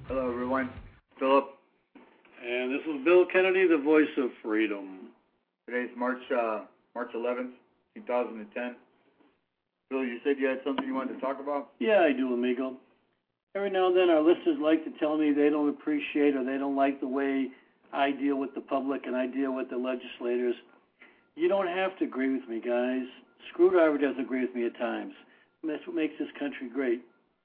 Hello, everyone. Philip. And this is Bill Kennedy, the voice of freedom. Today's March 11th, 2010. Bill, you said you had something you wanted to talk about? Yeah, I do, amigo. Every now and then our listeners like to tell me they don't appreciate or they don't like the way I deal with the public and I deal with the legislators. You don't have to agree with me, guys. Screwdriver doesn't agree with me at times. And that's what makes this country great.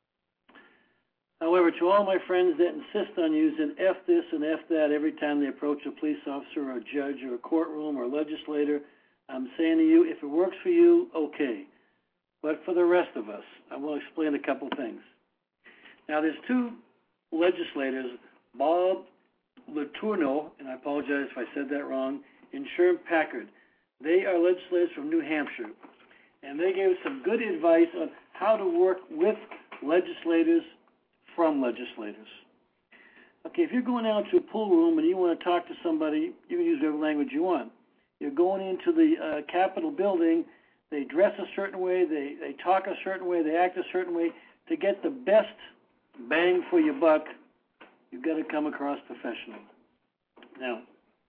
However, to all my friends that insist on using F this and F that every time they approach a police officer or a judge or a courtroom or a legislator, I'm saying to you, if it works for you, okay. But for the rest of us, I will explain a couple things. Now, there's two legislators, Bob Letourneau, and I apologize if I said that wrong, and Sherm Packard. They are legislators from New Hampshire, and they gave some good advice on how to work with legislators from legislators. Okay, if you're going out to a pool room and you want to talk to somebody, you can use whatever language you want. You're going into the Capitol building, they dress a certain way, they talk a certain way, they act a certain way. To get the best bang for your buck, you've got to come across professional. Now,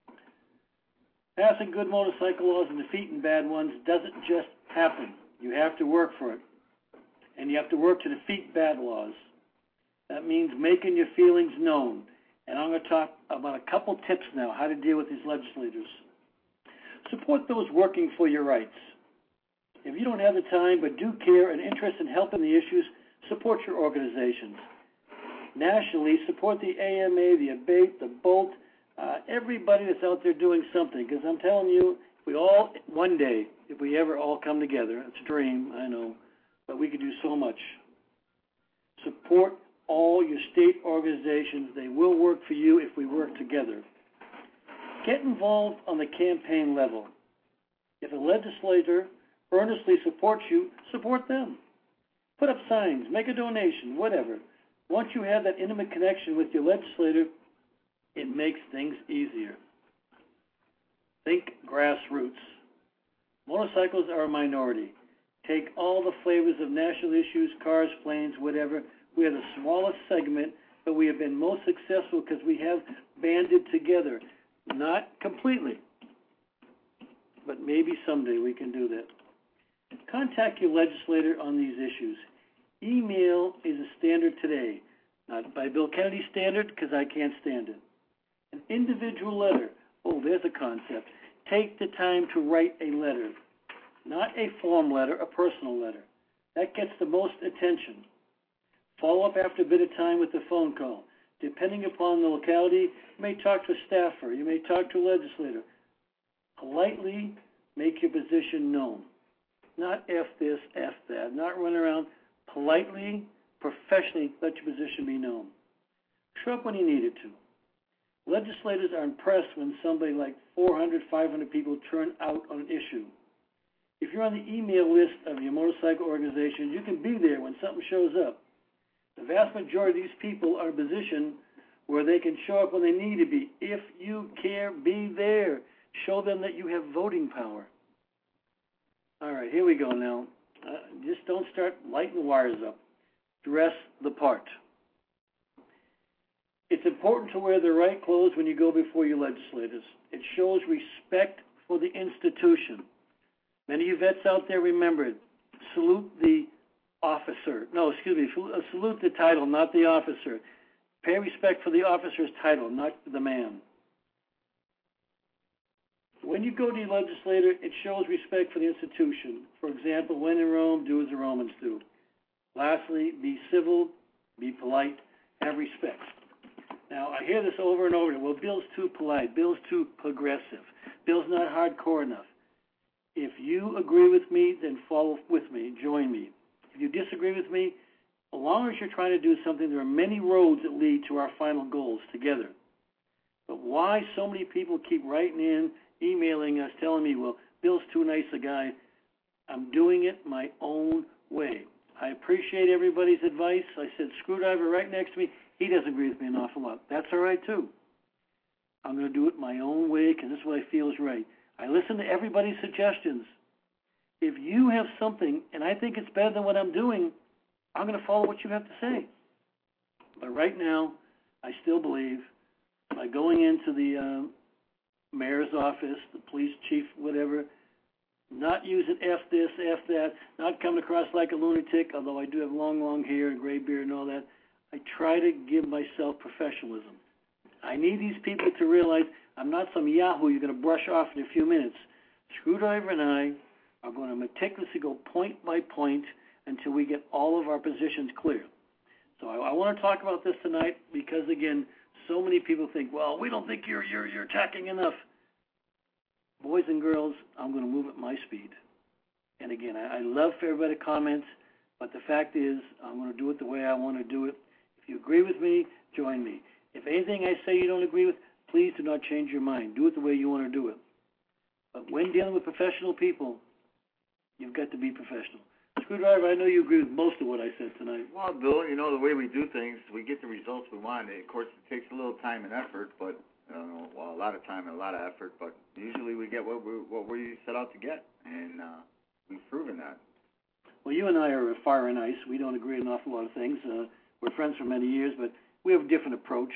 passing good motorcycle laws and defeating bad ones doesn't just happen. You have to work for it. And you have to work to defeat bad laws. That means making your feelings known. And I'm going to talk about a couple tips now, how to deal with these legislators. Support those working for your rights. If you don't have the time but do care and interest in helping the issues, support your organizations. Nationally, support the AMA, the ABATE, the BOLT, everybody that's out there doing something. Because I'm telling you, we all, one day, if we ever all come together, it's a dream, I know, but we could do so much. Support all your state organizations. They will work for you if we work together. Get involved on the campaign level. If a legislator earnestly supports you, support them. Put up signs, make a donation, whatever. Once you have that intimate connection with your legislator, it makes things easier. Think grassroots. Motorcycles are a minority. Take all the flavors of national issues, cars, planes, whatever. We are the smallest segment, but we have been most successful because we have banded together. Not completely, but maybe someday we can do that. Contact your legislator on these issues. Email is a standard today, not by Bill Kennedy standard because I can't stand it. An individual letter. Oh, there's a concept. Take the time to write a letter, not a form letter, a personal letter. That gets the most attention. Follow up after a bit of time with a phone call. Depending upon the locality, you may talk to a staffer, you may talk to a legislator. Politely make your position known. Not F this, F that. Not run around. Politely, professionally, let your position be known. Show up when you need it to. Legislators are impressed when somebody like 400, 500 people turn out on an issue. If you're on the email list of your motorcycle organization, you can be there when something shows up. The vast majority of these people are in a position where they can show up when they need to be. If you care, be there. Show them that you have voting power. All right, here we go now. Just don't start lighting the wires up. Dress the part. It's important to wear the right clothes when you go before your legislators. It shows respect for the institution. Many of you vets out there remember it. Salute the officer. No, excuse me. Salute the title, not the officer. Pay respect for the officer's title, not the man. When you go to your legislator, it shows respect for the institution. For example, when in Rome, do as the Romans do. Lastly, be civil, be polite, have respect. Now, I hear this over and over. Well, Bill's too polite. Bill's too progressive. Bill's not hardcore enough. If you agree with me, then follow with me. Join me. If you disagree with me, as long as you're trying to do something, there are many roads that lead to our final goals together. But why so many people keep writing in, emailing us, telling me, well, Bill's too nice a guy. I'm doing it my own way. I appreciate everybody's advice. I said, Screwdriver right next to me. He doesn't agree with me an awful lot. That's all right, too. I'm going to do it my own way because this is what I feel is right. I listen to everybody's suggestions. If you have something, and I think it's better than what I'm doing, I'm going to follow what you have to say. But right now, I still believe by going into the mayor's office, the police chief, whatever, not using F this, F that, not coming across like a lunatic, although I do have long hair and gray beard and all that. I try to give myself professionalism. I need these people to realize I'm not some yahoo you're going to brush off in a few minutes. Screwdriver and I are going to meticulously go point by point until we get all of our positions clear. So I want to talk about this tonight because, again, so many people think, well, we don't think you're attacking enough. Boys and girls, I'm going to move at my speed. And again, I love for everybody to comment, but the fact is I'm going to do it the way I want to do it. If you agree with me, join me. If anything I say you don't agree with, please do not change your mind. Do it the way you want to do it. But when dealing with professional people, you've got to be professional. Screwdriver, I know you agree with most of what I said tonight. Well, Bill, you know, the way we do things, we get the results we want. Of course, it takes a little time and effort, but a lot of time and a lot of effort, but usually we get what we set out to get, and we've proven that. Well, you and I are fire and ice. We don't agree on an awful lot of things. We're friends for many years, but we have a different approach.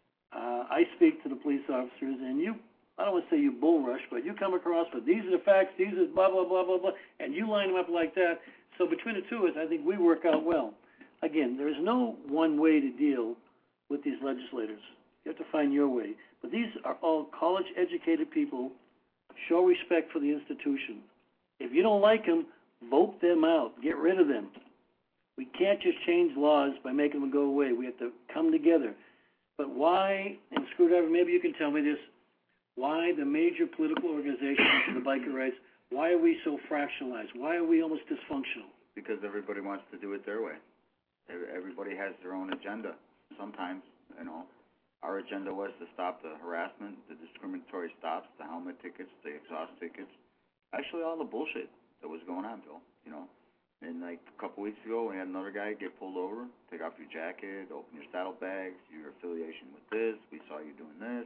I speak to the police officers, and I don't want to say you bull rush, but you come across with these are the facts, these are blah, blah, blah, blah, blah, and you line them up like that. So between the two of us, I think we work out well. Again, there is no one way to deal with these legislators. You have to find your way. But these are all college-educated people. Show respect for the institution. If you don't like them, vote them out. Get rid of them. We can't just change laws by making them go away. We have to come together. But why, and Screwdriver, maybe you can tell me this, why the major political organizations for the biker rights, why are we so fractionalized? Why are we almost dysfunctional? Because everybody wants to do it their way. Everybody has their own agenda. Sometimes, you know, our agenda was to stop the harassment, the discriminatory stops, the helmet tickets, the exhaust tickets, actually all the bullshit that was going on, Bill, you know. And like a couple weeks ago, we had another guy get pulled over, take off your jacket, open your saddlebags, your affiliation with this, we saw you doing this.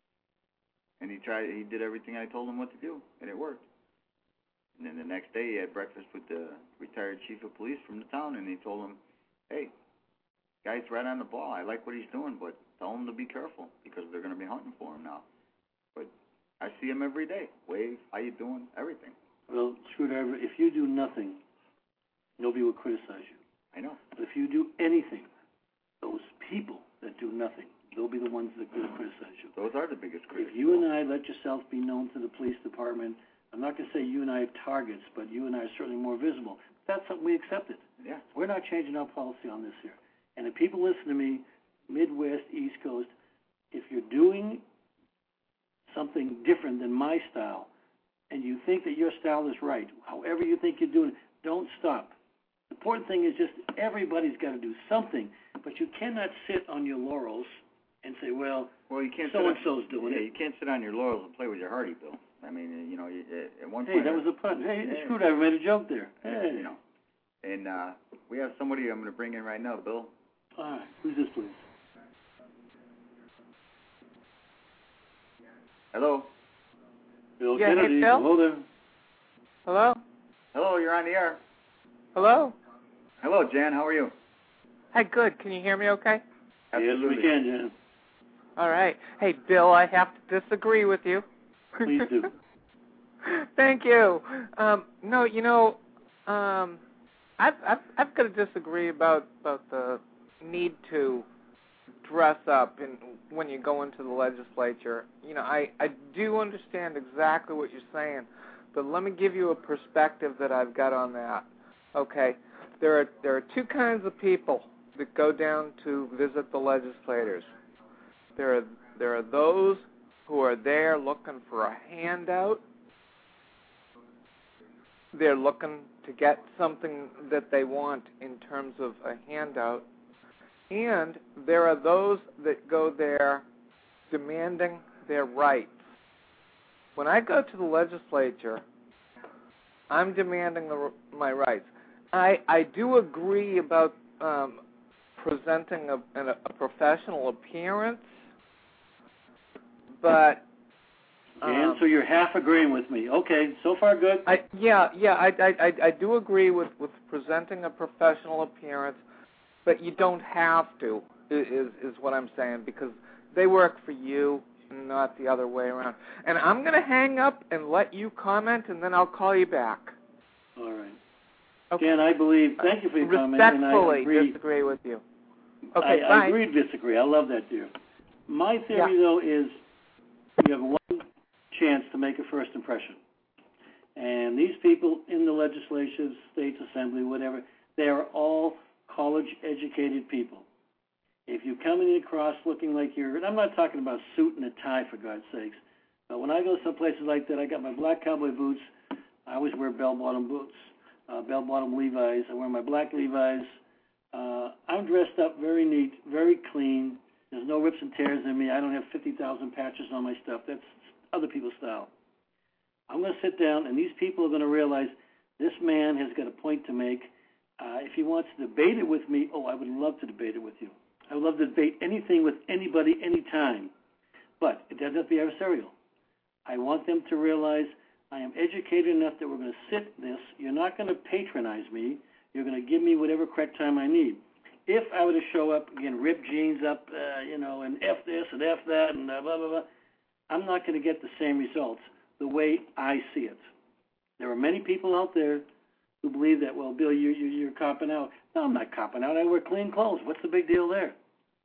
And he did everything I told him what to do, and it worked. And then the next day, he had breakfast with the retired chief of police from the town, and he told him, hey, guy's right on the ball. I like what he's doing, but tell him to be careful because they're going to be hunting for him now. But I see him every day. Wave, how you doing? Everything. Well, Screwdriver, if you do nothing, nobody will criticize you. I know. But if you do anything, those people that do nothing, they'll be the ones that will criticize you. Those are the biggest critics. If you and I let yourself be known to the police department, I'm not going to say you and I have targets, but you and I are certainly more visible. That's something we accepted. Yeah. We're not changing our policy on this here. And if people listen to me, Midwest, East Coast, if you're doing something different than my style, and you think that your style is right, however you think you're doing it, don't stop. The important thing is just everybody's got to do something, but you cannot sit on your laurels and say, well you can't so-and-so's doing it. You can't sit on your laurels and play with your Hardy, Bill. I mean, you know, at one point... Hey, that was a pun. Hey, Screwdriver made a joke there. Hey. You know. And we have somebody I'm going to bring in right now, Bill. All right. Who's this, please? Hello? Bill yeah, Kennedy. Hey, Bill? Hello there. Hello? Hello, you're on the air. Hello? Hello, Jan. How are you? Hey, good. Can you hear me okay? Absolutely. Yes, we can, Jan. All right. Hey, Bill, I have to disagree with you. Please do. Thank you. No, you know, I've got to disagree about the need to dress up when you go into the legislature. You know, I do understand exactly what you're saying, but let me give you a perspective that I've got on that. Okay, there are two kinds of people that go down to visit the legislators. There are those who are there looking for a handout. They're looking to get something that they want in terms of a handout. And there are those that go there demanding their rights. When I go to the legislature, I'm demanding my rights. I do agree about presenting a professional appearance, but... Dan, so you're half agreeing with me. Okay, so far good. I do agree with presenting a professional appearance, but you don't have to. is what I'm saying, because they work for you, not the other way around. And I'm going to hang up and let you comment, and then I'll call you back. All right. Okay. Dan, I believe, thank you for your comment, and I Respectfully agree. disagree with you. Okay, bye. I agree to disagree. I love that, dear. My theory, though, is you have one chance to make a first impression. And these people in the legislature, states assembly, whatever, they are all college-educated people. If you come in across looking like you're, and I'm not talking about suit and a tie, for God's sakes, but when I go some places like that, I got my black cowboy boots. I always wear bell-bottom boots, bell-bottom Levi's. I wear my black Levi's. I'm dressed up very neat, very clean. There's no rips and tears in me. I don't have 50,000 patches on my stuff. That's other people's style. I'm going to sit down, and these people are going to realize this man has got a point to make. If he wants to debate it with me, I would love to debate it with you. I would love to debate anything with anybody, anytime. But it doesn't have to be adversarial. I want them to realize I am educated enough that we're going to sit this. You're not going to patronize me. You're going to give me whatever correct time I need. If I were to show up, again, rip jeans up, and F this and F that and blah, blah, blah, I'm not going to get the same results the way I see it. There are many people out there who believe that, well, Bill, you're copping out. No, I'm not copping out. I wear clean clothes. What's the big deal there?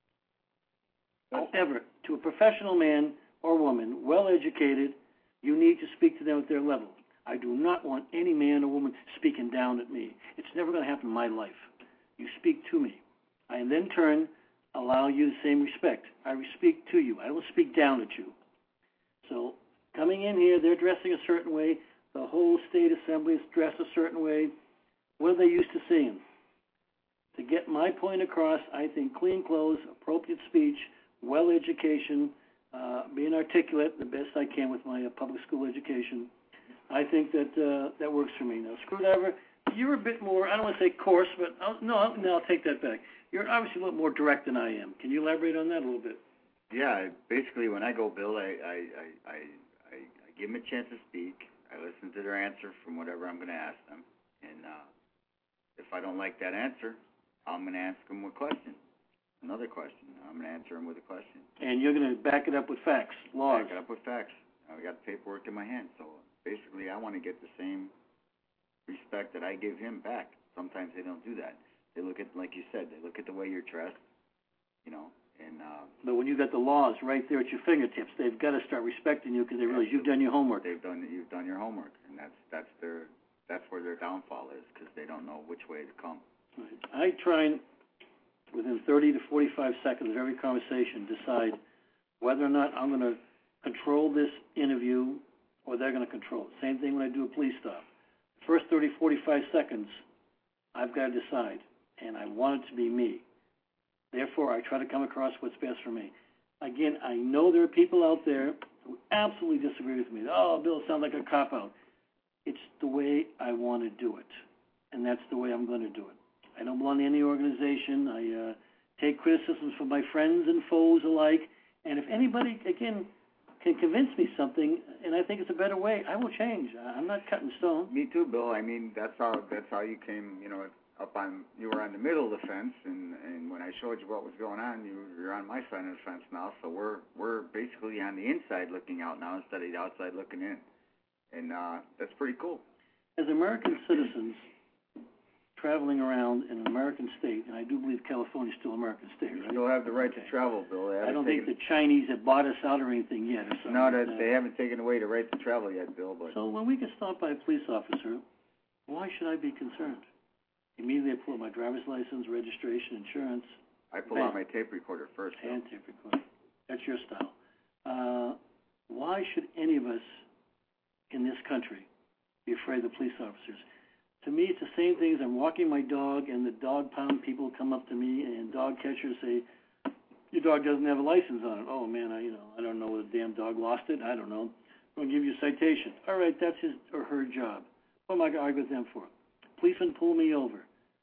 However, to a professional man or woman, well-educated, you need to speak to them at their level. I do not want any man or woman speaking down at me. It's never going to happen in my life. You speak to me. I in then turn allow you the same respect. I speak to you. I don't speak down at you. So coming in here, they're dressing a certain way. The whole state assembly is dressed a certain way. What are they used to seeing? To get my point across, I think clean clothes, appropriate speech, well-education, being articulate the best I can with my public school education, I think that that works for me. Now, Screwdriver, you're a bit more, I don't want to say coarse, but I'll take that back. You're obviously a little more direct than I am. Can you elaborate on that a little bit? Yeah, basically when I go, Bill, I give them a chance to speak. I listen to their answer from whatever I'm going to ask them. And if I don't like that answer, I'm going to ask them a question, another question. I'm going to answer them with a question. And you're going to back it up with facts, laws. Back it up with facts. I got the paperwork in my hand. So basically I want to get the same respect that I give him back. Sometimes they don't do that. They look at, like you said, they look at the way you're dressed, and but when you got the laws right there at your fingertips, they've got to start respecting you because they realize you've done your homework. You've done your homework, and that's where their downfall is, because they don't know which way to come. Right. I try and within 30 to 45 seconds of every conversation decide whether or not I'm going to control this interview or they're going to control it. Same thing when I do a police stop. First 30, 45 seconds, I've got to decide, and I want it to be me. Therefore, I try to come across what's best for me. Again, I know there are people out there who absolutely disagree with me. Oh, Bill, it sounds like a cop-out. It's the way I want to do it, and that's the way I'm going to do it. I don't belong to any organization. I take criticisms from my friends and foes alike, and if anybody, again, can convince me something, and I think it's a better way, I will change. I'm not cut in stone. Me too, Bill. I mean, that's how you came, you were on the middle of the fence, and when I showed you what was going on, you're on my side of the fence now, so we're basically on the inside looking out now instead of the outside looking in, and that's pretty cool. As American citizens traveling around in an American state, and I do believe California is still an American state, right? You still have the right to travel, Bill. I don't think the Chinese have bought us out or anything yet. Or no, they haven't taken away the right to travel yet, Bill. But so when we get stopped by a police officer, why should I be concerned? Immediately I pull out my driver's license, registration, insurance. I pull out my tape recorder first. And tape recorder. That's your style. Why should any of us in this country be afraid of the police officers? To me, it's the same thing as I'm walking my dog and the dog pound people come up to me and dog catchers say, your dog doesn't have a license on it. Oh, man, I don't know whether the damn dog lost it. I don't know. I'm going to give you a citation. All right, that's his or her job. What am I going to argue with them for? Policemen pull me over.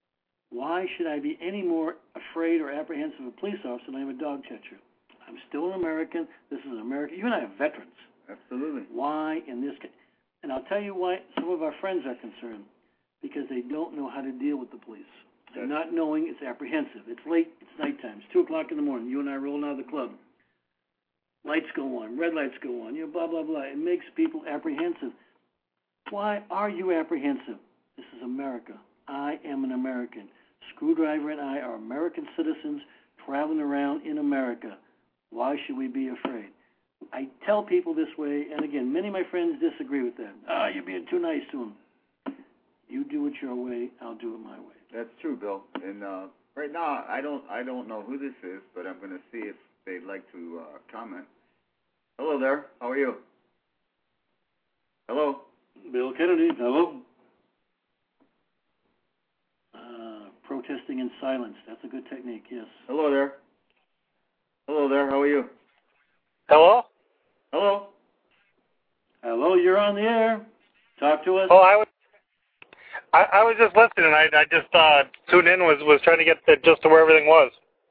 Why should I be any more afraid or apprehensive of a police officer than I am a dog catcher? I'm still an American. This is an American. You and I are veterans. Absolutely. Why in this case? And I'll tell you why some of our friends are concerned. Because they don't know how to deal with the police. And not knowing is apprehensive. It's late, it's nighttime, it's 2 o'clock in the morning. You and I rolling out of the club. Lights go on, red lights go on, blah, blah, blah. It makes people apprehensive. Why are you apprehensive? This is America. I am an American. Screwdriver and I are American citizens traveling around in America. Why should we be afraid? I tell people this way, and again, many of my friends disagree with that. You're being too nice to them. You do it your way, I'll do it my way. That's true, Bill. And right now, I don't know who this is, but I'm going to see if they'd like to comment. Hello there. How are you? Hello. Bill Kennedy. Hello. Protesting in silence. That's a good technique. Yes. Hello there. Hello there. How are you? Hello? Hello. Hello. You're on the air. Talk to us. Oh, I was just listening. I just tuned in. Was trying to get the gist of where everything was.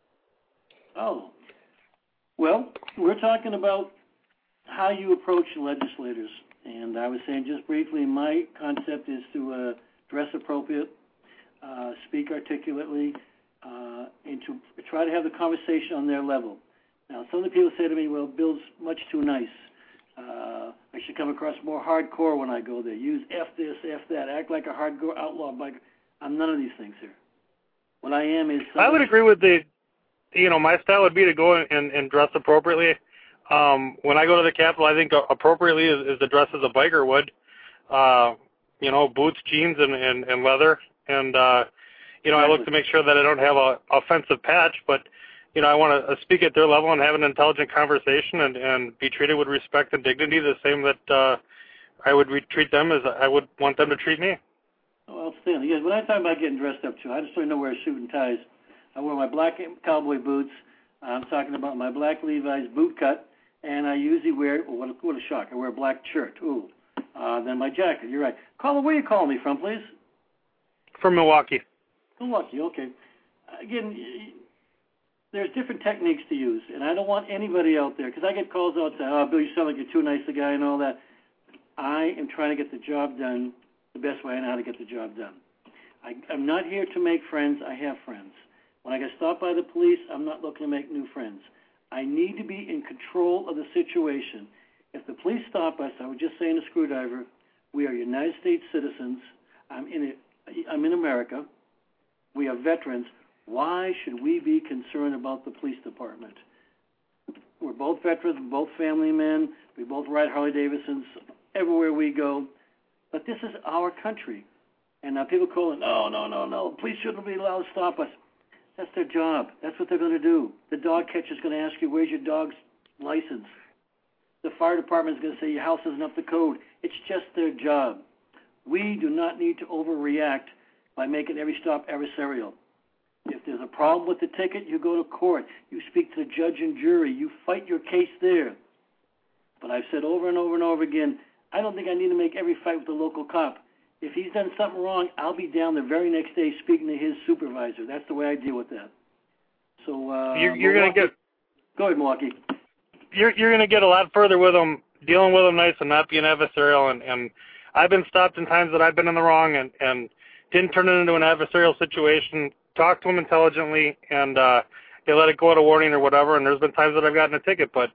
Oh. Well, we're talking about how you approach legislators. And I was saying just briefly, my concept is to dress appropriate, speak articulately, and to try to have the conversation on their level. Now, some of the people say to me, well, Bill's much too nice. I should come across more hardcore when I go there. Use F this, F that, act like a hardcore outlaw biker. I'm none of these things here. What I am is... I would agree with my style would be to go and dress appropriately. When I go to the Capitol, I think appropriately is the dress as a biker would. Boots, jeans, and leather. And, I look to make sure that I don't have a offensive patch, but, I want to speak at their level and have an intelligent conversation and be treated with respect and dignity, the same that I would treat them as I would want them to treat me. Oh, outstanding. Yes, when I talk about getting dressed up, too, I just don't know wear suit and ties. I wear my black cowboy boots. I'm talking about my black Levi's boot cut, and I usually wear, what a shock, I wear a black shirt. Ooh. Then my jacket, you're right. Caller, where are you calling me from, please? From Milwaukee. Milwaukee, okay. Again, there's different techniques to use, and I don't want anybody out there, because I get calls out saying, Bill, you sound like you're too nice a guy and all that. I am trying to get the job done the best way I know how to get the job done. I'm not here to make friends. I have friends. When I get stopped by the police, I'm not looking to make new friends. I need to be in control of the situation. If the police stop us, I was just saying to Screwdriver, we are United States citizens. I'm in America. We are veterans. Why should we be concerned about the police department? We're both veterans, we're both family men, we both ride Harley-Davidsons everywhere we go. But this is our country. And now people calling, no, police shouldn't be allowed to stop us. That's their job. That's what they're going to do. The dog catcher's going to ask you, where's your dog's license? The fire department's going to say your house isn't up to code. It's just their job. We do not need to overreact by making every stop adversarial. If there's a problem with the ticket, you go to court. You speak to the judge and jury. You fight your case there. But I've said over and over and over again, I don't think I need to make every fight with the local cop. If he's done something wrong, I'll be down the very next day speaking to his supervisor. That's the way I deal with that. So you're going to get... Go ahead, Milwaukee. You're going to get a lot further with them, dealing with them nice and not being adversarial. And I've been stopped in times that I've been in the wrong and didn't turn it into an adversarial situation. Talk to them intelligently, and they let it go at a warning or whatever, and there's been times that I've gotten a ticket. But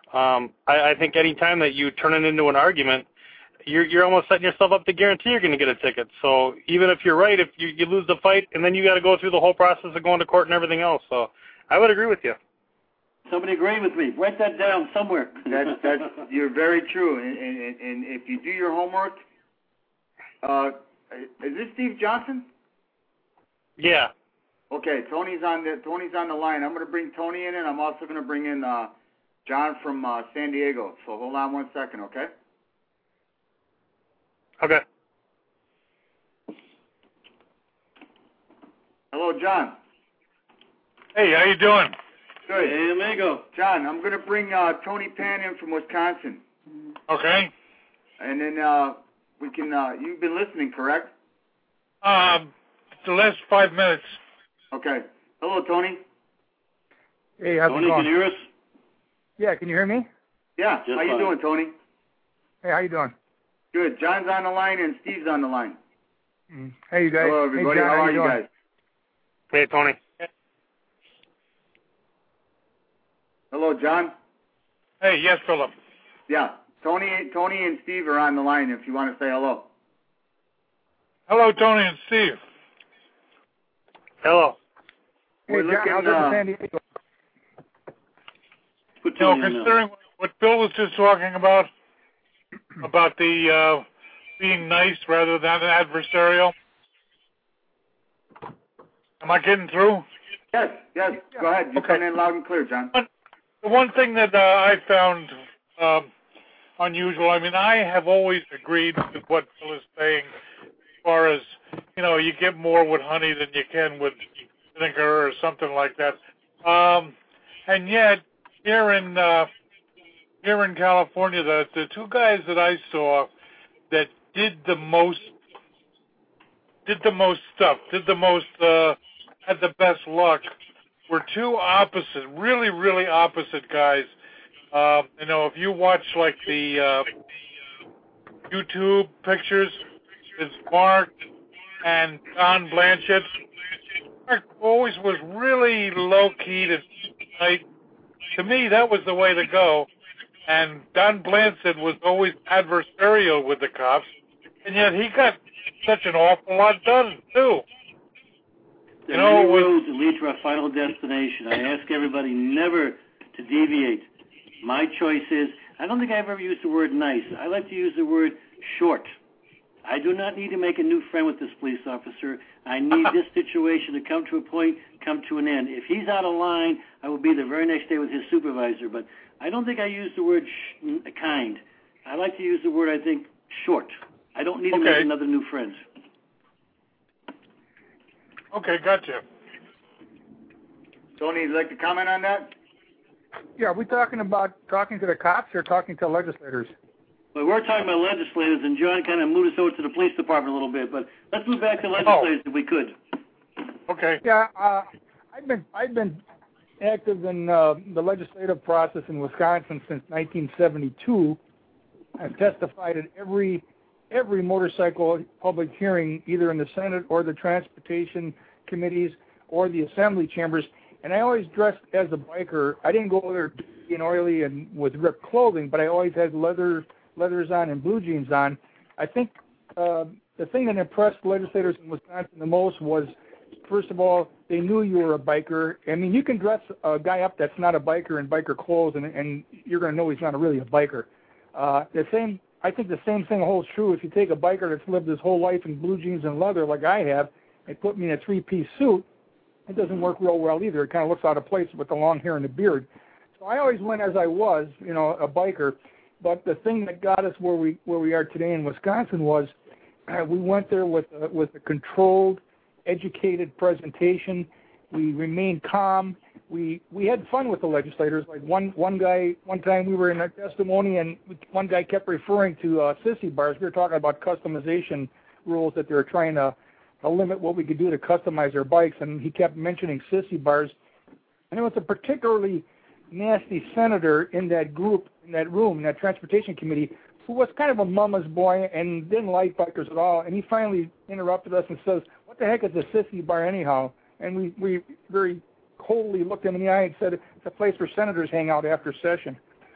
I think any time that you turn it into an argument, you're almost setting yourself up to guarantee you're going to get a ticket. So even if you're right, if you lose the fight, and then you got to go through the whole process of going to court and everything else. So I would agree with you. Somebody agree with me. Write that down somewhere. That's you're very true. And if you do your homework, is this Steve Johnson? Yeah. Okay, Tony's on the line. I'm going to bring Tony in, and I'm also going to bring in John from San Diego. So hold on 1 second, okay? Okay. Hello, John. Hey, how you doing? Good. Hey, amigo. John, I'm going to bring Tony Pan in from Wisconsin. Okay. And then we can, you've been listening, correct? The last 5 minutes. Okay. Hello, Tony. Hey, how's Tony, it going? can you hear us? Yeah, can you hear me? Yeah. Just how you fine. doing, Tony? Hey, how you doing? Good. John's on the line and Steve's on the line. Hey, you guys. Hello, everybody. Hey, John, how are you doing? guys? Hey, Tony. Hello, John? Hey, yes, Philip. Yeah, Tony and Steve are on the line if you want to say hello. Hello, Tony and Steve. Hello. Hey, We're John, looking, how's it in San Diego? Put You know, Tony on now. considering what Bill was just talking about the being nice rather than adversarial. Am I getting through? Yes, go ahead. You're Okay. coming in loud and clear, John. The one thing that I found unusual, I mean, I have always agreed with what Bill is saying as far as, you know, you get more with honey than you can with vinegar or something like that. And yet, here in California, the two guys that I saw that did the most stuff, had the best luck, were two opposite, really, really opposite guys. You know, if you watch like the YouTube pictures, it's Mark and Don Blanchett. Mark always was really low-keyed and tight. To me, that was the way to go. And Don Blanchett was always adversarial with the cops, and yet he got such an awful lot done, too. There are many roads that lead to our final destination. I ask everybody never to deviate. My choice is, I don't think I've ever used the word nice. I like to use the word short. I do not need to make a new friend with this police officer. I need this situation to come to a point, come to an end. If he's out of line, I will be the very next day with his supervisor. But I don't think I use the word kind. I like to use the word, I think, short. I don't need to make another new friend. Okay, gotcha. Tony, you'd like to comment on that? Yeah, are we talking about talking to the cops or talking to legislators? Well, we're talking about legislators, and John kind of moved us over to the police department a little bit, but let's move back to legislators if we could. Okay. Yeah, I've been active in the legislative process in Wisconsin since 1972. I've testified at every motorcycle public hearing, either in the Senate or the transportation committees or the assembly chambers, and I always dressed as a biker. I didn't go there being oily and with ripped clothing, but I always had leathers on and blue jeans on. I think the thing that impressed legislators in Wisconsin the most was, first of all, they knew you were a biker. I mean, you can dress a guy up that's not a biker in biker clothes, and you're going to know he's not really a biker. I think the same thing holds true if you take a biker that's lived his whole life in blue jeans and leather like I have and put me in a three-piece suit. It doesn't work real well either. It kind of looks out of place with the long hair and the beard. So I always went as I was, you know, a biker. But the thing that got us where we are today in Wisconsin was we went there with a controlled, educated presentation. We remained calm. We had fun with the legislators. Like one time we were in a testimony, and one guy kept referring to sissy bars. We were talking about customization rules that they were trying to limit what we could do to customize our bikes, and he kept mentioning sissy bars. And it was a particularly nasty senator in that group, in that room, in that transportation committee, who was kind of a mama's boy and didn't like bikers at all. And he finally interrupted us and says, "What the heck is a sissy bar anyhow?" And we very coldly looked him in the eye and said, "It's a place where senators hang out after session."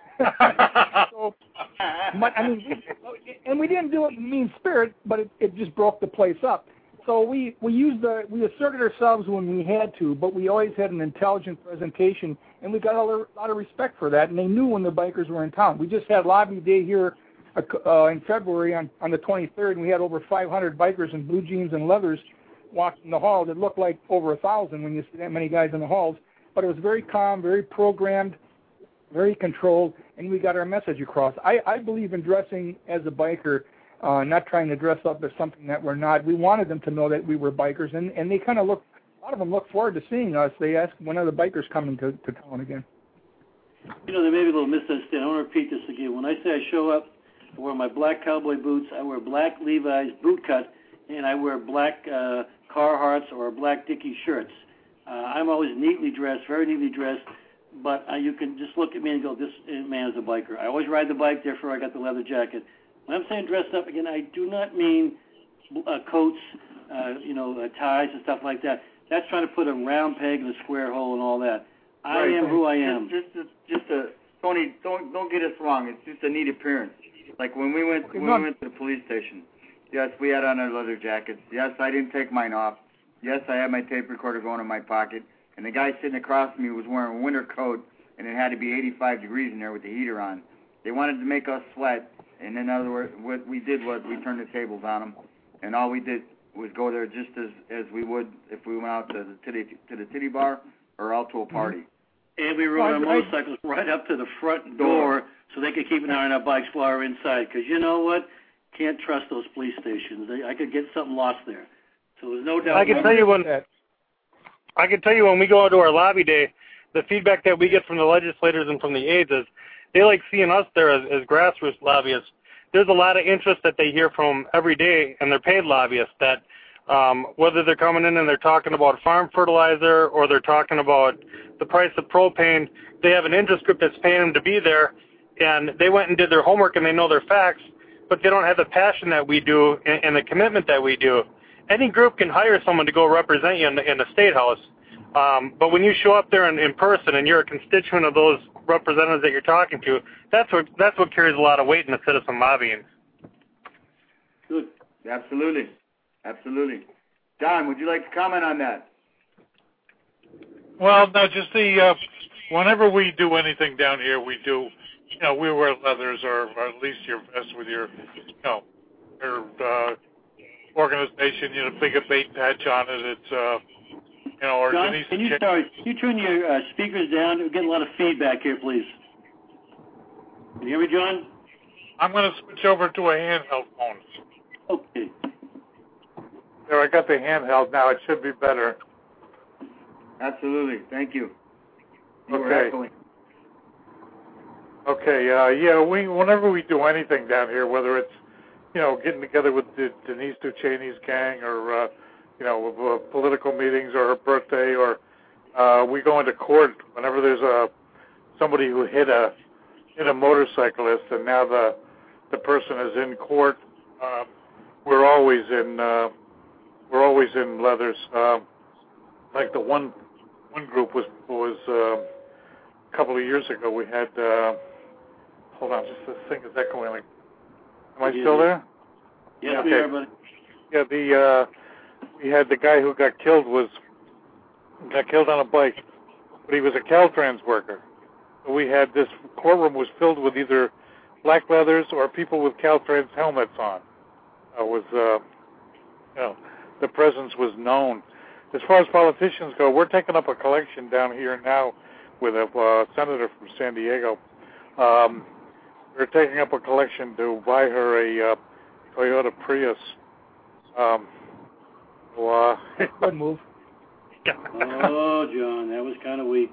So, but, I mean, and we didn't do it in mean spirit, but it just broke the place up. So we asserted ourselves when we had to, but we always had an intelligent presentation, and we got a lot of respect for that. And they knew when the bikers were in town. We just had lobby day here in February on the 23rd, and we had over 500 bikers in blue jeans and leathers walking the halls. It looked like over 1,000 when you see that many guys in the halls. But it was very calm, very programmed, very controlled, and we got our message across. I believe in dressing as a biker. Not trying to dress up as something that we're not. We wanted them to know that we were bikers, and they kind of a lot of them look forward to seeing us. They ask, when are the bikers coming to town again? You know, there may be a little misunderstanding. I want to repeat this again. When I say I show up, I wear my black cowboy boots, I wear black Levi's boot cut, and I wear black Carhartts or black Dickies shirts. I'm always neatly dressed, very neatly dressed, but you can just look at me and go, this man is a biker. I always ride the bike, therefore I got the leather jacket. When I'm saying dressed up, again, I do not mean coats, ties and stuff like that. That's trying to put a round peg in a square hole and all that. I Right. am who I am. Tony, don't get us wrong. It's just a neat appearance. Like when we went to the police station. Yes, we had on our leather jackets. Yes, I didn't take mine off. Yes, I had my tape recorder going in my pocket. And the guy sitting across from me was wearing a winter coat, and it had to be 85 degrees in there with the heater on. They wanted to make us sweat, and in other words, what we did was we turned the tables on them, and all we did was go there just as we would if we went out to the titty bar or out to a party. And we rode our motorcycles right up to the front door so they could keep an eye on our bikes while we were inside. Because you know what? Can't trust those police stations. I could get something lost there. So there's no doubt. I can tell you when we go to our lobby day, the feedback that we get from the legislators and from the aides is they like seeing us there as grassroots lobbyists. There's a lot of interest that they hear from every day, and they're paid lobbyists that whether they're coming in and they're talking about farm fertilizer or they're talking about the price of propane, they have an interest group that's paying them to be there, and they went and did their homework and they know their facts, but they don't have the passion that we do and the commitment that we do. Any group can hire someone to go represent you in the State House, but when you show up there in person and you're a constituent of those representatives that you're talking to, that's what carries a lot of weight in the citizen lobbying. Good. Absolutely. Don, would you like to comment on that? Well, no, just whenever we do anything down here, we wear leathers or at least your vest with your organization, big abate patch on it. It's, or John, Denise. can you turn your speakers down? We're getting a lot of feedback here, please. Can you hear me, John? I'm going to switch over to a handheld phone. Okay. There, I got the handheld now. It should be better. Absolutely. Thank you. You were Okay. echoing. Okay. Whenever we do anything down here, whether it's getting together with Denise Ducheney's gang or political meetings or her birthday, or we go into court whenever there's somebody who hit a motorcyclist and now the person is in court. We're always in leathers. Like the one group was a couple of years ago. We had hold on, just this thing is echoing. Am I still there? Yes, okay. we are, buddy. Yeah, we had the guy who got killed on a bike, but he was a Caltrans worker. So we had this courtroom was filled with either black leathers or people with Caltrans helmets on. It was, the presence was known. As far as politicians go, we're taking up a collection down here now with a senator from San Diego. We're taking up a collection to buy her a Toyota Prius. Good move. Oh, John, that was kind of weak.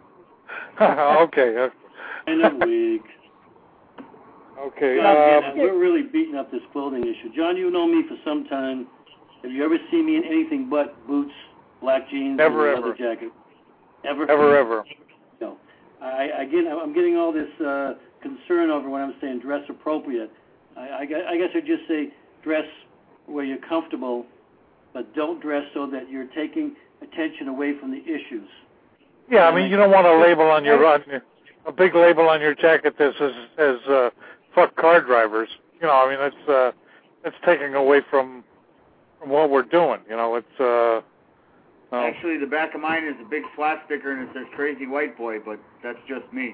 Okay. Kind of weak. Okay. John, we're really beating up this clothing issue. John, you know me for some time. Have you ever seen me in anything but boots, black jeans, Never, and a leather ever. jacket? Ever? Ever. No. I'm getting all this concern over when I'm saying dress appropriate. I guess I'd just say dress where you're comfortable, but don't dress so that you're taking attention away from the issues. Yeah, I mean, you don't want a label on a big label on your jacket that says fuck car drivers. I mean, that's taking away from what we're doing. It's Actually, the back of mine is a big flat sticker and it says crazy white boy, but that's just me.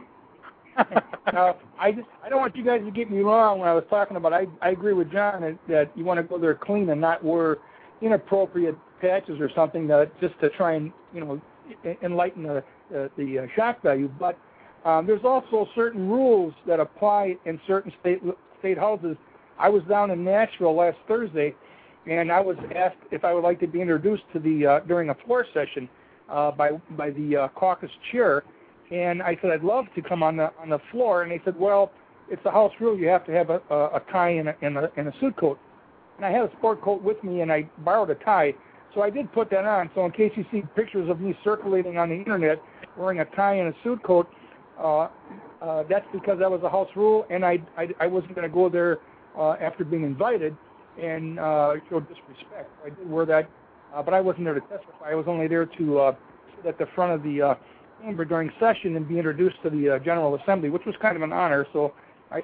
I don't want you guys to get me wrong when I was talking about. I agree with John that you want to go there clean and not wear inappropriate patches or something just to try and enlighten the shock value. But there's also certain rules that apply in certain state houses. I was down in Nashville last Thursday, and I was asked if I would like to be introduced to during a floor session by the caucus chair. And I said, I'd love to come on the floor. And they said, well, it's a house rule. You have to have a tie and a suit coat. And I had a sport coat with me, and I borrowed a tie. So I did put that on. So in case you see pictures of me circulating on the Internet wearing a tie and a suit coat, that's because that was a house rule, and I wasn't going to go there after being invited and show disrespect. I did wear that but I wasn't there to testify. I was only there to sit at the front of the chamber during session and be introduced to the General Assembly, which was kind of an honor. So I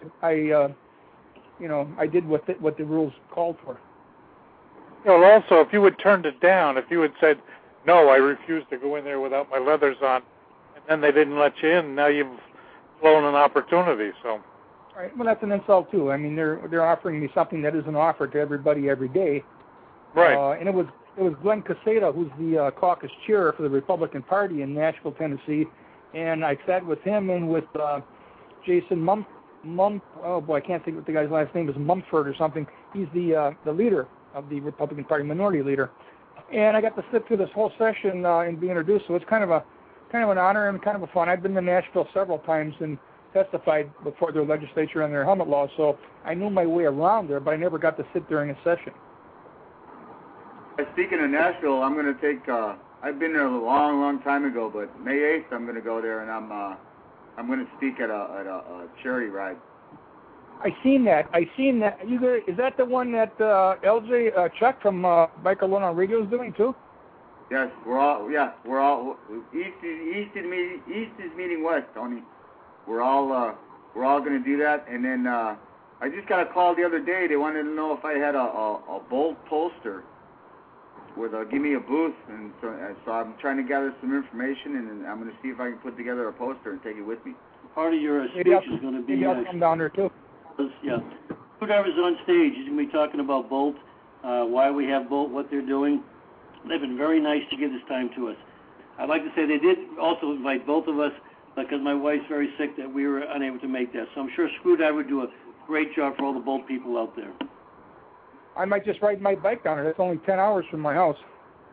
did what the rules called for. Well, also, if you had turned it down, if you had said, no, I refuse to go in there without my leathers on, and then they didn't let you in, now you've blown an opportunity. So. Right. Well, that's an insult too. I mean, they're offering me something that isn't offered to everybody every day. Right. And it was Glenn Caseta, who's the caucus chair for the Republican Party in Nashville, Tennessee, and I sat with him and with Jason oh boy, I can't think what the guy's last name is, Mumford or something. He's the leader of the Republican Party, minority leader, and I got to sit through this whole session and be introduced. So it's kind of an honor and kind of a fun. I've been to Nashville several times and testified before their legislature on their helmet laws, so I knew my way around there, but I never got to sit during a session. Speaking of Nashville, I'm going to take. I've been there a long time ago, but May 8th I'm going to go there, and I'm going to speak at a charity ride. I seen that. You there, is that the one that LJ Chuck from Biker Alone on Radio is doing too? Yes, we're all. East is meeting West, Tony. We're all going to do that, and then I just got a call the other day. They wanted to know if I had a Bolt poster with give me a booth, and so I'm trying to gather some information, and then I'm going to see if I can put together a poster and take it with me. Part of your speech is going to be... Maybe I'll come down there too. Yeah. Whoever's on stage is going to be talking about Bolt, why we have Bolt, what they're doing. They've been very nice to give this time to us. I'd like to say they did also invite both of us, because my wife's very sick, that we were unable to make that. So I'm sure Screwdriver would do a great job for all the Bolt people out there. I might just ride my bike down there. That's only 10 hours from my house.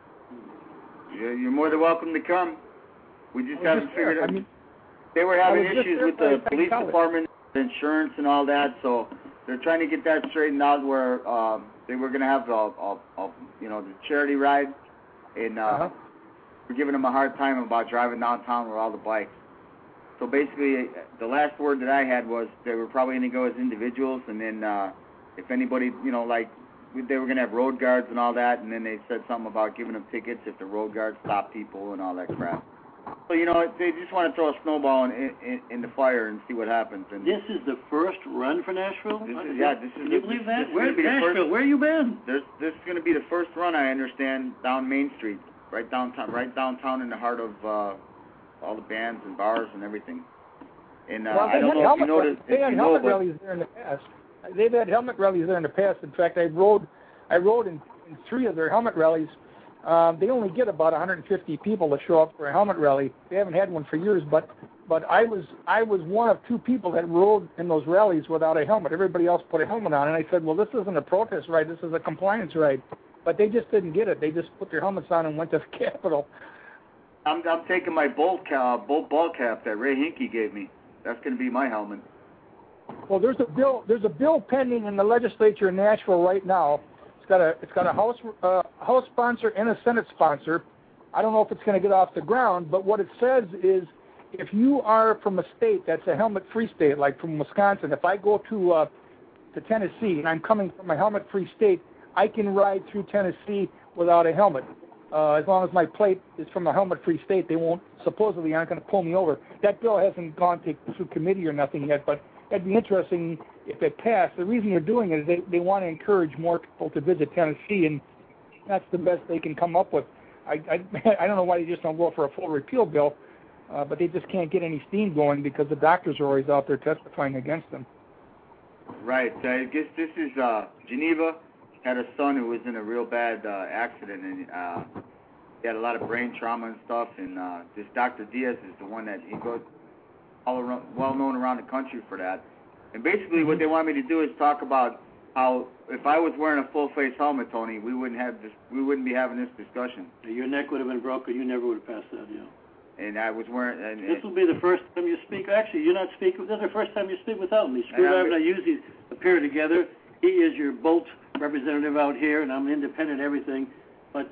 Yeah, you're more than welcome to come. We just haven't figured out. They were having issues with the police department, insurance, and all that, so they're trying to get that straightened out where they were going to have the charity ride, and we're giving them a hard time about driving downtown with all the bikes. So basically, the last word that I had was they were probably going to go as individuals, and then if anybody, they were going to have road guards and all that, and then they said something about giving them tickets if the road guards stop people and all that crap. So, they just want to throw a snowball in the fire and see what happens. And this is the first run for Nashville? Can you believe that? Where's Nashville? Where you been? This is going to be the first run, I understand, down Main Street, right downtown in the heart of all the bands and bars and everything. And I don't know if you noticed. They had helmet rallies there in the past. They've had helmet rallies there in the past. In fact, I rode in 3 of their helmet rallies. They only get about 150 people to show up for a helmet rally. They haven't had one for years, but I was one of 2 people that rode in those rallies without a helmet. Everybody else put a helmet on, and I said, well, this isn't a protest ride. This is a compliance ride. But they just didn't get it. They just put their helmets on and went to the Capitol. I'm taking my Bolt ball cap that Ray Hinkey gave me. That's going to be my helmet. Well, there's a bill pending in the legislature in Nashville right now. It's got a House sponsor and a Senate sponsor. I don't know if it's going to get off the ground, but what it says is if you are from a state that's a helmet-free state, like from Wisconsin, if I go to Tennessee and I'm coming from a helmet-free state, I can ride through Tennessee without a helmet. As long as my plate is from a helmet-free state, they supposedly aren't going to pull me over. That bill hasn't gone through committee or nothing yet, but that'd be interesting if it passed. The reason they're doing it is they want to encourage more people to visit Tennessee, and that's the best they can come up with. I don't know why they just don't go for a full repeal bill, but they just can't get any steam going because the doctors are always out there testifying against them. Right. I guess this is Geneva had a son who was in a real bad accident, and he had a lot of brain trauma and stuff, and this Dr. Diaz is the one that he goes all around, well known around the country for that. And basically what they want me to do is talk about how if I was wearing a full face helmet, Tony, we wouldn't be having this discussion. Your neck would have been broken. You never would have passed that, And I was wearing. And this will be the first time you speak. Actually, you're not speaking. This is the first time you speak without me. Screwdriver and I usually appear together. He is your Bolt representative out here, and I'm independent everything. But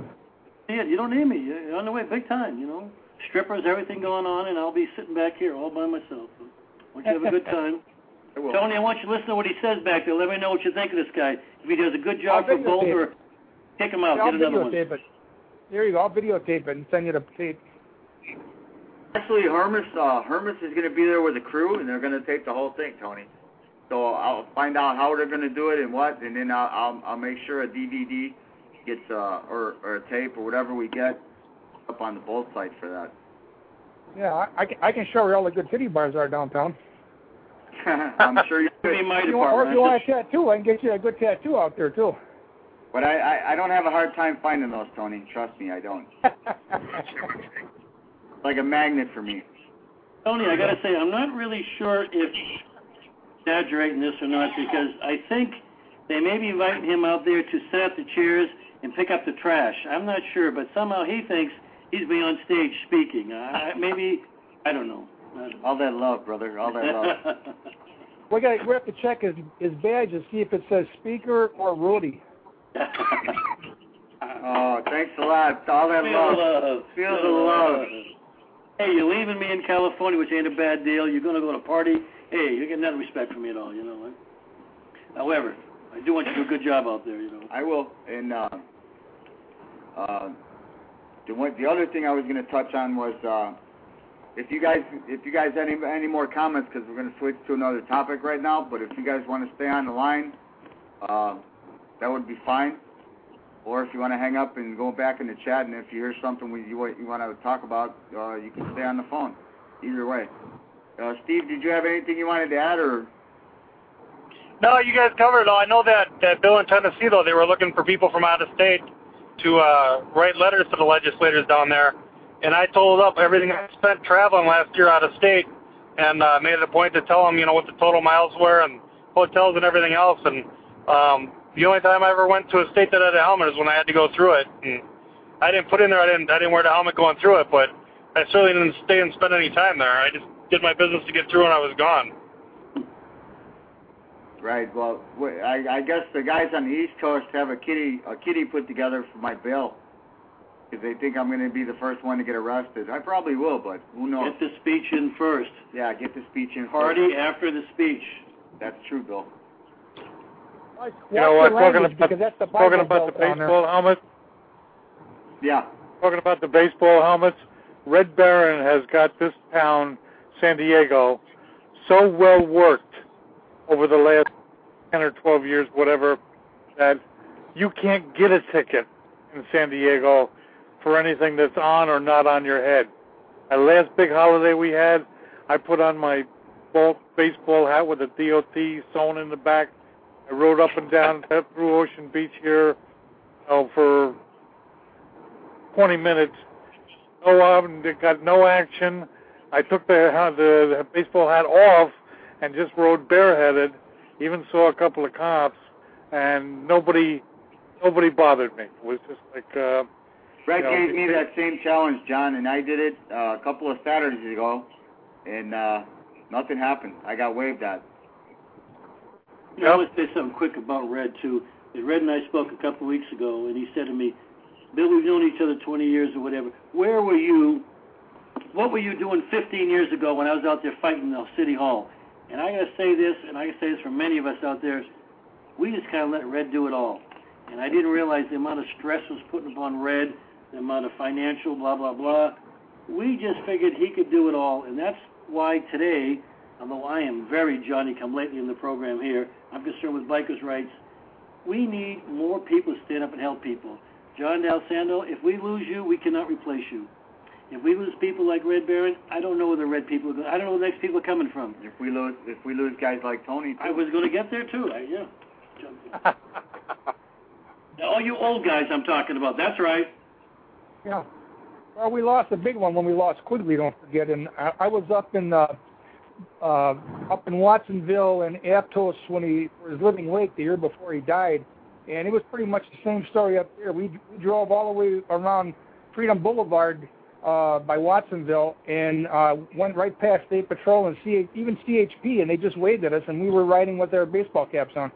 you don't need me. You're on the way, big time. Strippers, everything going on, and I'll be sitting back here all by myself. I want you to have a good time. Tony, I want you to listen to what he says back there. Let me know what you think of this guy. If he does a good job for Bolt, or Kick him out. I'll Get another one. videotape it. There you go. I'll videotape it and send you the tape. Actually, Hermes is going to be there with the crew, and they're going to tape the whole thing, Tony. So I'll find out how they're going to do it and what, and then I'll make sure a DVD gets or a tape or whatever we get up on the boat site for that. Yeah, I can show where all the good titty bars are downtown. I'm sure you could. Be my Or if department. you want a tattoo, I can get you a good tattoo out there too. But I don't have a hard time finding those, Tony. Trust me, I don't. Like a magnet for me. Tony, I got to say, I'm not really sure if exaggerating this or not, because I think they may be inviting him out there to set up the chairs and pick up the trash. I'm not sure, but somehow he thinks he's be on stage speaking. Maybe, I don't know. All that love, brother. All that love. We have to check his badge to see if it says speaker or Rudy. Oh, thanks a lot. All that love. Feel the love. Hey, you're leaving me in California, which ain't a bad deal. You're going to go to a party. Hey, you're getting that respect from me at all, you know. However, I do want you to do a good job out there, you know. I will. And the other thing I was going to touch on was if you guys had any more comments, because we're going to switch to another topic right now. But if you guys want to stay on the line, that would be fine. Or if you want to hang up and go back in the chat, and if you hear something you want to talk about, you can stay on the phone. Either way. Steve, did you have anything you wanted to add, or? No, you guys covered it all. I know that bill in Tennessee, though, they were looking for people from out of state to write letters to the legislators down there. And I told up everything I spent traveling last year out of state, and made it a point to tell them, what the total miles were and hotels and everything else. And the only time I ever went to a state that had a helmet is when I had to go through it. And I didn't put in there I didn't wear the helmet going through it, but I certainly didn't stay and spend any time there. I just did my business to get through when I was gone. Right. Well, I guess the guys on the East Coast have a kitty put together for my bail, because they think I'm going to be the first one to get arrested. I probably will, but who knows? Get the speech in first. Yeah, get the speech in Party first. after the speech. That's true, Bill. You know what? Talking Talking about the baseball helmets. Yeah. Talking about the baseball helmets. Red Baron has got this town, San Diego, so well worked over the last 10 or 12 years, whatever, that you can't get a ticket in San Diego for anything that's on or not on your head. Our last big holiday we had, I put on my baseball hat with a DOT sewn in the back. I rode up and down through Ocean Beach here for 20 minutes. Got no action. I took the baseball hat off and just rode bareheaded. Even saw a couple of cops, and nobody bothered me. It was just like Brett gave me that same challenge, John, and I did it a couple of Saturdays ago, and nothing happened. I got waved at. I want to say something quick about Red, too. Red and I spoke a couple of weeks ago, and he said to me, Bill, we've known each other 20 years or whatever. Where were you? What were you doing 15 years ago when I was out there fighting the City Hall? And I got to say this, and I got to say this for many of us out there, we just kind of let Red do it all. And I didn't realize the amount of stress was put upon Red, the amount of financial blah, blah, blah. We just figured he could do it all, and that's why today, although I am very Johnny-come-lately in the program here, I'm concerned with bikers' rights, we need more people to stand up and help people. John D'Alessandro, if we lose you, we cannot replace you. If we lose people like Red Baron, I don't know where the red people are going. I don't know where the next people are coming from. If we lose guys like Tony, too. I was going to get there too. All you old guys I'm talking about. That's right. Yeah. Well, we lost a big one when we lost Quigley. Don't forget. And I was up in Watsonville and Aptos when he was living lake the year before he died, and it was pretty much the same story up there. We drove all the way around Freedom Boulevard by Watsonville and went right past State Patrol and even CHP, and they just waved at us, and we were riding with our baseball caps on.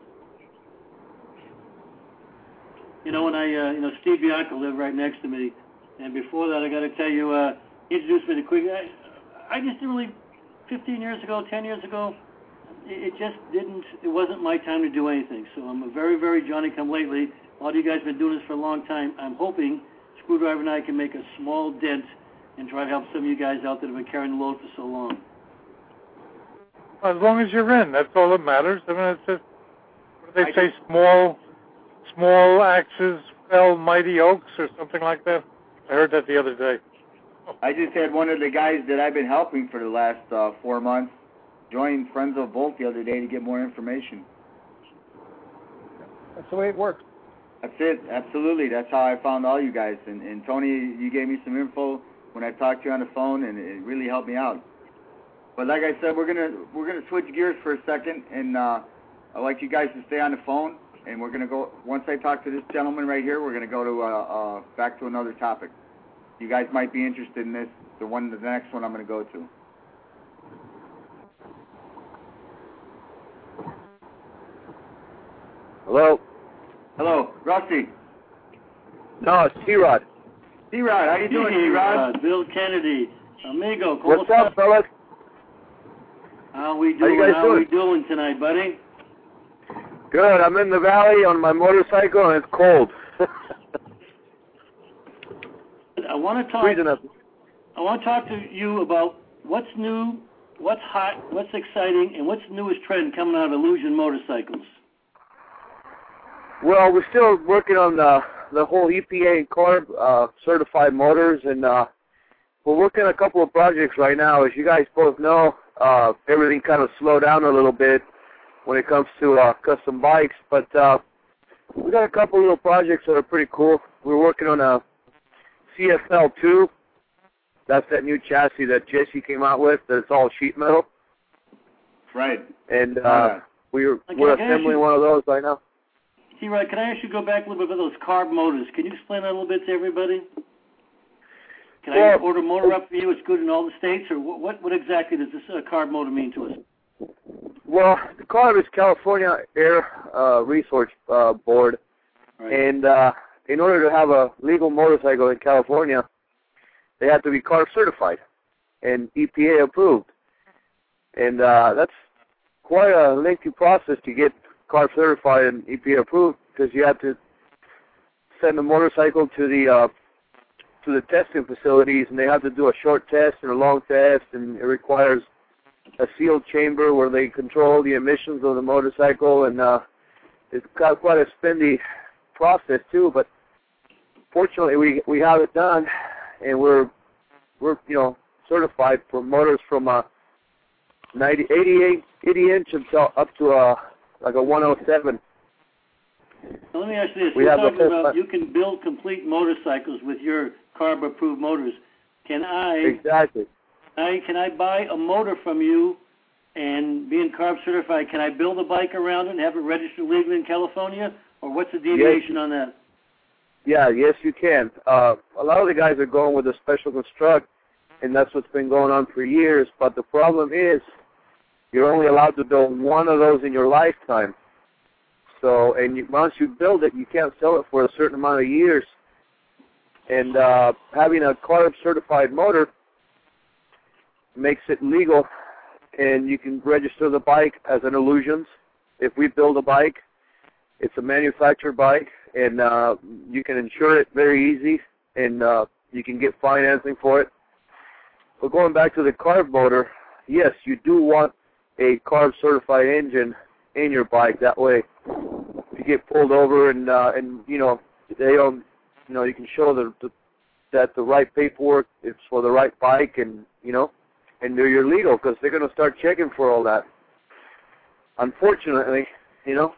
When Steve Bianco lived right next to me, and before that, I got to tell you, he introduced me to Quigley. I just didn't really, 15 years ago, 10 years ago, it wasn't my time to do anything. So I'm a very, very Johnny-come-lately. A lot of you guys have been doing this for a long time. I'm hoping Screwdriver and I can make a small dent and try to help some of you guys out that have been carrying the load for so long. As long as you're in, that's all that matters. I mean, it's just, what do they say, small axes fell mighty oaks or something like that? I heard that the other day. I just had one of the guys that I've been helping for the last 4 months join Friends of Volt the other day to get more information. That's the way it works. That's it. Absolutely. That's how I found all you guys. And Tony, you gave me some info when I talked to you on the phone, and it really helped me out. But like I said, we're gonna switch gears for a second, and I'd like you guys to stay on the phone. And we're gonna go, once I talk to this gentleman right here, we're gonna go to back to another topic. You guys might be interested in this. The next one I'm gonna go to. Hello? Hello, Rusty. No, it's T-Rod. T-Rod, how you doing, T-Rod? Bill Kennedy. Amigo, what's up, fellas? How we doing? How we doing tonight, buddy? Good. I'm in the valley on my motorcycle, and it's cold. I want to talk to you about what's new, what's hot, what's exciting, and what's the newest trend coming out of Illusion motorcycles. Well, we're still working on the whole EPA and CARB certified motors, and we're working on a couple of projects right now. As you guys both know, everything kind of slowed down a little bit when it comes to custom bikes, but we got a couple little projects that are pretty cool. We're working on a CFL2. That's that new chassis that Jesse came out with. That's all sheet metal. Right. And we're assembling one of those right now. T-Rod, can I ask you to go back a little bit about those CARB motors? Can you explain that a little bit to everybody? Can I order a motor up for you? It's good in all the states, or what exactly does this CARB motor mean to us? Well, the CARB is California Air Resource Board, right. And in order to have a legal motorcycle in California, they have to be CARB certified and EPA approved. And that's quite a lengthy process to get CARB certified and EPA approved, because you have to send the motorcycle to the testing facilities, and they have to do a short test and a long test, and it requires a sealed chamber where they control the emissions of the motorcycle, and it's got quite a spendy process too. But fortunately, we have it done, and we're certified for motors from 80 inch until up to like a 107. Now, let me ask you this. You're talking about you can build complete motorcycles with your CARB-approved motors. Can I... Exactly. Can I buy a motor from you, and being CARB certified, can I build a bike around it and have it registered legally in California? Or what's the deviation on that? Yeah, yes, you can. A lot of the guys are going with a special construct, and that's what's been going on for years. But the problem is, you're only allowed to build one of those in your lifetime. So, and once you build it, you can't sell it for a certain amount of years. And having a CARB certified motor makes it legal, and you can register the bike as an Illusions. If we build a bike, it's a manufactured bike, and you can insure it very easy, and you can get financing for it. But going back to the CARB motor, yes, you do want a CARB certified engine in your bike. That way, if you get pulled over and you know, they don't, you know, you can show that the right paperwork is for the right bike, and you know, and you're legal, because they're going to start checking for all that. Unfortunately, you know.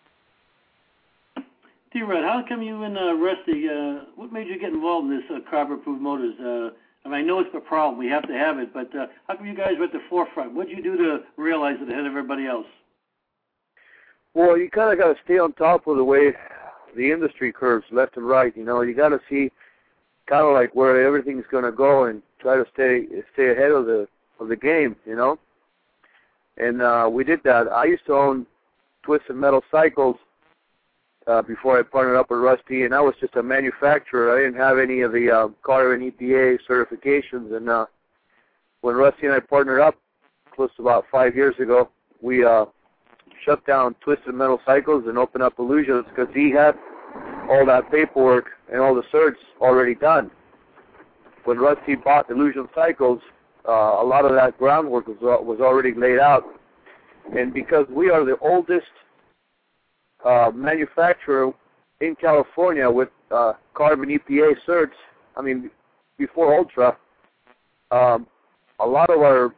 T-Rod, how come you and Rusty, what made you get involved in this CARB-approved motors? I mean, I know it's a problem. We have to have it, but how come you guys were at the forefront? What did you do to realize it ahead of everybody else? Well, you kind of got to stay on top of the way the industry curves left and right. You know, you got to see kind of like where everything's going to go and try to stay ahead of the game. You know, and we did that. I used to own Twisted Metal Cycles before I partnered up with Rusty, and I was just a manufacturer. I didn't have any of the CARB and EPA certifications. And when Rusty and I partnered up close to about 5 years ago, we shut down Twisted Metal Cycles and opened up Illusions, because he had all that paperwork and all the certs already done. When Rusty bought Illusion Cycles, a lot of that groundwork was already laid out. And because we are the oldest manufacturer in California with carbon EPA certs, I mean, before Ultra, a lot of our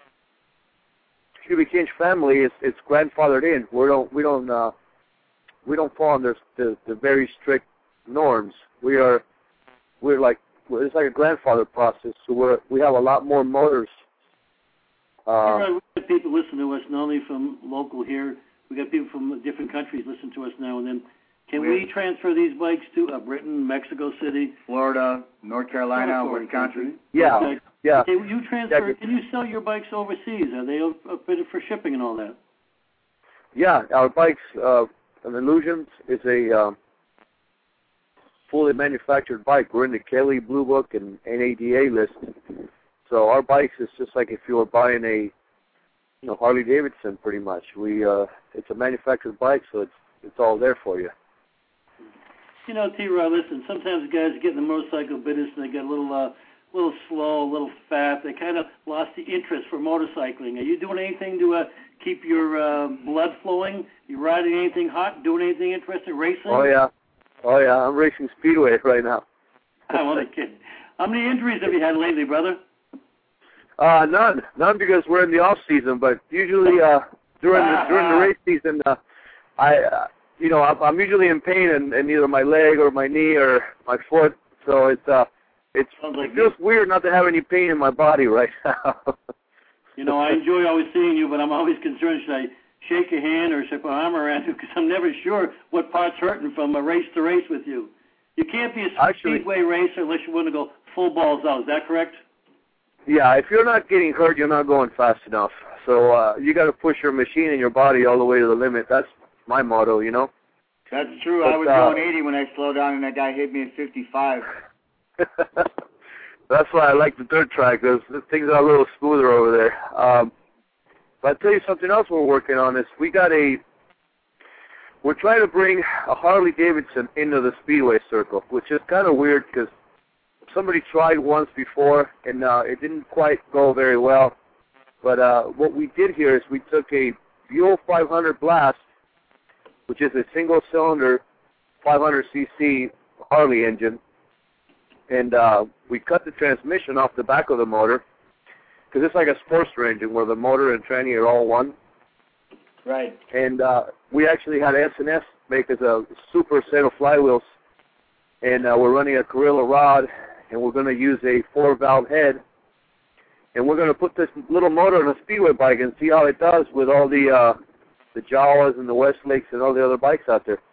cubic inch family is grandfathered in. We don't fall under the very strict norms. We're like, it's like a grandfather process. So we have a lot more motors. Right, we got people listen to us not only from local here. We got people from different countries listen to us now and then. Can we transfer these bikes to Britain, Mexico City, Florida, North Carolina, Wisconsin? Yeah, okay. yeah. Okay, you transfer. Can you sell your bikes overseas? Are they fitted for shipping and all that? Yeah, our bikes, an Illusions is a fully manufactured bike. We're in the Kelly Blue Book and NADA list. So our bikes is just like if you were buying a Harley Davidson, pretty much. It's a manufactured bike, so it's all there for you. T-Rod, listen, sometimes guys get in the motorcycle business and they get a little slow, a little fat. They kind of lost the interest for motorcycling. Are you doing anything to keep your blood flowing? You riding anything hot? Doing anything interesting? Racing? Oh yeah. I'm racing Speedway right now. I'm only kidding. How many injuries have you had lately, brother? None because we're in the off season. But usually during the race season, I'm usually in pain in either my leg or my knee or my foot. So it feels weird not to have any pain in my body right now. I enjoy always seeing you, but I'm always concerned, should I shake your hand or should I put my arm around you? Because I'm never sure what part's hurting from race to race with you. You can't be a speedway racer unless you want to go full balls out. Is that correct? Yeah, if you're not getting hurt, you're not going fast enough. So you got to push your machine and your body all the way to the limit. That's my motto, That's true. But I was going 80 when I slowed down, and that guy hit me at 55. That's why I like the dirt track. Things are a little smoother over there. But I'll tell you something else we're working on is we're trying to bring a Harley Davidson into the Speedway circle, which is kind of weird because somebody tried once before and it didn't quite go very well. But what we did here is we took a Buell 500 Blast, which is a single-cylinder 500cc Harley engine, and we cut the transmission off the back of the motor because it's like a Sportster engine where the motor and tranny are all one. Right. And we actually had S&S make us a super set of flywheels, and we're running a Gorilla rod, and we're going to use a 4-valve head, and we're going to put this little motor on a Speedway bike and see how it does with all the Jawas and the Westlakes and all the other bikes out there.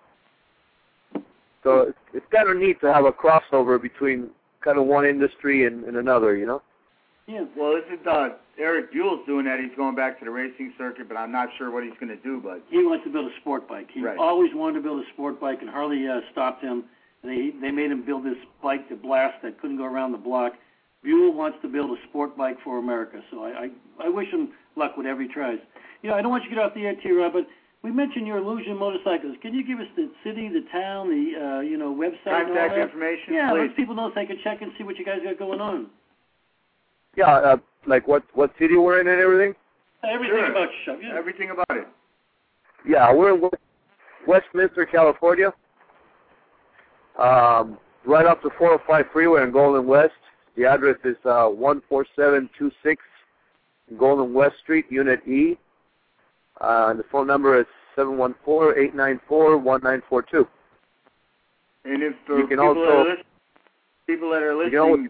So it's kind of neat to have a crossover between kind of one industry and another, Yeah. Well, this is Eric Buell's doing that. He's going back to the racing circuit, but I'm not sure what he's going to do. But he wants to build a sport bike. He always wanted to build a sport bike, and Harley stopped him. And they made him build this bike, the Blast, that couldn't go around the block. Buell wants to build a sport bike for America, so I wish him luck with every tries. I don't want you to get off the air, T-Rod, but we mentioned your Illusion motorcycles. Can you give us the city, the town, the website, contact information? Yeah, please. let people know so they can check and see what you guys got going on. Yeah, like what city we're in and everything? Everything about your shop. Yeah. Everything about it. Yeah, we're in Westminster, California. Right off the 405 freeway in Golden West. The address is 14726 Golden West Street, Unit E. And the phone number is 714-894-1942. And if you can people that are listening,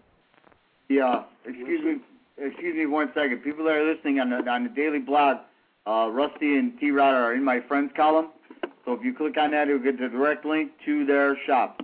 excuse me 1 second. People that are listening on the daily blog, Rusty and T-Rod are in my friends column. So if you click on that, you'll get the direct link to their shop.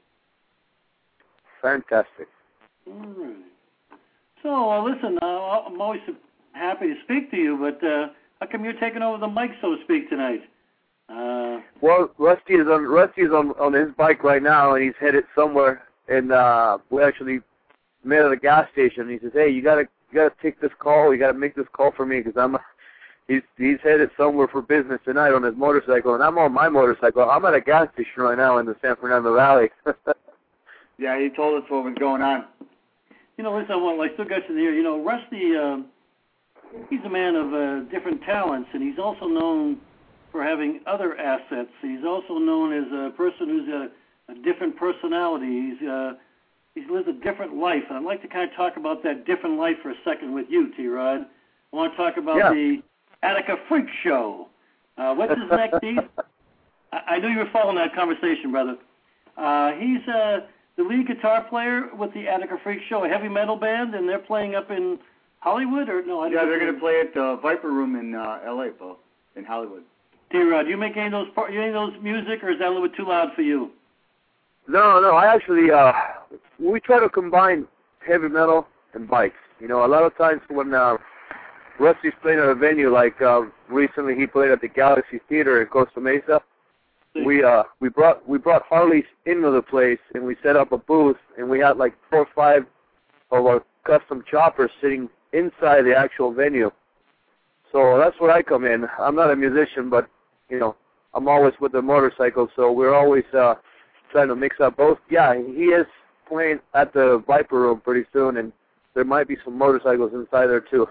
Fantastic. All right. So, listen, I'm always happy to speak to you, but how come you're taking over the mic, so to speak, tonight? Well, Rusty is on his bike right now, and he's headed somewhere. And we actually met at a gas station. And he says, "Hey, you gotta take this call. You gotta make this call for me because I'm he's headed somewhere for business tonight on his motorcycle, and I'm on my motorcycle. I'm at a gas station right now in the San Fernando Valley. Yeah, he told us what was going on. You know, listen, well, I still got you there. You know, Rusty, he's a man of different talents, and he's also known for having other assets. He's also known as a person who's a different personality. He's lived a different life, and I'd like to kind of talk about that different life for a second with you, T-Rod. I want to talk about the Attica Freak Show. What's his next piece? I knew you were following that conversation, brother. He's the lead guitar player with the Attica Freak Show, a heavy metal band, and they're playing up in Hollywood, or no? Yeah, they're going to play at the Viper Room in L.A., Paul, in Hollywood. T-Rod, do you make any of those music, or is that a little bit too loud for you? No, I actually, we try to combine heavy metal and bikes. You know, a lot of times when Rusty's playing at a venue, like recently he played at the Galaxy Theater in Costa Mesa, we brought Harleys into the place, and we set up a booth, and we had like 4 or 5 of our custom choppers sitting inside the actual venue. So that's where I come in. I'm not a musician, but, you know, I'm always with the motorcycle, so we're always trying to mix up both. Yeah, he is playing at the Viper Room pretty soon, and there might be some motorcycles inside there, too.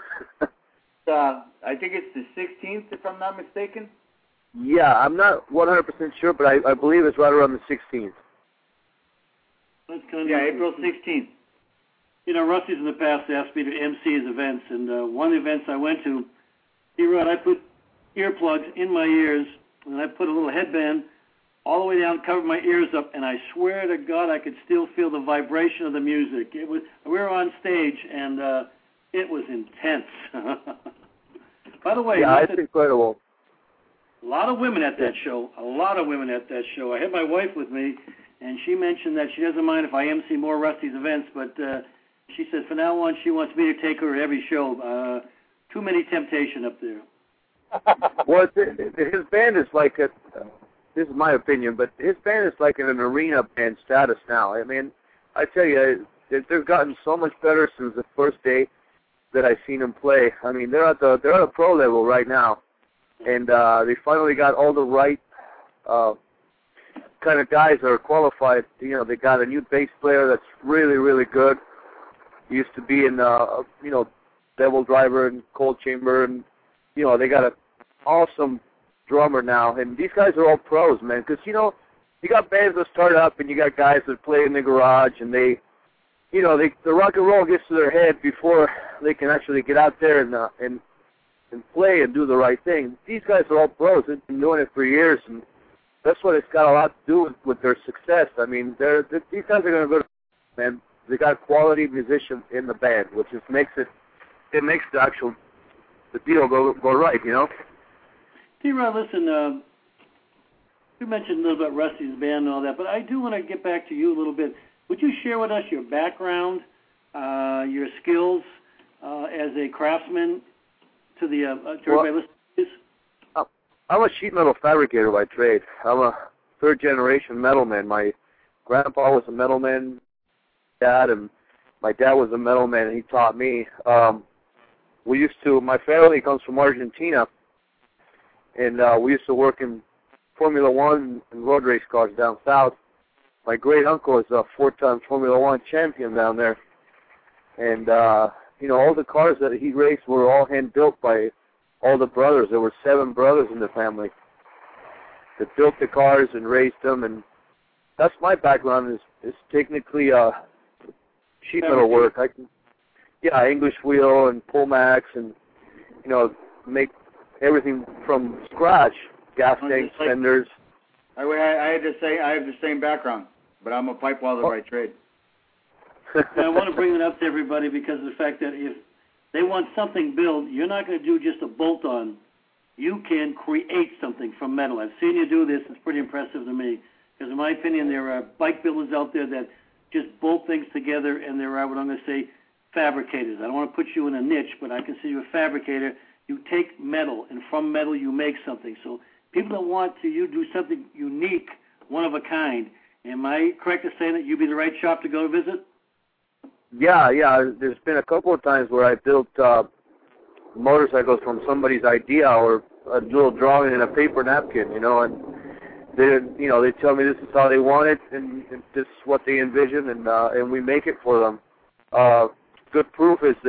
I think it's the 16th, if I'm not mistaken. Yeah, I'm not 100% sure, but I believe it's right around the 16th. That's kind of April 16th. You know, Rusty's in the past asked me to MC his events, and one of the events I went to, I put earplugs in my ears, and I put a little headband all the way down, covered my ears up, and I swear to God I could still feel the vibration of the music. We were on stage, and it was intense. By the way, yeah, it's incredible. A lot of women at that show. I had my wife with me, and she mentioned that she doesn't mind if I MC more Rusty's events, but she said for now on she wants me to take her to every show. Too many temptation up there. Well, his band is like this is my opinion, but his band is like in an arena band status now. I mean, I tell you, they've gotten so much better since the first day that I've seen them play. I mean, they're at a pro level right now. And they finally got all the right kind of guys that are qualified. You know, they got a new bass player that's really, really good. He used to be in, Devil Driver and Cold Chamber. And, you know, they got an awesome drummer now. And these guys are all pros, man. Because, you know, you got bands that start up and you got guys that play in the garage. And the rock and roll gets to their head before they can actually get out there and play and do the right thing. These guys are all pros. They've been doing it for years, and that's what it's got a lot to do with their success. I mean, these guys are going to go to, man. They got quality musicians in the band, which just makes the deal go right, you know? T-Rod, listen, you mentioned a little bit Rusty's band and all that, but I do want to get back to you a little bit. Would you share with us your background, your skills as a craftsman, to everybody listening? I'm a sheet metal fabricator by trade. I'm a third-generation metalman. My grandpa was a metalman, and my dad was a metalman, and he taught me. My family comes from Argentina, and we used to work in Formula One and road race cars down south. My great-uncle is a 4-time Formula One champion down there, and all the cars that he raced were all hand-built by all the brothers. There were 7 brothers in the family that built the cars and raced them, and that's my background is technically sheet metal work. I can, English wheel and pull max and, make everything from scratch, gas tanks, fenders. I had to say I have the same background, but I'm a pipe welder by trade. Now, I want to bring it up to everybody because of the fact that if they want something built, you're not going to do just a bolt-on. You can create something from metal. I've seen you do this. It's pretty impressive to me. Because in my opinion, there are bike builders out there that just bolt things together, and there are, what I'm going to say, fabricators. I don't want to put you in a niche, but I consider you a fabricator. You take metal, and from metal you make something. So people that want to do something unique, one of a kind, am I correct in saying that you'd be the right shop to go visit? Yeah. There's been a couple of times where I built motorcycles from somebody's idea or a little drawing in a paper napkin, you know, and they tell me this is how they want it and this is what they envision, and we make it for them. Good proof is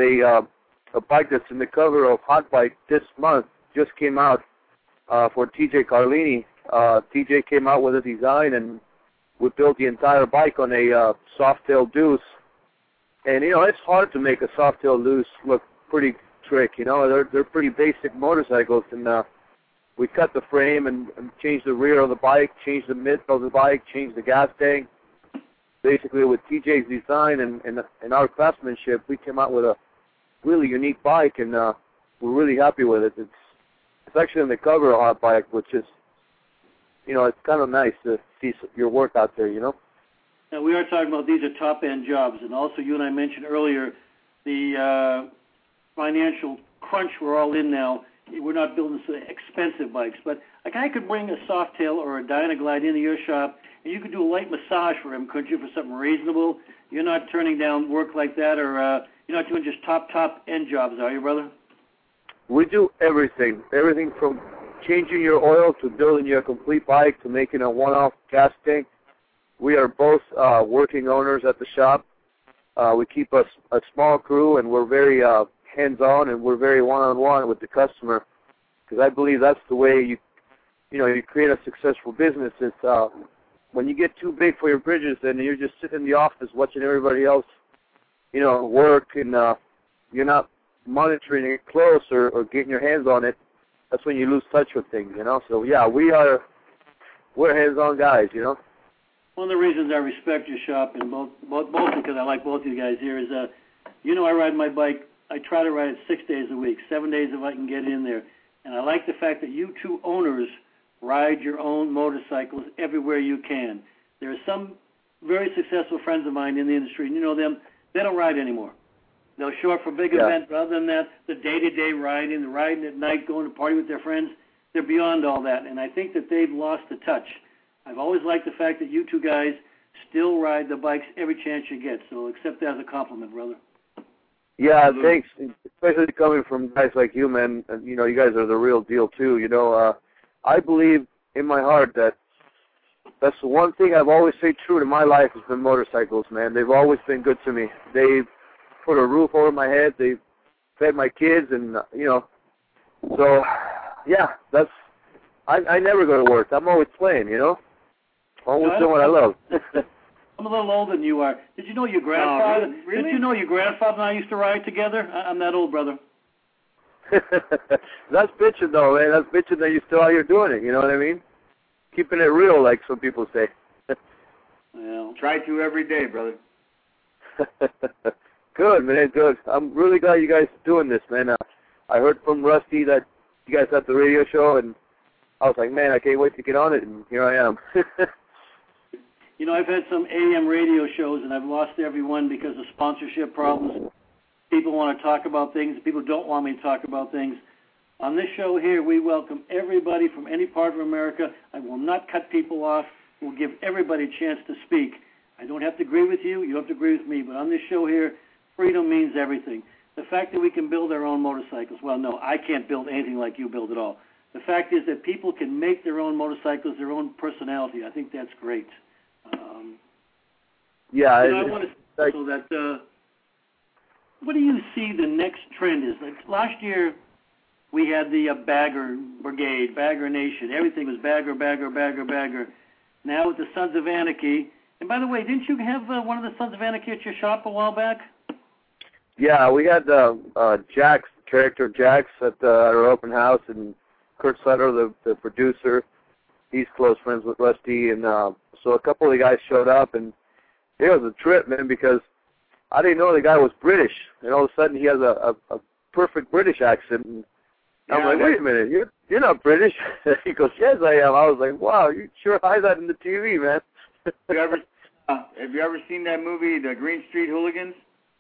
a bike that's in the cover of Hot Bike this month just came out for TJ Carlini. TJ came out with a design, and we built the entire bike on a soft-tail deuce. And, you know, it's hard to make a soft-tail deuce look pretty trick, you know. They're pretty basic motorcycles, and we cut the frame and changed the rear of the bike, changed the mid of the bike, changed the gas tank. Basically, with TJ's design and our craftsmanship, we came out with a really unique bike, and we're really happy with it. It's actually on the cover of Hot Bike, which is, you know, it's kind of nice to see your work out there, you know. Now, we are talking about these are top-end jobs, and also you and I mentioned earlier the financial crunch we're all in now. We're not building so expensive bikes, but a guy could bring a Softail or a Dynaglide into your shop, and you could do a light massage for him, couldn't you, for something reasonable? You're not turning down work like that, or you're not doing just top-end jobs, are you, brother? We do everything from changing your oil to building you a complete bike to making a one-off gas tank. We are both working owners at the shop. We keep a small crew, and we're very hands-on, and we're very one-on-one with the customer, because I believe that's the way you create a successful business. It's when you get too big for your bridges, then you're just sitting in the office watching everybody else, you know, work, and you're not monitoring it close or getting your hands on it. That's when you lose touch with things, you know. So yeah, we're hands-on guys, you know. One of the reasons I respect your shop, and mostly because I like both of you guys here, is you know, I ride my bike. I try to ride it 6 days a week, 7 days if I can get in there. And I like the fact that you two owners ride your own motorcycles everywhere you can. There are some very successful friends of mine in the industry, and you know them, they don't ride anymore. They'll show up for big events, but other than that, the day-to-day riding, the riding at night, going to party with their friends, they're beyond all that. And I think that they've lost the touch. I've always liked the fact that you two guys still ride the bikes every chance you get, so accept that as a compliment, brother. Yeah, thanks, especially coming from guys like you, man. You know, you guys are the real deal, too. You know, I believe in my heart that that's the one thing I've always stayed true to my life has been motorcycles, man. They've always been good to me. They've put a roof over my head. They've fed my kids, and, you know, so, yeah, I never go to work. I'm always playing, you know. Always doing what I love. I'm a little older than you are. Did you know your grandfather? No, really? Did you know your grandfather and I used to ride together? I'm that old, brother. That's bitching, though, man. That's bitching that you're still out here doing it. You know what I mean? Keeping it real, like some people say. Well, try to every day, brother. Good, man. Good. I'm really glad you guys are doing this, man. I heard from Rusty that you guys had the radio show, and I was like, man, I can't wait to get on it, and here I am. You know, I've had some AM radio shows, and I've lost every one because of sponsorship problems. People want to talk about things. People don't want me to talk about things. On this show here, we welcome everybody from any part of America. I will not cut people off. We'll give everybody a chance to speak. I don't have to agree with you. You don't have to agree with me. But on this show here, freedom means everything. The fact that we can build our own motorcycles, well, no, I can't build anything like you build at all. The fact is that people can make their own motorcycles, their own personality. I think that's great. Yeah, you know, I want to say also that, what do you see the next trend is? Like last year, we had the Bagger Brigade, Bagger Nation. Everything was Bagger, Bagger, Bagger, Bagger. Now with the Sons of Anarchy. And by the way, didn't you have one of the Sons of Anarchy at your shop a while back? Yeah, we had Jax, character Jax at our open house, and Kurt Sutter, the producer. He's close friends with Rusty, and so a couple of the guys showed up, and it was a trip, man, because I didn't know the guy was British, and all of a sudden he has a perfect British accent, and I'm like, wait a minute, you're not British? He goes, yes, I am. I was like, wow, you sure hide that in the TV, man. Have you ever seen that movie, The Green Street Hooligans?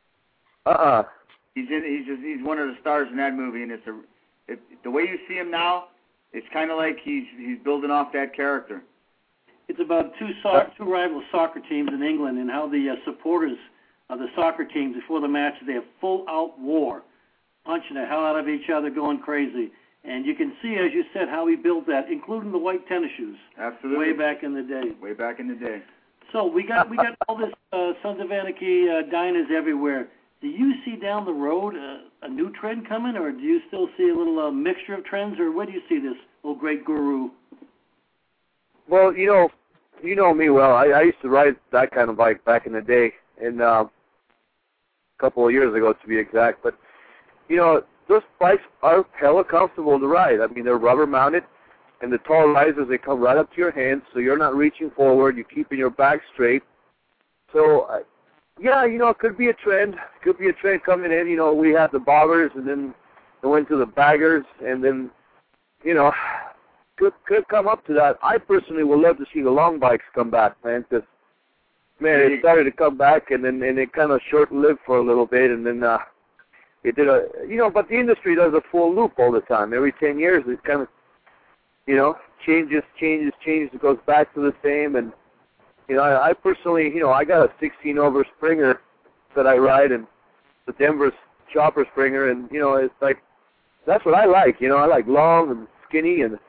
He's one of the stars in that movie, and the way you see him now, it's kind of like he's building off that character. It's about two rival soccer teams in England, and how the supporters of the soccer teams before the match, they have full-out war, punching the hell out of each other, going crazy. And you can see, as you said, how he built that, including the white tennis shoes. Absolutely. Way back in the day. Way back in the day. So we got all this Sons of Anarchy diners everywhere. Do you see down the road a new trend coming, or do you still see a little mixture of trends, or where do you see this old great guru? Well, you know me well. I used to ride that kind of bike back in the day, and a couple of years ago to be exact. But, those bikes are hella comfortable to ride. I mean, they're rubber mounted, and the tall risers, they come right up to your hands, so you're not reaching forward. You're keeping your back straight. So, it could be a trend. Could be a trend coming in. We had the bobbers, and then it went to the baggers, and then, could come up to that. I personally would love to see the long bikes come back, man, because, man, it started to come back, and it kind of short-lived for a little bit, and then it did but the industry does a full loop all the time. Every 10 years, it kind of, changes, it goes back to the same, and, I personally, I got a 16-over Springer that I ride, and the Denver's Chopper Springer, and, it's like, that's what I like, I like long and skinny, and,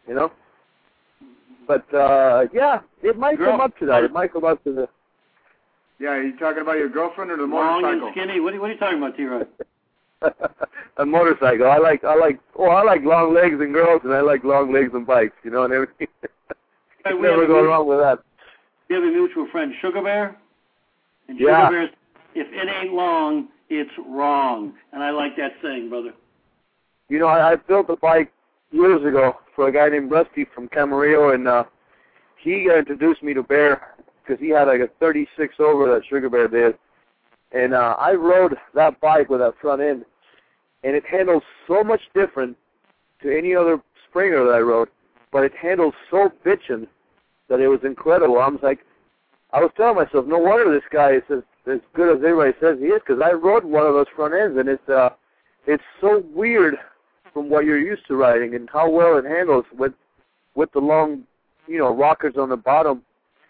but, it might come up to that. It might come up to the... Yeah, are you talking about your girlfriend or the long motorcycle? And skinny? What are you talking about, T-Rod? A motorcycle. I like long legs and girls, and I like long legs and bikes, and everything. Never go wrong with that. We have a mutual friend, Sugar Bear. And Yeah. Sugar Bear, if it ain't long, it's wrong. And I like that saying, brother. I built a bike years ago for a guy named Rusty from Camarillo, and he introduced me to Bear because he had like a 36 over that Sugar Bear did. And I rode that bike with that front end, and it handles so much different to any other Springer that I rode, but it handles so bitchin' that it was incredible. I was telling myself, no wonder this guy is as good as everybody says he is, because I rode one of those front ends, and it's so weird from what you're used to riding and how well it handles with the long, rockers on the bottom.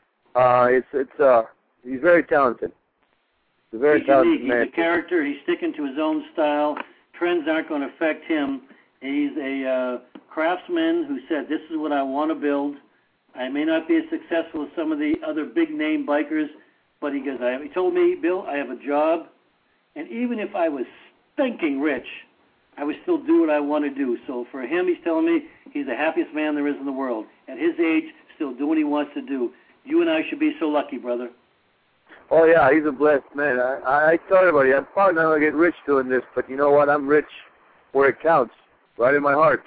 He's very talented. He's a very talented man. He's a character. He's sticking to his own style. Trends aren't going to affect him. He's a craftsman who said, this is what I want to build. I may not be as successful as some of the other big-name bikers, but he told me, Bill, I have a job, and even if I was stinking rich, I would still do what I want to do. So for him, he's telling me he's the happiest man there is in the world. At his age, still doing what he wants to do. You and I should be so lucky, brother. Oh, yeah, he's a blessed man. I thought about it. I'm probably not going to get rich doing this, but you know what? I'm rich where it counts, right in my heart.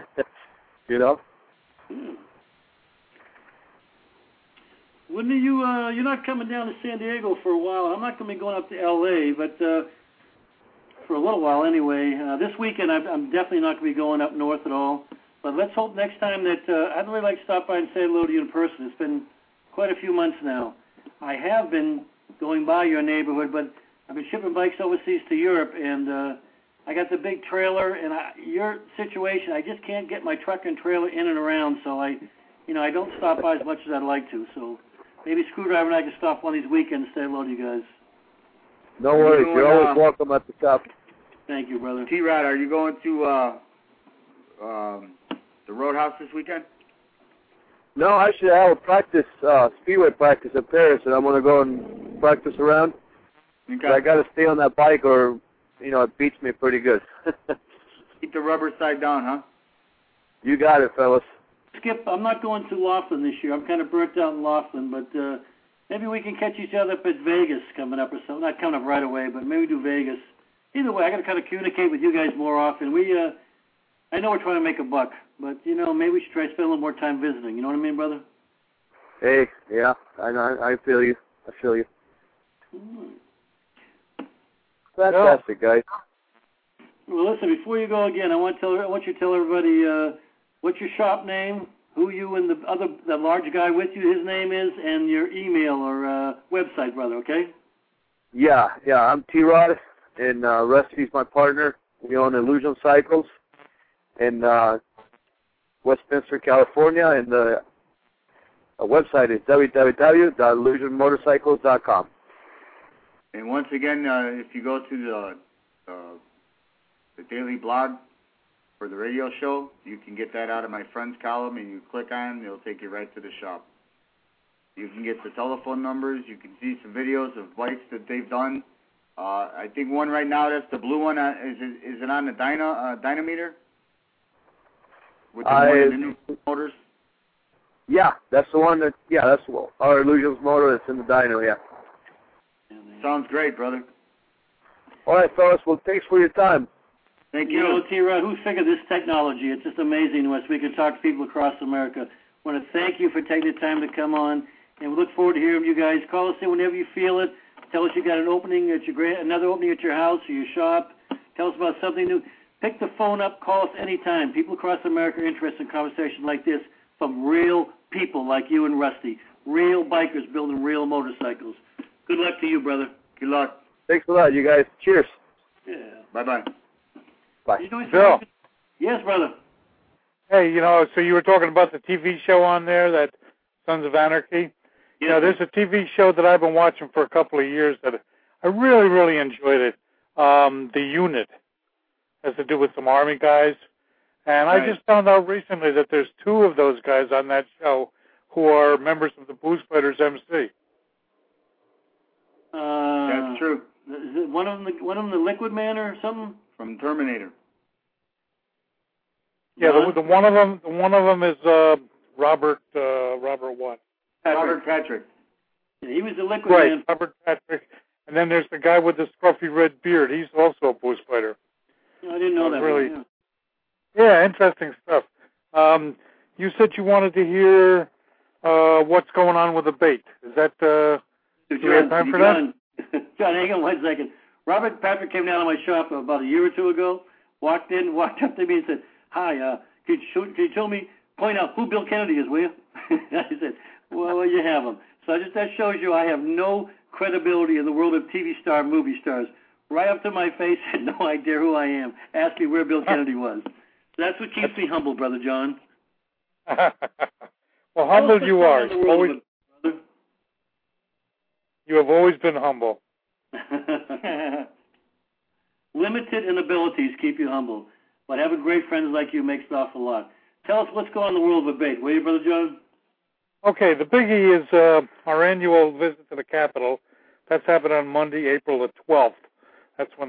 When are you're not coming down to San Diego for a while. I'm not going to be going up to L.A., but for a little while anyway. This weekend, I'm definitely not going to be going up north at all. But let's hope next time that I'd really like to stop by and say hello to you in person. It's been quite a few months now. I have been going by your neighborhood, but I've been shipping bikes overseas to Europe, and I got the big trailer, and your situation, I just can't get my truck and trailer in and around, so I don't stop by as much as I'd like to. So maybe Screwdriver and I can stop one of these weekends and say hello to you guys. No worries. You're always welcome at the top. Thank you, brother. T-Rod, are you going to the Roadhouse this weekend? No, actually, I have a practice, speedway practice in Paris, and I'm going to go and practice around. Okay. But I got to stay on that bike, or it beats me pretty good. Keep the rubber side down, huh? You got it, fellas. Skip, I'm not going to Laughlin this year. I'm kind of burnt out in Laughlin, but maybe we can catch each other up at Vegas coming up or something. Not coming up right away, but maybe do Vegas. Either way, I got to kind of communicate with you guys more often. I know we're trying to make a buck, but, maybe we should try to spend a little more time visiting. You know what I mean, brother? Hey, yeah, I feel you. Fantastic, guys. Well, listen, before you go again, I want you to tell everybody what's your shop name, who you and the large guy with you, his name is, and your email or website, brother, okay? Yeah, I'm T-Rod, and Rusty's my partner. We own Illusion Cycles in Westminster, California, and the website is www.illusionmotorcycles.com. And once again, if you go to the daily blog for the radio show. You can get that out of my friends column, and you click on it, it'll take you right to the shop. You can get the telephone numbers. You can see some videos of bikes that they've done. I think one right now, that's the blue one. Is it on the Dynameter? With the new motors? Yeah, that's the one that's our Illusions motor that's in the dyno, yeah. Sounds great, brother. All right, fellas, well, thanks for your time. Thank you. You know, T-Rod, who figured this technology? It's just amazing to us. We can talk to people across America. I want to thank you for taking the time to come on, and we look forward to hearing you guys. Call us in whenever you feel it. Tell us you got an opening at another opening at your house or your shop. Tell us about something new. Pick the phone up. Call us anytime. People across America are interested in conversations like this from real people like you and Rusty, real bikers building real motorcycles. Good luck to you, brother. Good luck. Thanks a lot, you guys. Cheers. Yeah. Bye-bye. Bye. Bill. Yes, brother. Hey, so you were talking about the TV show on there, that Sons of Anarchy. Yeah. There's a TV show that I've been watching for a couple of years that I really, really enjoyed it. The Unit has to do with some Army guys. And right. I just found out recently that there's two of those guys on that show who are members of the Blues Fighters MC. That's true. Is it one of them the Liquid Man or something? From Terminator. Yeah, the one of them is Robert what? Robert Patrick. Yeah, he was the Liquid right, Man. Robert Patrick. And then there's the guy with the scruffy red beard. He's also a Blues Fighter. I didn't know that. Really, one, yeah, interesting stuff. You said you wanted to hear what's going on with the bait. Is that do we have time for that? John, hang on 1 second. Robert Patrick came down to my shop about a year or two ago, walked up to me and said, hi, could you point out who Bill Kennedy is, will you? I said, well, you have him. So that shows you I have no credibility in the world of TV star, movie stars. Right up to my face, had no idea who I am. Asked me where Bill Kennedy was. So that's what keeps me humble, Brother John. Well, humble you are. You have always been humble. Limited in abilities keep you humble, but having great friends like you makes an awful lot. Tell us what's going on in the world of debate, will you, Brother John? Okay, the biggie is our annual visit to the Capitol. That's happening on Monday, April the 12th. That's when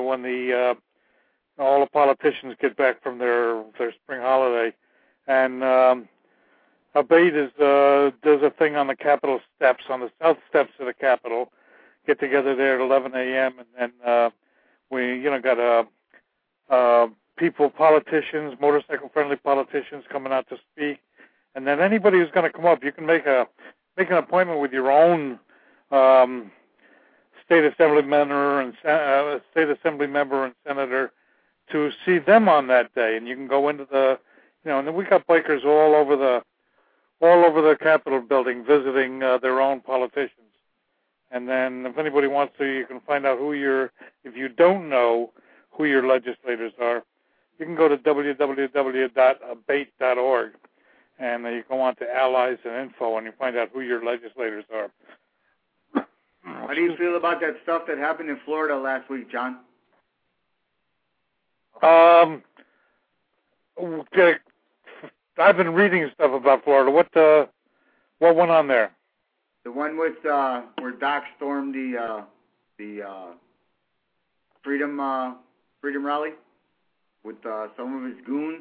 all the politicians get back from their spring holiday, and Abate does a thing on the Capitol steps, on the south steps of the Capitol. Get together there at 11 a.m. and then we got people, politicians, motorcycle-friendly politicians coming out to speak, and then anybody who's going to come up, you can make an appointment with your own state assembly member and senator to see them on that day, and you can go into and then we got bikers all over the Capitol building visiting their own politicians. And then if anybody wants to, you can find out if you don't know who your legislators are, you can go to www.abate.org, and you go on to Allies and Info, and you find out who your legislators are. How do you feel about that stuff that happened in Florida last week, John? I've been reading stuff about Florida. What went on there? The one with where Doc stormed the Freedom Rally with some of his goons.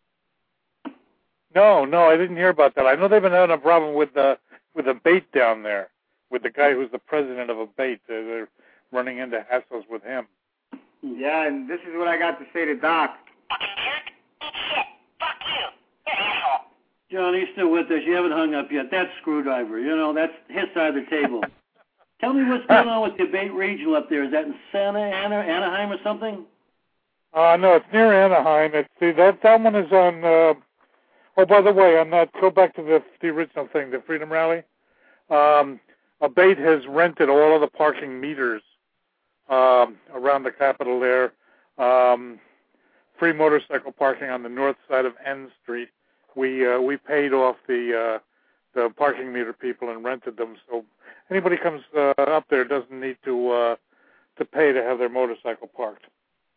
No, I didn't hear about that. I know they've been having a problem with Abate down there, with the guy who's the president of Abate. They're running into hassles with him. Yeah, and this is what I got to say to Doc. Fucking jerk, eat shit, fuck you, you're an asshole. John, he's still with us. You haven't hung up yet. That's Screwdriver. That's his side of the table. Tell me what's going on with the Abate Regional up there. Is that in Santa Ana, Anaheim or something? No, it's near Anaheim. That one is on, by the way, on that, go back to the original thing, the Freedom Rally. Abate has rented all of the parking meters around the Capitol there. Free motorcycle parking on the north side of N Street. We paid off the parking meter people and rented them, so anybody comes up there doesn't need to pay to have their motorcycle parked.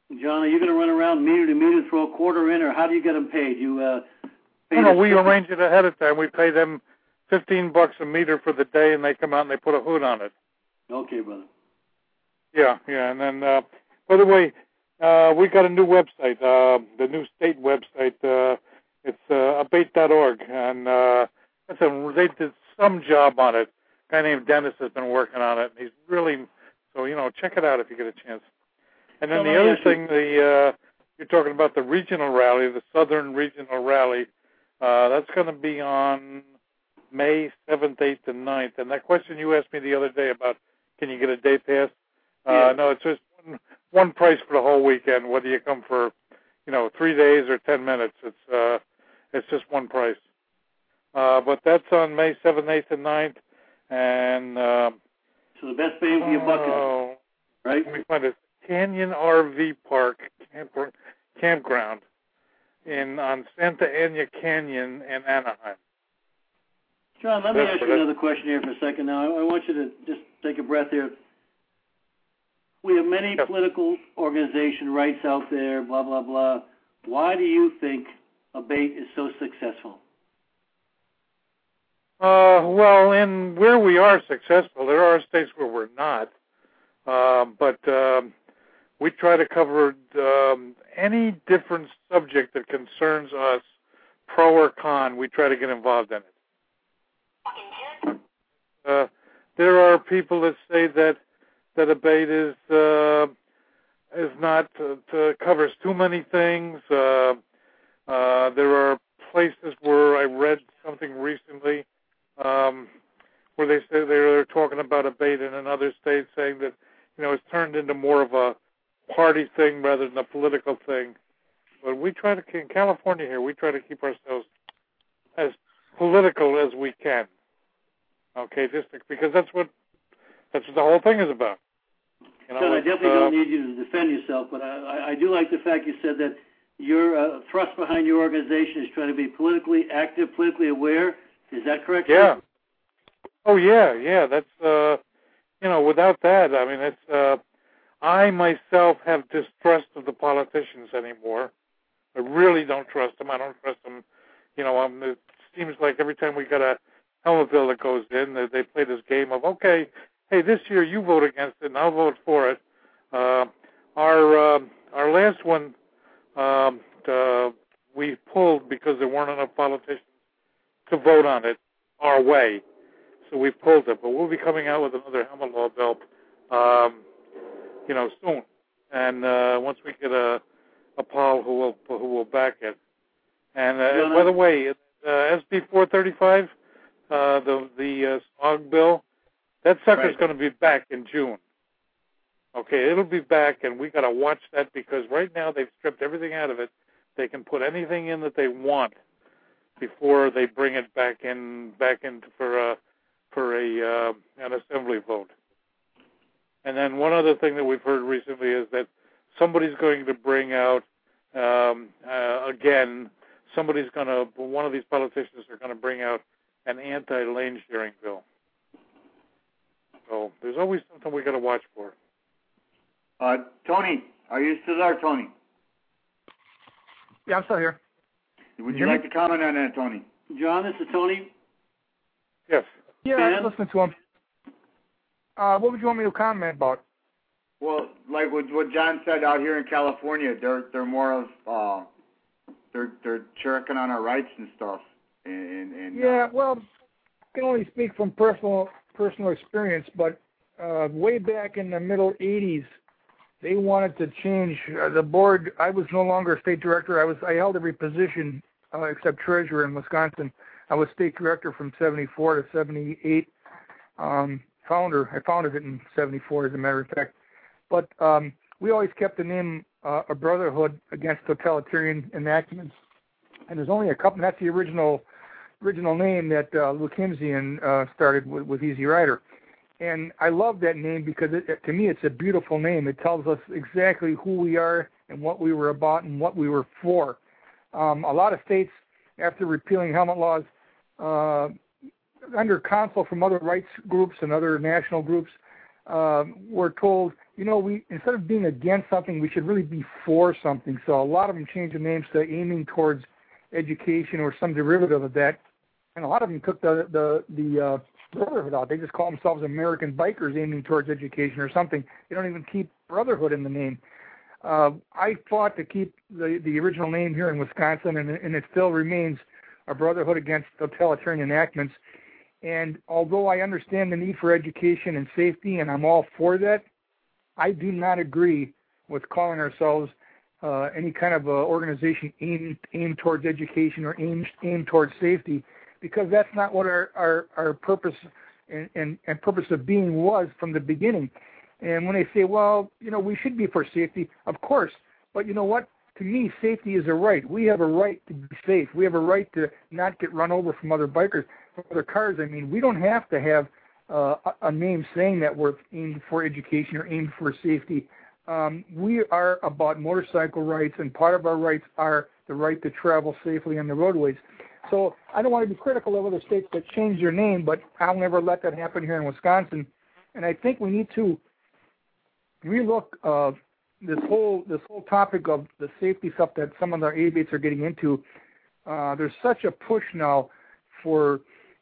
John, are you going to run around meter to meter, throw a quarter in, or how do you get them paid? You pay No, we arrange it ahead of time. We pay them $15 a meter for the day, and they come out and they put a hood on it. Okay, brother. Yeah, and then, by the way, we got a new website, the new state website. It's abate.org, and they did some job on it. A guy named Dennis has been working on it, and he's really, so, check it out if you get a chance. And then the other thing, you're talking about the regional rally, the Southern Regional Rally. That's going to be on May 7th, 8th, and 9th. And that question you asked me the other day about can you get a day pass? No, it's just one price for the whole weekend, whether you come for, 3 days or 10 minutes. It's just one price. But that's on May 7th, 8th, and 9th. And so the best bang for your buck, right? Let me find it. Canyon RV Park campground on Santa Ana Canyon in Anaheim. John, let me ask you another question here for a second now. I want you to just take a breath here. We have many political organization rights out there, blah, blah, blah. Why do you think ABATE is so successful? Well, in where we are successful, there are states where we're not. But we try to cover any different subject that concerns us, pro or con. We try to get involved in it. There are people that say that ABATE is not covers too many things. There are places where I read something recently where they say they're talking about ABATE in another state, saying that it's turned into more of a party thing rather than a political thing. But we try to, in California here, we try to keep ourselves as political as we can. Okay, just because that's what the whole thing is about. John, I definitely don't need you to defend yourself, but I do like the fact you said that your thrust behind your organization is trying to be politically active, politically aware. Is that correct? Yeah. Oh, yeah. That's, without that, I mean, it's, I myself have distrust of the politicians anymore. I really don't trust them. I don't trust them. It seems like every time we got a helmet bill that goes in, they play this game of, okay, hey, this year you vote against it and I'll vote for it. Our last one we pulled because there weren't enough politicians to vote on it our way. So we pulled it. But we'll be coming out with another helmet law bill, soon. And once we get a Paul who will back it. And by the way, SB 435, the smog bill, that sucker's going to be back in June. Okay, it'll be back, and we got to watch that because right now they've stripped everything out of it. They can put anything in that they want before they bring it back in for an assembly vote. And then one other thing that we've heard recently is that somebody's going to bring out again. One of these politicians are going to bring out an anti-lane sharing bill. So there's always something we got to watch for. Tony, are you still there, Tony? Yeah, I'm still here. Would you like to comment on that, Tony? John, this is Tony. Yes. Yeah, I'm listening to him. What would you want me to comment about? Well, like what John said out here in California, they're more of they're checking on our rights and stuff. And yeah, well, I can only speak from personal experience, but way back in the middle 80s, they wanted to change the board. I was no longer state director. I held every position except treasurer in Wisconsin. I was state director from 74 to 78. I founded it in 74, as a matter of fact. But we always kept the name a Brotherhood Against Totalitarian Enactments. And there's only a couple. That's the original name that Lou Kimsian started with Easy Rider. And I love that name because to me it's a beautiful name. It tells us exactly who we are and what we were about and what we were for. A lot of states, after repealing helmet laws, under counsel from other rights groups and other national groups, we're told, we instead of being against something, we should really be for something. So a lot of them change the names to aiming towards education or some derivative of that, and a lot of them took the brotherhood out. They just call themselves American Bikers aiming towards education or something. They don't even keep brotherhood in the name. I fought to keep the original name here in Wisconsin, and it still remains a brotherhood against totalitarian enactments. And although I understand the need for education and safety, and I'm all for that, I do not agree with calling ourselves any kind of organization aimed towards education or aimed towards safety, because that's not what our purpose and purpose of being was from the beginning. And when they say, well, we should be for safety, of course, but you know what? To me, safety is a right. We have a right to be safe. We have a right to not get run over from other bikers, from other cars. I mean, we don't have to have a name saying that we're aimed for education or aimed for safety. We are about motorcycle rights, and part of our rights are the right to travel safely on the roadways. So I don't want to be critical of other states that change their name, but I'll never let that happen here in Wisconsin. And I think we need to relook this whole topic of the safety stuff that some of our ABATs are getting into. There's such a push now for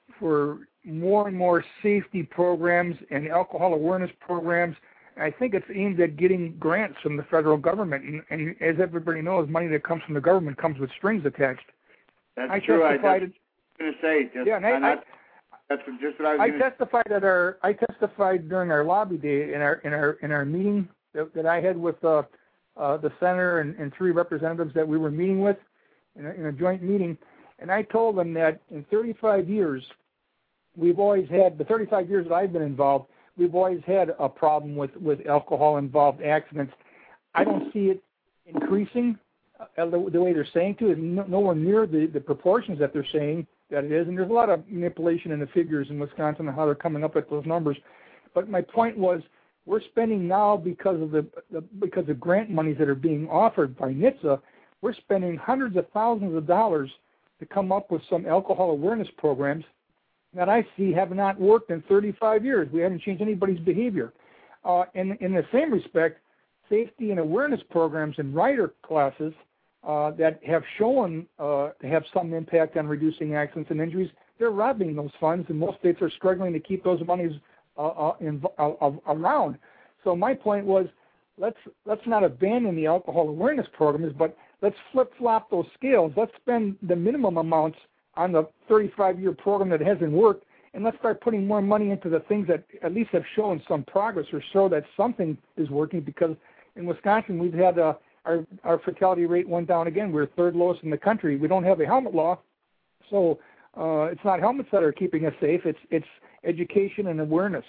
more and more safety programs and alcohol awareness programs. I think it's aimed at getting grants from the federal government, and as everybody knows, money that comes from the government comes with strings attached. That's true. I was going to say. That's just what I was going to say. I testified during our lobby day in our meeting that I had with the senator and three representatives that we were meeting with in a joint meeting, and I told them that in 35 years, we've always had, the 35 years that I've been involved, we've always had a problem with alcohol-involved accidents. I don't see it increasing the way they're saying to. It's nowhere near the proportions that they're saying that it is, and there's a lot of manipulation in the figures in Wisconsin and how they're coming up with those numbers. But my point was, we're spending now because of grant monies that are being offered by NHTSA, we're spending hundreds of thousands of dollars to come up with some alcohol awareness programs that I see have not worked in 35 years. We haven't changed anybody's behavior. In the same respect, safety and awareness programs in rider classes that have shown to have some impact on reducing accidents and injuries, they're robbing those funds, and most states are struggling to keep those monies around. So my point was, let's not abandon the alcohol awareness programs, but let's flip-flop those scales. Let's spend the minimum amounts on the 35-year program that hasn't worked, and let's start putting more money into the things that at least have shown some progress or show that something is working, because in Wisconsin we've had our fatality rate went down again. We're third lowest in the country. We don't have a helmet law, so it's not helmets that are keeping us safe. It's education and awareness.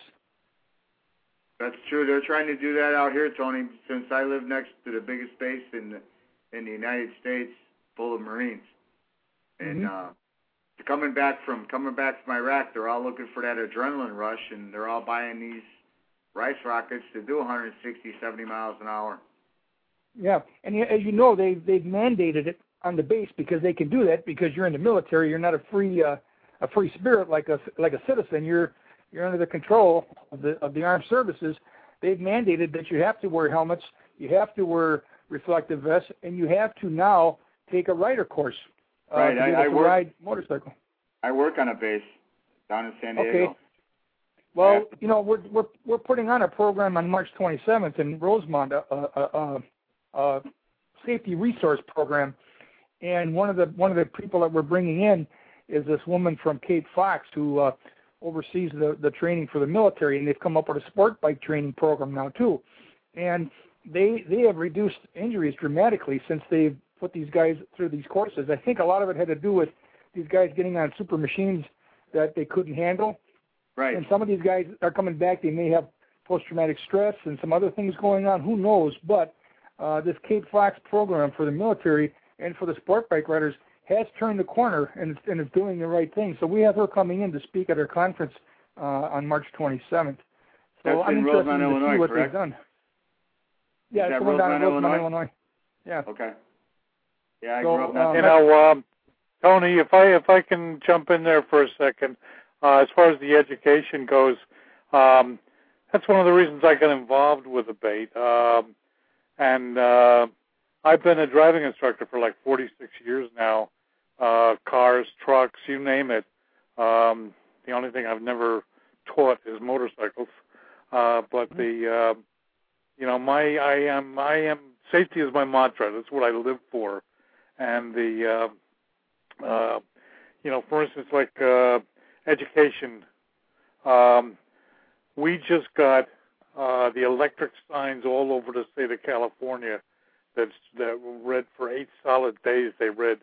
That's true. They're trying to do that out here, Tony. Since I live next to the biggest base in the United States, full of Marines, and coming back from Iraq, they're all looking for that adrenaline rush, and they're all buying these rice rockets to do 160, 70 miles an hour. Yeah, and as you know, they've mandated it on the base because they can do that because you're in the military. You're not a free spirit like a citizen. You're under the control of the armed services. They've mandated that you have to wear helmets, you have to wear reflective vests, and you have to now take a rider course right. to be able to ride motorcycle. I work on a base down in San Diego. Okay. Well, you know, we're putting on a program on March 27th in Rosemont, a safety resource program, and one of the people that we're bringing in is this woman from Cape Fox who oversees the training for the military, and they've come up with a sport bike training program now too, and they have reduced injuries dramatically since they've put these guys through these courses. I think a lot of it had to do with these guys getting on super machines that they couldn't handle. Right. And some of these guys are coming back. They may have post-traumatic stress and some other things going on. Who knows? But this Cape Fox program for the military and for the sport bike riders has turned the corner and is doing the right thing. So we have her coming in to speak at our conference on March 27th. So I'm interested to see what they've done. Yeah, it's going down in Rosemont, Illinois. Yeah. Okay. Yeah, I grew up you know, Tony, if I can jump in there for a second. As far as the education goes, that's one of the reasons I got involved with debate. And I've been a driving instructor for like 46 years now. Cars, trucks, you name it. The only thing I've never taught is motorcycles. But the I am safety is my mantra. That's what I live for. And the for instance, like education. We just got the electric signs all over the state of California that read for 8 solid days. They read,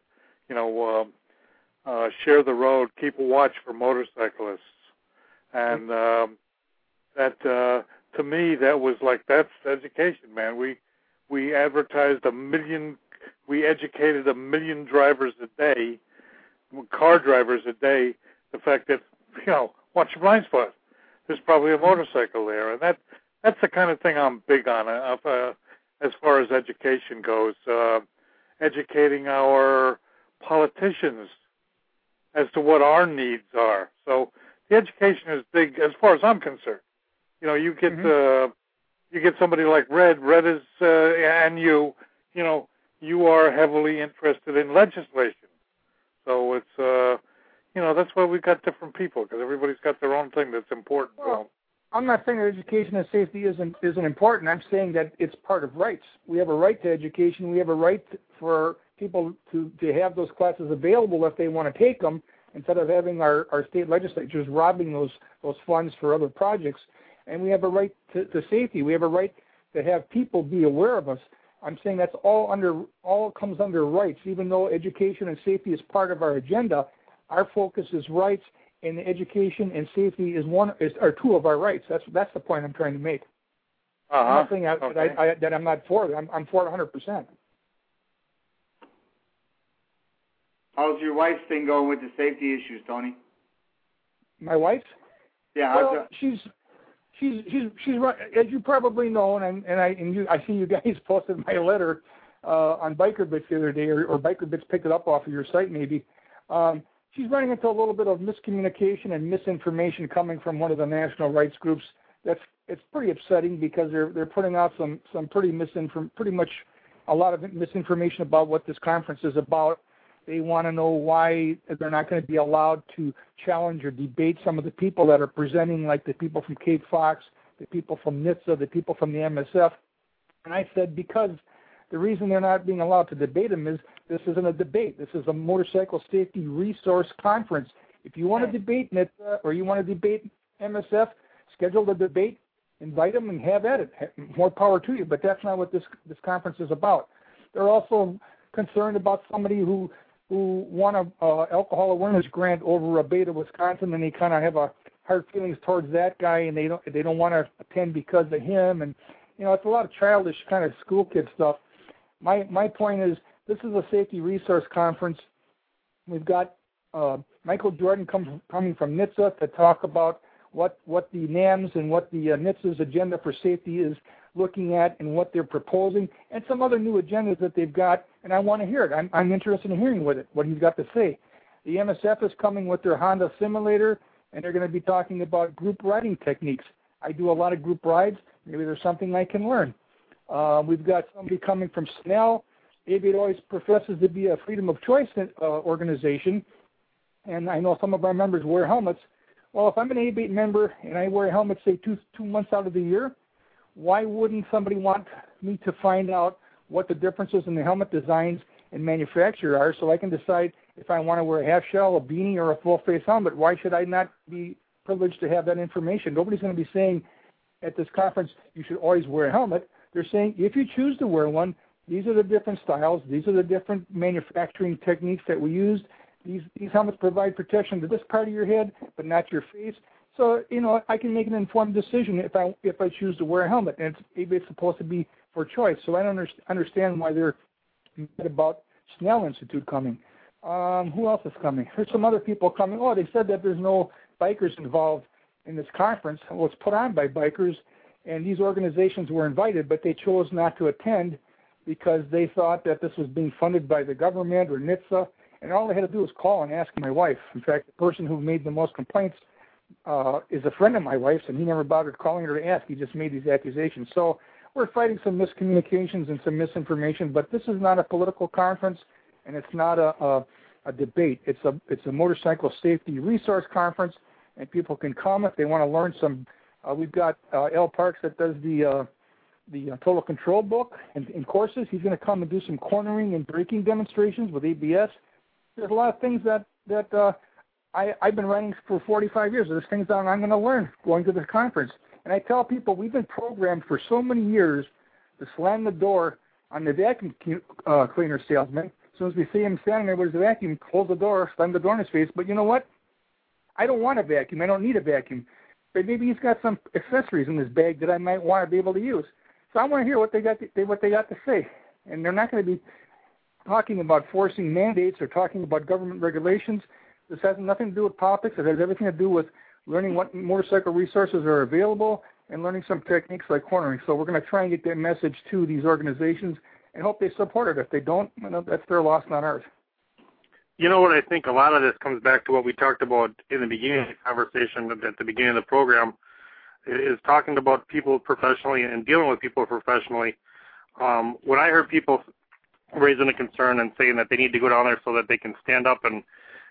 share the road, keep a watch for motorcyclists, and that to me that was like that's education, man. We advertised we educated 1 million drivers a day, car drivers a day. The fact that watch your blind spot. There's probably a motorcycle there, and that's the kind of thing I'm big on as far as education goes. Educating our politicians as to what our needs are. So the education is big as far as I'm concerned. You get you get somebody like Red. Red is and you are heavily interested in legislation. So it's that's why we've got different people, because everybody's got their own thing that's important to them. I'm not saying that education and safety isn't important. I'm saying that it's part of rights. We have a right to education. We have a right for people to have those classes available if they want to take them, instead of having our state legislatures robbing those funds for other projects. And we have a right to safety. We have a right to have people be aware of us. I'm saying that's all comes under rights. Even though education and safety is part of our agenda, our focus is rights, and education and safety are two of our rights. That's the point I'm trying to make. I'm not saying that I'm not for it. I'm for it 100%. How's your wife's thing going with the safety issues, Tony? My wife's? Yeah. Well, she's right. As you probably know, I see you guys posted my letter on Biker Bits the other day, or Biker Bits picked it up off of your site maybe. She's running into a little bit of miscommunication and misinformation coming from one of the national rights groups. It's pretty upsetting, because they're putting out some pretty much a lot of misinformation about what this conference is about. They want to know why they're not going to be allowed to challenge or debate some of the people that are presenting, like the people from Cape Fox, the people from NHTSA, the people from the MSF. And I said, because the reason they're not being allowed to debate them is this isn't a debate. This is a motorcycle safety resource conference. If you want to debate NHTSA or you want to debate MSF, schedule the debate, invite them, and have at it. More power to you. But that's not what this conference is about. They're also concerned about somebody who won a alcohol awareness grant over a Beta, Wisconsin, and they kind of have a hard feelings towards that guy, and they don't want to attend because of him. And it's a lot of childish kind of school kid stuff. My point is, this is a safety resource conference. We've got Michael Jordan coming from NHTSA to talk about what the NAMS and what the NHTSA's agenda for safety is looking at, and what they're proposing, and some other new agendas that they've got, and I want to hear it. I'm interested in hearing what he's got to say. The MSF is coming with their Honda simulator, and they're going to be talking about group riding techniques. I do a lot of group rides. Maybe there's something I can learn. We've got somebody coming from SNEL. ABATE always professes to be a freedom of choice organization, and I know some of our members wear helmets. Well, if I'm an ABATE member and I wear a helmet, say, two months out of the year, why wouldn't somebody want me to find out what the differences in the helmet designs and manufacturer are, so I can decide if I want to wear a half shell, a beanie, or a full-face helmet? Why should I not be privileged to have that information? Nobody's going to be saying at this conference you should always wear a helmet. They're saying if you choose to wear one, these are the different styles, these are the different manufacturing techniques that we used. These helmets provide protection to this part of your head, but not your face. So, I can make an informed decision if I choose to wear a helmet, and it's supposed to be for choice. So I don't understand why they're mad about Snell Institute coming. Who else is coming? There's some other people coming. Oh, they said that there's no bikers involved in this conference. Well, it's put on by bikers, and these organizations were invited, but they chose not to attend because they thought that this was being funded by the government or NHTSA, and all they had to do was call and ask my wife. In fact, the person who made the most complaints is a friend of my wife's, and he never bothered calling her to ask. He just made these accusations. So we're fighting some miscommunications and some misinformation, but this is not a political conference, and it's not a debate. It's a motorcycle safety resource conference, and people can come if they want to learn some. We've got Al Parks that does the Total Control book and courses. He's going to come and do some cornering and braking demonstrations with ABS. There's a lot of things that I've been writing for 45 years. There's things that I'm going to learn going to the conference. And I tell people we've been programmed for so many years to slam the door on the vacuum cleaner salesman. As soon as we see him standing there with his vacuum, close the door, slam the door in his face. But you know what? I don't want a vacuum. I don't need a vacuum. But maybe he's got some accessories in his bag that I might want to be able to use. So I want to hear what they got to say. And they're not going to be talking about forcing mandates or talking about government regulations. This has nothing to do with politics. It has everything to do with learning what motorcycle resources are available and learning some techniques like cornering. So we're going to try and get that message to these organizations and hope they support it. If they don't, that's their loss, not ours. You know what, I think a lot of this comes back to what we talked about in the beginning of the conversation, at the beginning of the program, is talking about people professionally and dealing with people professionally. When I heard people raising a concern and saying that they need to go down there so that they can stand up and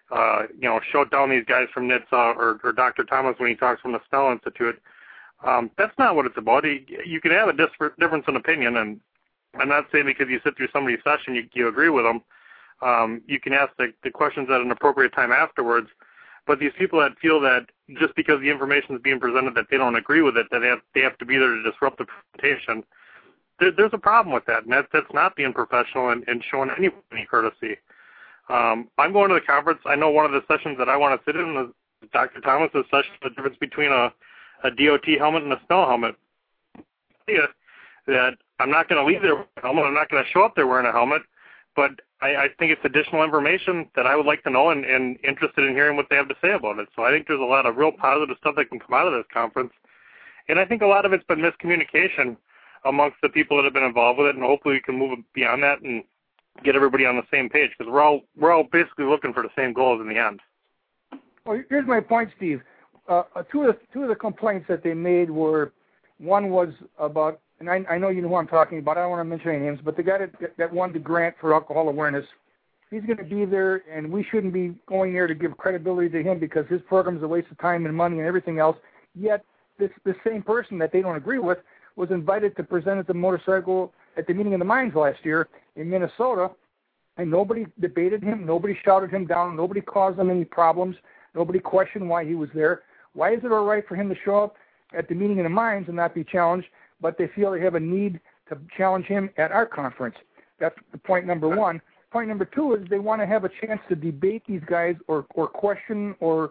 shout down these guys from NHTSA or Dr. Thomas when he talks from the Snell Institute, that's not what it's about. You can have a difference in opinion, and I'm not saying because you sit through somebody's session you agree with them. You can ask the questions at an appropriate time afterwards, but these people that feel that just because the information is being presented that they don't agree with it, that they have to be there to disrupt the presentation, there's a problem with that, and that's not being professional and showing any courtesy. I'm going to the conference. I know one of the sessions that I want to sit in is Dr. Thomas's session, the difference between a DOT helmet and a Snell helmet. That I'm not going to leave there with a helmet. I'm not going to show up there wearing a helmet, but I think it's additional information that I would like to know and interested in hearing what they have to say about it. So I think there's a lot of real positive stuff that can come out of this conference. And I think a lot of it's been miscommunication amongst the people that have been involved with it, and hopefully we can move beyond that and get everybody on the same page, because we're all basically looking for the same goals in the end. Well, here's my point, Steve. Two of the complaints that they made were, one was about, and I know you know who I'm talking about. I don't want to mention any names, but the guy that won the grant for alcohol awareness, he's going to be there, and we shouldn't be going there to give credibility to him because his program's a waste of time and money and everything else. Yet this same person that they don't agree with was invited to present at the Meeting of the Minds last year in Minnesota, and nobody debated him, nobody shouted him down, nobody caused him any problems, nobody questioned why he was there. Why is it all right for him to show up at the Meeting of the Minds and not be challenged, but they feel they have a need to challenge him at our conference? That's the point number one. Point number two is they want to have a chance to debate these guys or question or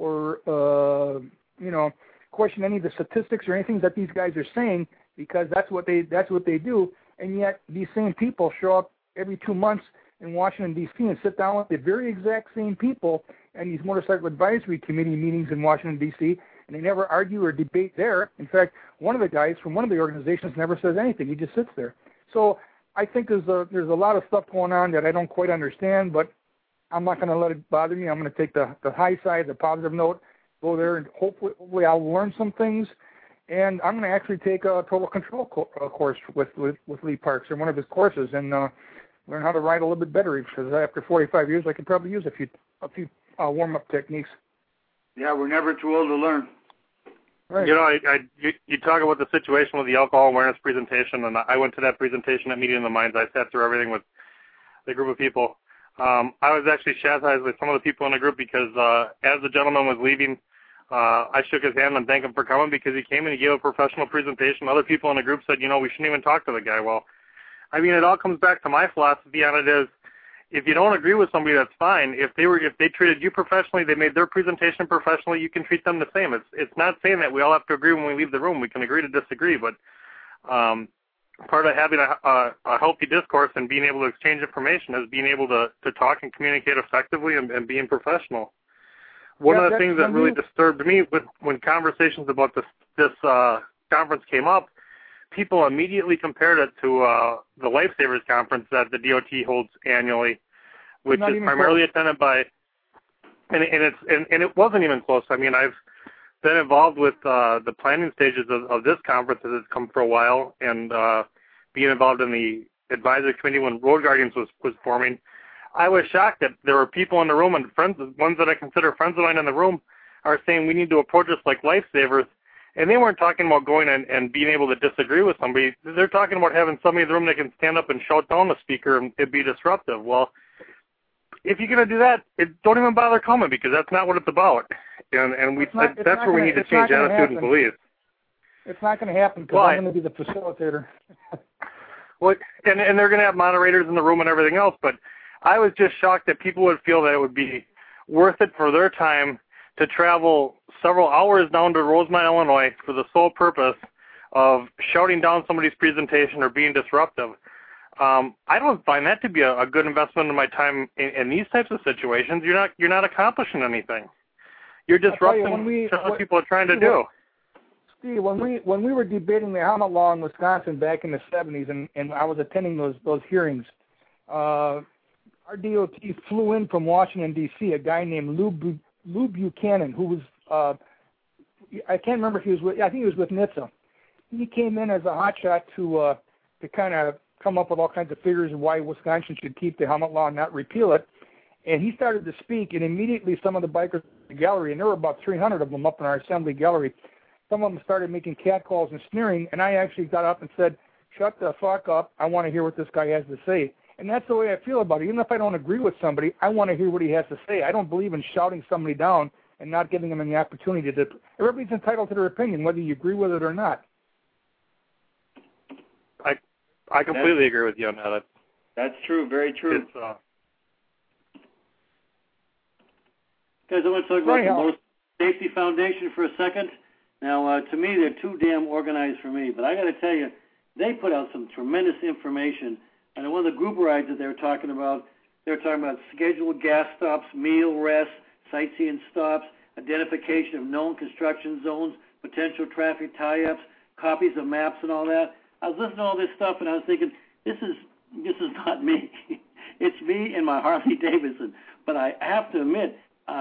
question any of the statistics or anything that these guys are saying, because that's what they do. And yet these same people show up every 2 months in Washington, D.C. and sit down with the very exact same people in these motorcycle advisory committee meetings in Washington, D.C., and they never argue or debate there. In fact, one of the guys from one of the organizations never says anything. He just sits there. So I think there's a lot of stuff going on that I don't quite understand, but I'm not going to let it bother me. I'm going to take the high side, the positive note, go there, and hopefully I'll learn some things. And I'm going to actually take a Total Control course with Lee Parks in one of his courses and learn how to ride a little bit better, because after 45 years I could probably use a few warm-up techniques. Yeah, we're never too old to learn. Right. You know, you talk about the situation with the alcohol awareness presentation, and I went to that presentation at Meeting of the Minds. I sat through everything with the group of people. I was actually chastised with some of the people in the group because as the gentleman was leaving, I shook his hand and thanked him for coming because he came and he gave a professional presentation. Other people in the group said, we shouldn't even talk to the guy. Well, I mean, it all comes back to my philosophy on it is, if you don't agree with somebody, that's fine. If they treated you professionally, they made their presentation professionally, you can treat them the same. It's not saying that we all have to agree when we leave the room. We can agree to disagree, but part of having a healthy discourse and being able to exchange information is being able to talk and communicate effectively and being professional. One of the things that really disturbed me when conversations about this conference came up, people immediately compared it to the Lifesavers Conference that the DOT holds annually, which is primarily attended by, and it wasn't even close. I mean, been involved with the planning stages of this conference as it's come for a while, and being involved in the advisory committee when Road Guardians was forming, I was shocked that there were people in the room, and ones that I consider friends of mine in the room, are saying we need to approach this like lifesavers. And they weren't talking about going and being able to disagree with somebody. They're talking about having somebody in the room that can stand up and shout down the speaker and it'd be disruptive. Well, if you're going to do that, don't even bother coming, because that's not what it's about. And that's where we need to change attitude and beliefs. It's not going to happen because I'm going to be the facilitator. Well, and they're going to have moderators in the room and everything else, but I was just shocked that people would feel that it would be worth it for their time to travel several hours down to Rosemont, Illinois for the sole purpose of shouting down somebody's presentation or being disruptive. I don't find that to be a good investment of my time in these types of situations. You're not accomplishing anything. You're disrupting what people are trying to do. Steve, when we were debating the helmet law in Wisconsin back in the 70s, and I was attending those hearings, our DOT flew in from Washington, D.C., a guy named Lou Buchanan, who was, I can't remember if he was with, I think he was with NHTSA. He came in as a hotshot to kind of come up with all kinds of figures of why Wisconsin should keep the helmet law and not repeal it. And he started to speak, and immediately some of the bikers in the gallery, and there were about 300 of them up in our assembly gallery, some of them started making catcalls and sneering, and I actually got up and said, shut the fuck up, I want to hear what this guy has to say. And that's the way I feel about it. Even if I don't agree with somebody, I want to hear what he has to say. I don't believe in shouting somebody down and not giving them any opportunity to. Everybody's entitled to their opinion, whether you agree with it or not. I completely agree with you on that. That's true, very true. Guys, I want to talk about the Motor Safety Foundation for a second. Now, to me, they're too damn organized for me, but I got to tell you, they put out some tremendous information. And one of the group rides that they were talking about scheduled gas stops, meal rests, sightseeing stops, identification of known construction zones, potential traffic tie-ups, copies of maps and all that. I was listening to all this stuff, and I was thinking, this is not me. It's me and my Harley Davidson. But I have to admit,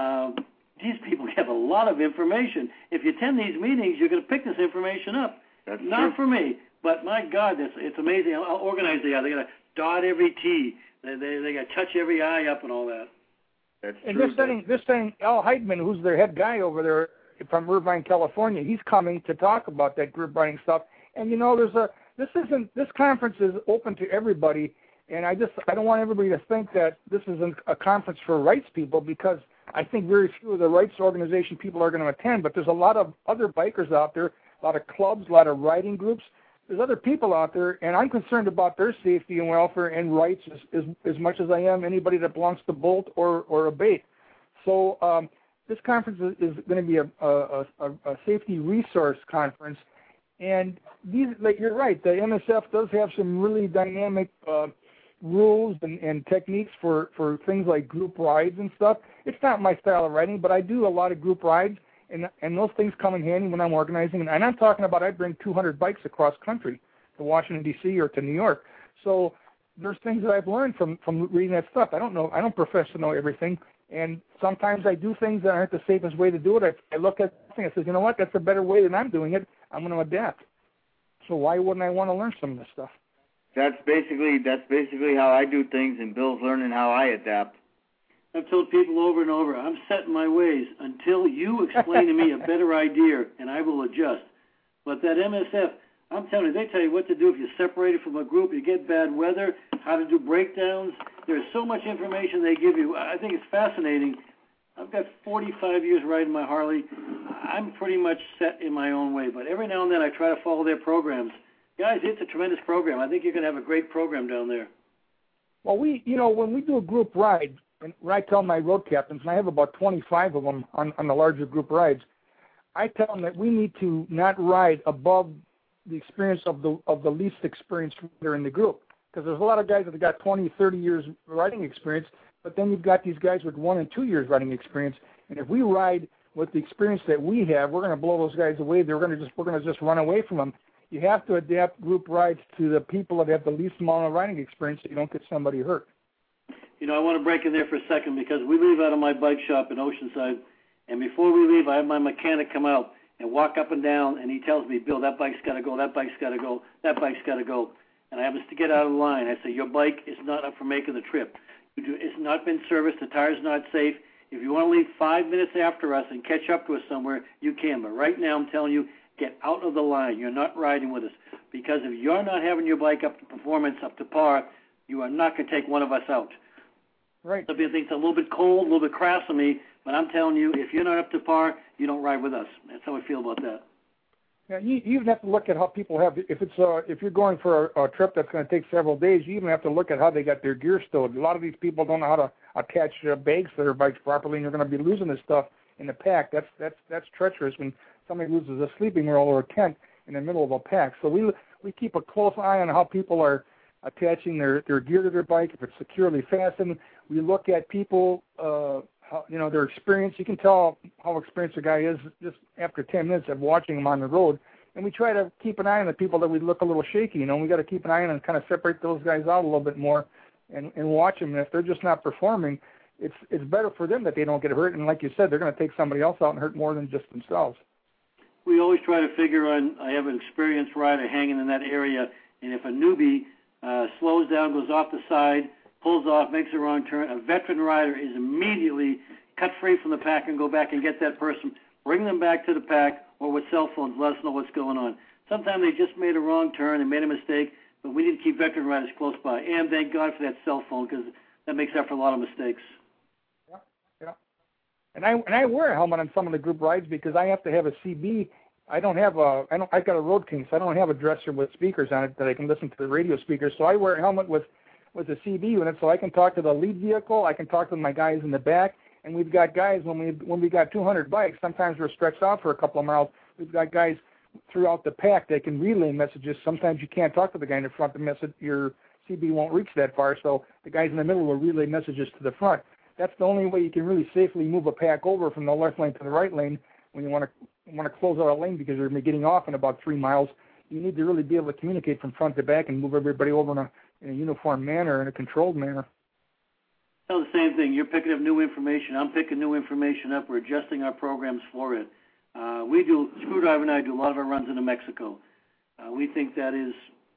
these people have a lot of information. If you attend these meetings, you're going to pick this information up. That's not true. for me, but my God, it's amazing how organized they are. They're going to dot every T. They got to touch every I up and all that. That's and true. this thing, Al Heidman, who's their head guy over there from Irvine, California, he's coming to talk about that group writing stuff. And you know, this conference is open to everybody, and I don't want everybody to think that this is a conference for rights people, because I think very few of the rights organization people are going to attend. But there's a lot of other bikers out there, a lot of clubs, a lot of riding groups. There's other people out there, and I'm concerned about their safety and welfare and rights as much as I am anybody that belongs to Bolt or Abate. So this conference is going to be a safety resource conference, and you're right, the MSF does have some really dynamic rules and techniques for things like group rides and stuff. It's not my style of riding, but I do a lot of group rides. And those things come in handy when I'm organizing. And I'm talking about I bring 200 bikes across country to Washington, D.C. or to New York. So there's things that I've learned from reading that stuff. I don't profess to know everything. And sometimes I do things that aren't the safest way to do it. I look at something and I say, you know what, that's a better way than I'm doing it. I'm going to adapt. So why wouldn't I want to learn some of this stuff? That's basically how I do things, and Bill's learning how I adapt. I've told people over and over, I'm set in my ways until you explain to me a better idea, and I will adjust. But that MSF, I'm telling you, they tell you what to do if you're separated from a group, you get bad weather, how to do breakdowns. There's so much information they give you. I think it's fascinating. I've got 45 years riding my Harley. I'm pretty much set in my own way, but every now and then I try to follow their programs. Guys, it's a tremendous program. I think you're going to have a great program down there. Well, when we do a group ride, and I tell my road captains, and I have about 25 of them on the larger group rides, I tell them that we need to not ride above the experience of the least experienced rider in the group. Because there's a lot of guys that have got 20, 30 years riding experience, but then you've got these guys with 1 and 2 years riding experience. And if we ride with the experience that we have, we're going to blow those guys away. We're going to just run away from them. You have to adapt group rides to the people that have the least amount of riding experience so you don't get somebody hurt. You know, I want to break in there for a second because we live out of my bike shop in Oceanside, And before we leave, I have my mechanic come out and walk up and down, and he tells me, Bill, that bike's got to go, that bike's got to go, that bike's got to go. And I happen to get out of the line. I say, your bike is not up for making the trip. It's not been serviced. The tire's not safe. If you want to leave 5 minutes after us and catch up to us somewhere, you can. But right now, I'm telling you, get out of the line. You're not riding with us. Because if you're not having your bike up to performance, up to par, you are not going to take one of us out. Right. Some people think it's a little bit cold, a little bit crass of me, but I'm telling you, if you're not up to par, you don't ride with us. That's how I feel about that. Yeah, you even have to look at how people have. If you're going for a trip that's going to take several days, you even have to look at how they got their gear stowed. A lot of these people don't know how to attach bags to their bikes properly, and you're going to be losing this stuff in the pack. That's treacherous when somebody loses a sleeping roll or a tent in the middle of a pack. So we keep a close eye on how people are attaching their gear to their bike. If it's securely fastened, we look at people, their experience. You can tell how experienced a guy is just after 10 minutes of watching him on the road. And we try to keep an eye on the people that we look a little shaky. We got to keep an eye on and kind of separate those guys out a little bit more and watch them. And if they're just not performing, it's better for them that they don't get hurt. And like you said, they're going to take somebody else out and hurt more than just themselves. We always try to figure on, I have an experienced rider hanging in that area, and if a newbie slows down, goes off the side, pulls off, makes a wrong turn, a veteran rider is immediately cut free from the pack and go back and get that person, bring them back to the pack, or with cell phones, let us know what's going on. Sometimes they just made a wrong turn and made a mistake, but we didn't keep veteran riders close by. And thank God for that cell phone, because that makes up for a lot of mistakes. Yeah. And I wear a helmet on some of the group rides because I have to have a CB. I've got a Road King, so I don't have a dresser with speakers on it that I can listen to the radio speakers. So I wear a helmet with a CB unit, so I can talk to the lead vehicle. I can talk to my guys in the back, and we've got guys when we got 200 bikes. Sometimes we're stretched out for a couple of miles. We've got guys throughout the pack that can relay messages. Sometimes you can't talk to the guy in the front. Your CB won't reach that far, so the guys in the middle will relay messages to the front. That's the only way you can really safely move a pack over from the left lane to the right lane when you want to close out a lane, because you're getting off in about 3 miles. You need to really be able to communicate from front to back and move everybody over in a uniform manner, in a controlled manner. Tell the same thing. You're picking up new information. I'm picking new information up. We're adjusting our programs for it. Screwdriver and I do a lot of our runs into Mexico. We think that is,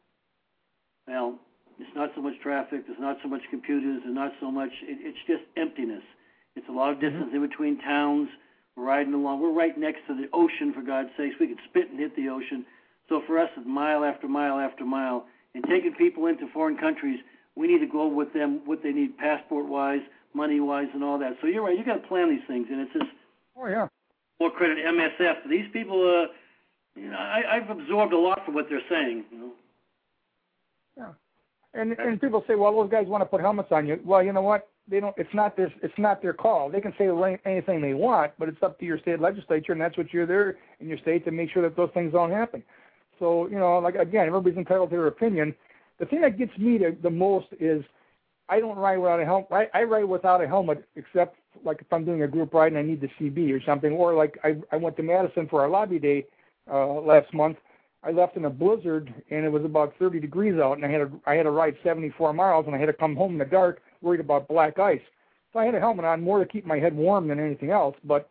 it's not so much traffic, there's not so much computers, there's not so much, it's just emptiness. It's a lot of distance in between towns. We're riding along. We're right next to the ocean, for God's sakes. We could spit and hit the ocean. So for us, it's mile after mile after mile. And taking people into foreign countries, we need to go with them what they need passport-wise, money-wise, and all that. So you're right. You got to plan these things, and it's just more credit to MSF. These people, I've absorbed a lot from what they're saying. Yeah. And people say, well, those guys want to put helmets on you. Well, you know what? They don't. It's not their call. They can say anything they want, but it's up to your state legislature, and that's what you're there in your state to make sure that those things don't happen. So, again, everybody's entitled to their opinion. The thing that gets me the most is I don't ride without a helmet. I ride without a helmet, except like if I'm doing a group ride and I need the CB or something, or like I went to Madison for our lobby day last month. I left in a blizzard, and it was about 30 degrees out, and I had to ride 74 miles, and I had to come home in the dark, worried about black ice. So I had a helmet on more to keep my head warm than anything else. But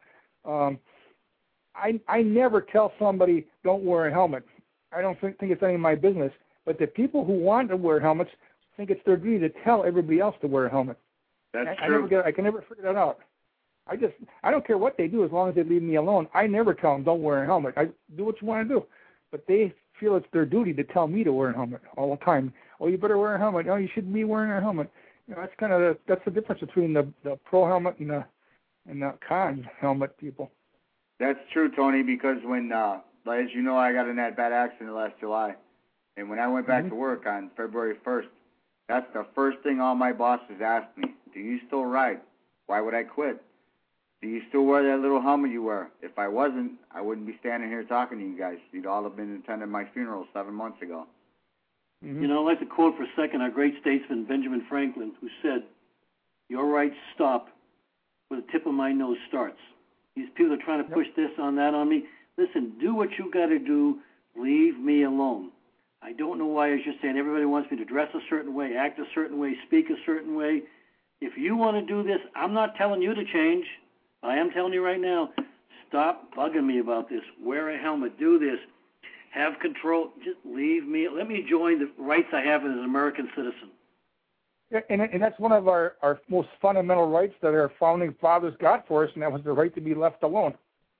I never tell somebody don't wear a helmet. I don't think it's any of my business. But the people who want to wear helmets think it's their duty to tell everybody else to wear a helmet. That's true. I can never figure that out. I don't care what they do as long as they leave me alone. I never tell them don't wear a helmet. I do what you want to do. But they feel it's their duty to tell me to wear a helmet all the time. Oh, you better wear a helmet. Oh, you shouldn't be wearing a helmet. That's the difference between the pro helmet and the con helmet people. That's true, Tony, because when, as you know, I got in that bad accident last July. And when I went back to work on February 1st, that's the first thing all my bosses asked me. Do you still ride? Why would I quit? Do you still wear that little helmet you wear? If I wasn't, I wouldn't be standing here talking to you guys. You'd all have been attending my funeral 7 months ago. I'd like to quote for a second our great statesman, Benjamin Franklin, who said, your rights stop where the tip of my nose starts. These people are trying to push this on that on me. Listen, do what you got to do. Leave me alone. I don't know why, as you're saying, everybody wants me to dress a certain way, act a certain way, speak a certain way. If you want to do this, I'm not telling you to change. I am telling you right now, stop bugging me about this. Wear a helmet. Do this. Have control. Just leave me. Let me join the rights I have as an American citizen. Yeah, and that's one of our most fundamental rights that our founding fathers got for us, and that was the right to be left alone.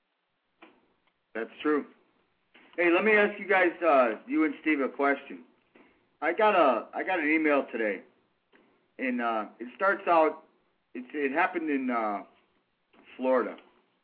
That's true. Hey, let me ask you guys, you and Steve, a question. I got an email today, and it starts out. It happened in Florida,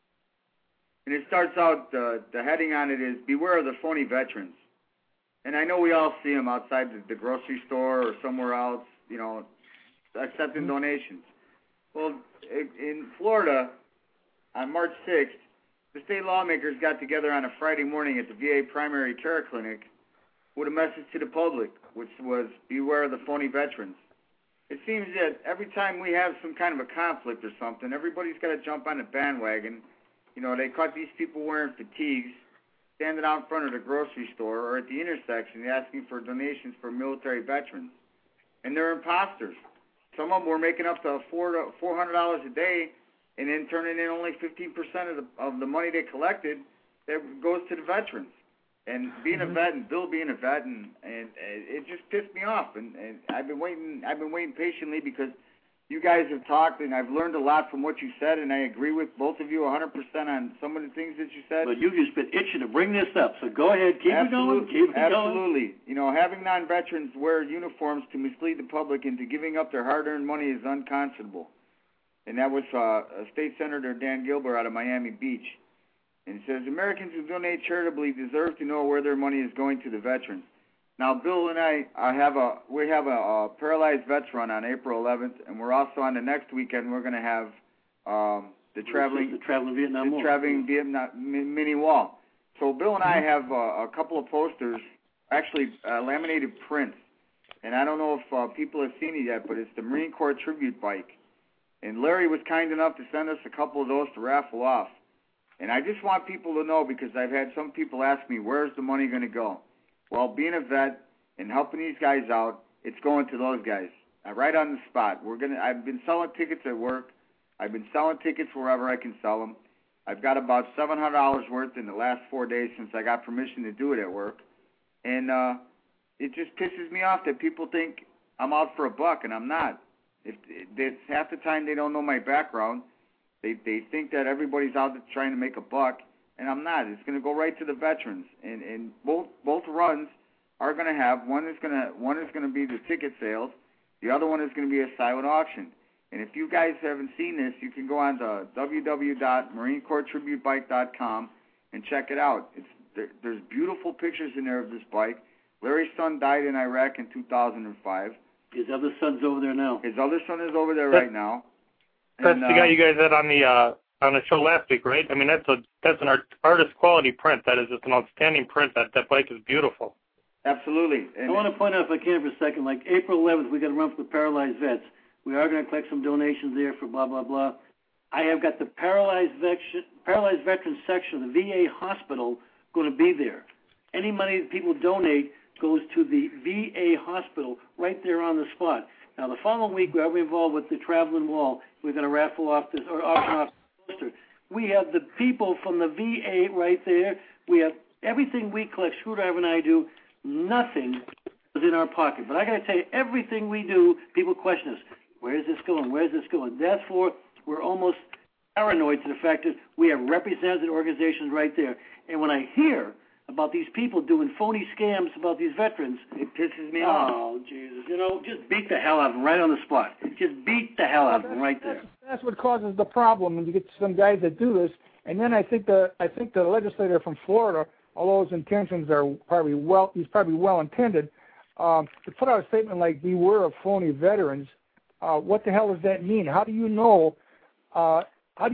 and it starts out. The heading on it is "Beware of the phony veterans." And I know we all see them outside the grocery store or somewhere else, you know, accepting donations. Well, in Florida, on March 6th, the state lawmakers got together on a Friday morning at the VA primary care clinic with a message to the public, which was, beware of the phony veterans. It seems that every time we have some kind of a conflict or something, everybody's got to jump on the bandwagon. You know, they caught these people wearing fatigues, standing out in front of the grocery store or at the intersection asking for donations for military veterans. And they're imposters. Some of them were making up to $400 a day and then turning in only 15% of the money they collected that goes to the veterans. And being a vet, and Bill being a vet, and it just pissed me off. And I've been waiting patiently because you guys have talked, and I've learned a lot from what you said, and I agree with both of you 100% on some of the things that you said. But you've just been itching to bring this up, so go ahead, keep it going. Absolutely. You know, having non-veterans wear uniforms to mislead the public into giving up their hard-earned money is unconscionable. And that was State Senator Dan Gilbert out of Miami Beach. And it says, Americans who donate charitably deserve to know where their money is going to the veterans. Now, Bill and I have a Paralyzed Vets Run on April 11th, and we're also on the next weekend. We're going to have the traveling Vietnam mini wall. So Bill and I have a couple of posters, actually laminated prints, and I don't know if people have seen it yet, but it's the Marine Corps tribute bike. And Larry was kind enough to send us a couple of those to raffle off. And I just want people to know, because I've had some people ask me, where's the money going to go? Well, being a vet and helping these guys out, it's going to those guys. Right on the spot. I've been selling tickets at work. I've been selling tickets wherever I can sell them. I've got about $700 worth in the last 4 days since I got permission to do it at work. And it just pisses me off that people think I'm out for a buck, and I'm not. It's half the time they don't know my background. They think that everybody's out there trying to make a buck, and I'm not. It's going to go right to the veterans. And both runs are going to have one is going to be the ticket sales. The other one is going to be a silent auction. And if you guys haven't seen this, you can go on to www.MarineCorpsTributeBike.com and check it out. There's beautiful pictures in there of this bike. Larry's son died in Iraq in 2005. His other son's over there now. His other son is over there right now. That's the guy you guys had on the show last week, right? I mean, that's an artist quality print. That is just an outstanding print. That bike is beautiful. Absolutely. And I want to point out, if I can for a second, like April 11th, we got to run for the Paralyzed Vets. We are going to collect some donations there for blah, blah, blah. I have got the Paralyzed Veterans section of the VA hospital going to be there. Any money that people donate goes to the VA hospital right there on the spot. Now, the following week, we're involved with the Traveling Wall. We're going to raffle off this, or auction off the poster. We have the people from the VA right there. We have everything we collect, Screwdriver and I do. Nothing is in our pocket. But I got to tell you, everything we do, people question us. Where's this going? Where's this going? We're almost paranoid to the fact that we have represented organizations right there. And when I hear about these people doing phony scams about these veterans, it pisses me off. Oh, Jesus. You know, just beat the hell out of them right on the spot. Just beat the hell out of them right there. That's what causes the problem when you get some guys that do this. And then I think the legislator from Florida, although his intentions are he's probably well intended, to put out a statement like "beware of phony veterans." What the hell does that mean? How do you know? I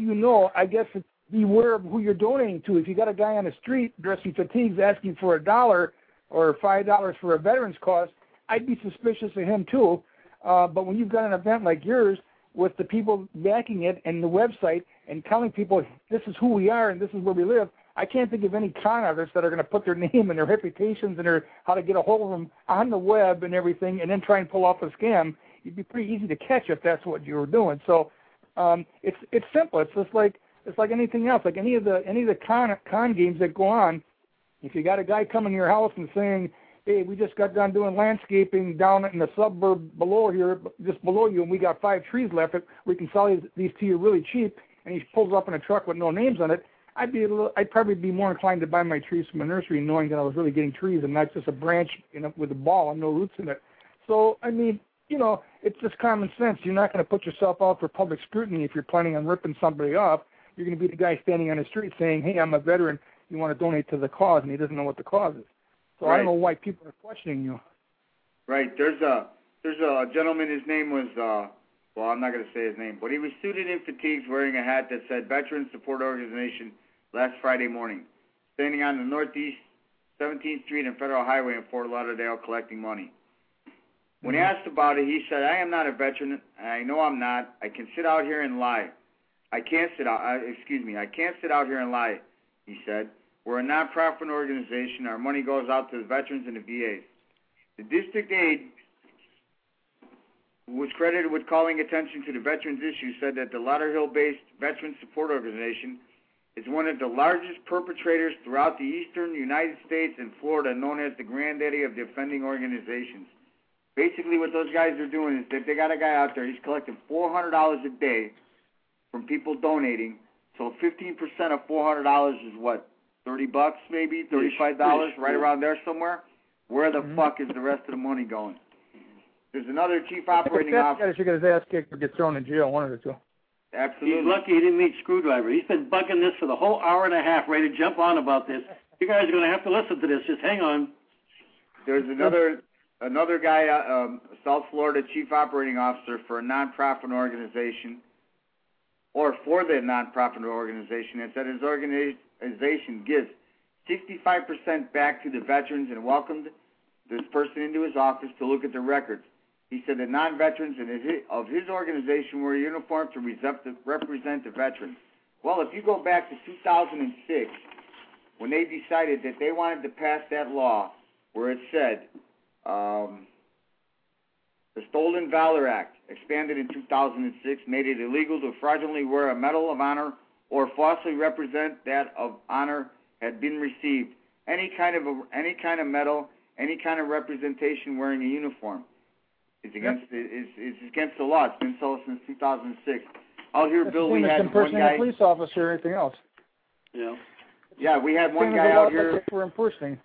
guess it's beware of who you're donating to. If you got a guy on the street dressed in fatigues asking for $1 or $5 for a veteran's cost, I'd be suspicious of him too. But when you've got an event like yours with the people backing it and the website and telling people this is who we are and this is where we live, I can't think of any con artists that are going to put their name and their reputations and how to get a hold of them on the web and everything and then try and pull off a scam. It'd be pretty easy to catch if that's what you were doing. So it's simple. It's just like it's like anything else, like any of the con games that go on. If you got a guy coming to your house and saying, hey, we just got done doing landscaping down in the suburb below here, just below you, and we got 5 trees left, we can sell these to you really cheap, and he pulls up in a truck with no names on it, I'd probably be more inclined to buy my trees from a nursery knowing that I was really getting trees and not just a branch, with a ball and no roots in it. So, I mean, it's just common sense. You're not going to put yourself out for public scrutiny if you're planning on ripping somebody off. You're going to be the guy standing on the street saying, hey, I'm a veteran, you want to donate to the cause, and he doesn't know what the cause is. So right. I don't know why people are questioning you. Right. There's a gentleman, his name was, well, I'm not going to say his name, but he was suited in fatigues wearing a hat that said Veterans Support Organization last Friday morning, standing on the Northeast 17th Street and Federal Highway in Fort Lauderdale collecting money. When he asked about it, he said, I am not a veteran, and I know I'm not. I can sit out here and lie. I can't sit out here and lie, he said. We're a non-profit organization. Our money goes out to the veterans and the VAs. The district aide, who was credited with calling attention to the veterans issue, said that the Lauderhill-based Veterans Support Organization is one of the largest perpetrators throughout the eastern United States and Florida, known as the granddaddy of defending organizations. Basically, what those guys are doing is that they got a guy out there, he's collecting $400 a day from people donating. So 15% of $400 is what? $30 maybe, $35, right around there somewhere. Where the fuck is the rest of the money going? There's another chief operating officer. You're going to ask kicked or get thrown in jail, one of the two. Absolutely. He's lucky he didn't meet Screwdriver. He's been bugging this for the whole hour and a half, ready to jump on about this. You guys are going to have to listen to this. Just hang on. There's another guy, South Florida chief operating officer for a nonprofit organization, or for the nonprofit organization, and said his organization gives 65% back to the veterans and welcomed this person into his office to look at the records. He said the non-veterans of his organization were uniformed to represent the veterans. Well, if you go back to 2006, when they decided that they wanted to pass that law where it said the Stolen Valor Act, expanded in 2006, made it illegal to fraudulently wear a Medal of Honor or falsely represent that of honor had been received. Any kind of medal, any kind of representation wearing a uniform is against the law. It's been so since 2006. Out here, Bill, we had one guy. A police officer or anything else. Yeah. Yeah, we had one guy out here. For impersonating.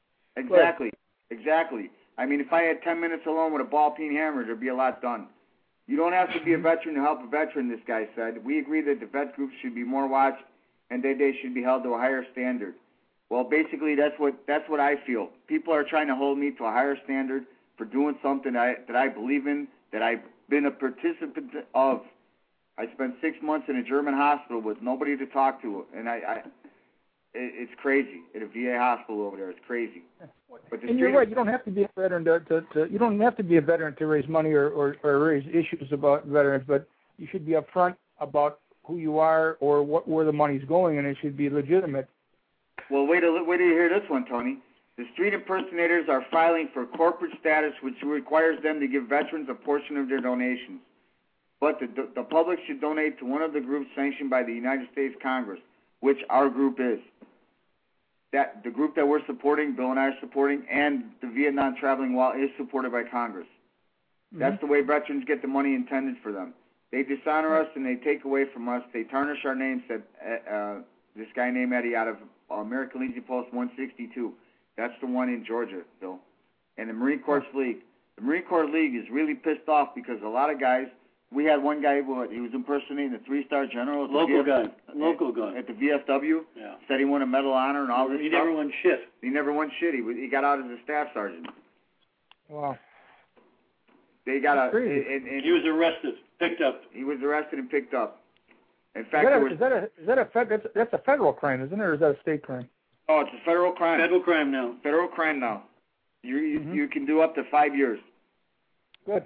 Exactly. I mean, if I had 10 minutes alone with a ball-peen hammer, there'd be a lot done. You don't have to be a veteran to help a veteran, this guy said. We agree that the vet groups should be more watched and that they should be held to a higher standard. Well, basically, that's what I feel. People are trying to hold me to a higher standard for doing something that I believe in, that I've been a participant of. I spent 6 months in a German hospital with nobody to talk to, and it's crazy at a VA hospital over there. It's crazy. But and you're right. You don't have to be a veteran you don't have to be a veteran to raise money or raise issues about veterans, but you should be upfront about who you are or where the money's going, and it should be legitimate. Well, wait till you hear this one, Tony. The street impersonators are filing for corporate status, which requires them to give veterans a portion of their donations. But the public should donate to one of the groups sanctioned by the United States Congress, which our group is. That the group that we're supporting, Bill and I are supporting, and the Vietnam Traveling Wall is supported by Congress. Mm-hmm. That's the way veterans get the money intended for them. They dishonor us and they take away from us. They tarnish our names. This guy named Eddie out of American Legion Post 162. That's the one in Georgia, Bill. And the Marine Corps League. The Marine Corps League is really pissed off because a lot of guys, we had one guy, he was impersonating the 3-star general. Local guy. At the VFW. Yeah. Said he won a Medal of Honor and all this stuff. He never won shit. He got out as a staff sergeant. Wow. They got he was arrested, picked up. He was arrested and picked up. In fact, that's a federal crime, isn't it, or is that a state crime? Oh, it's a federal crime. Federal crime now. Federal crime now. You can do up to 5 years. Good.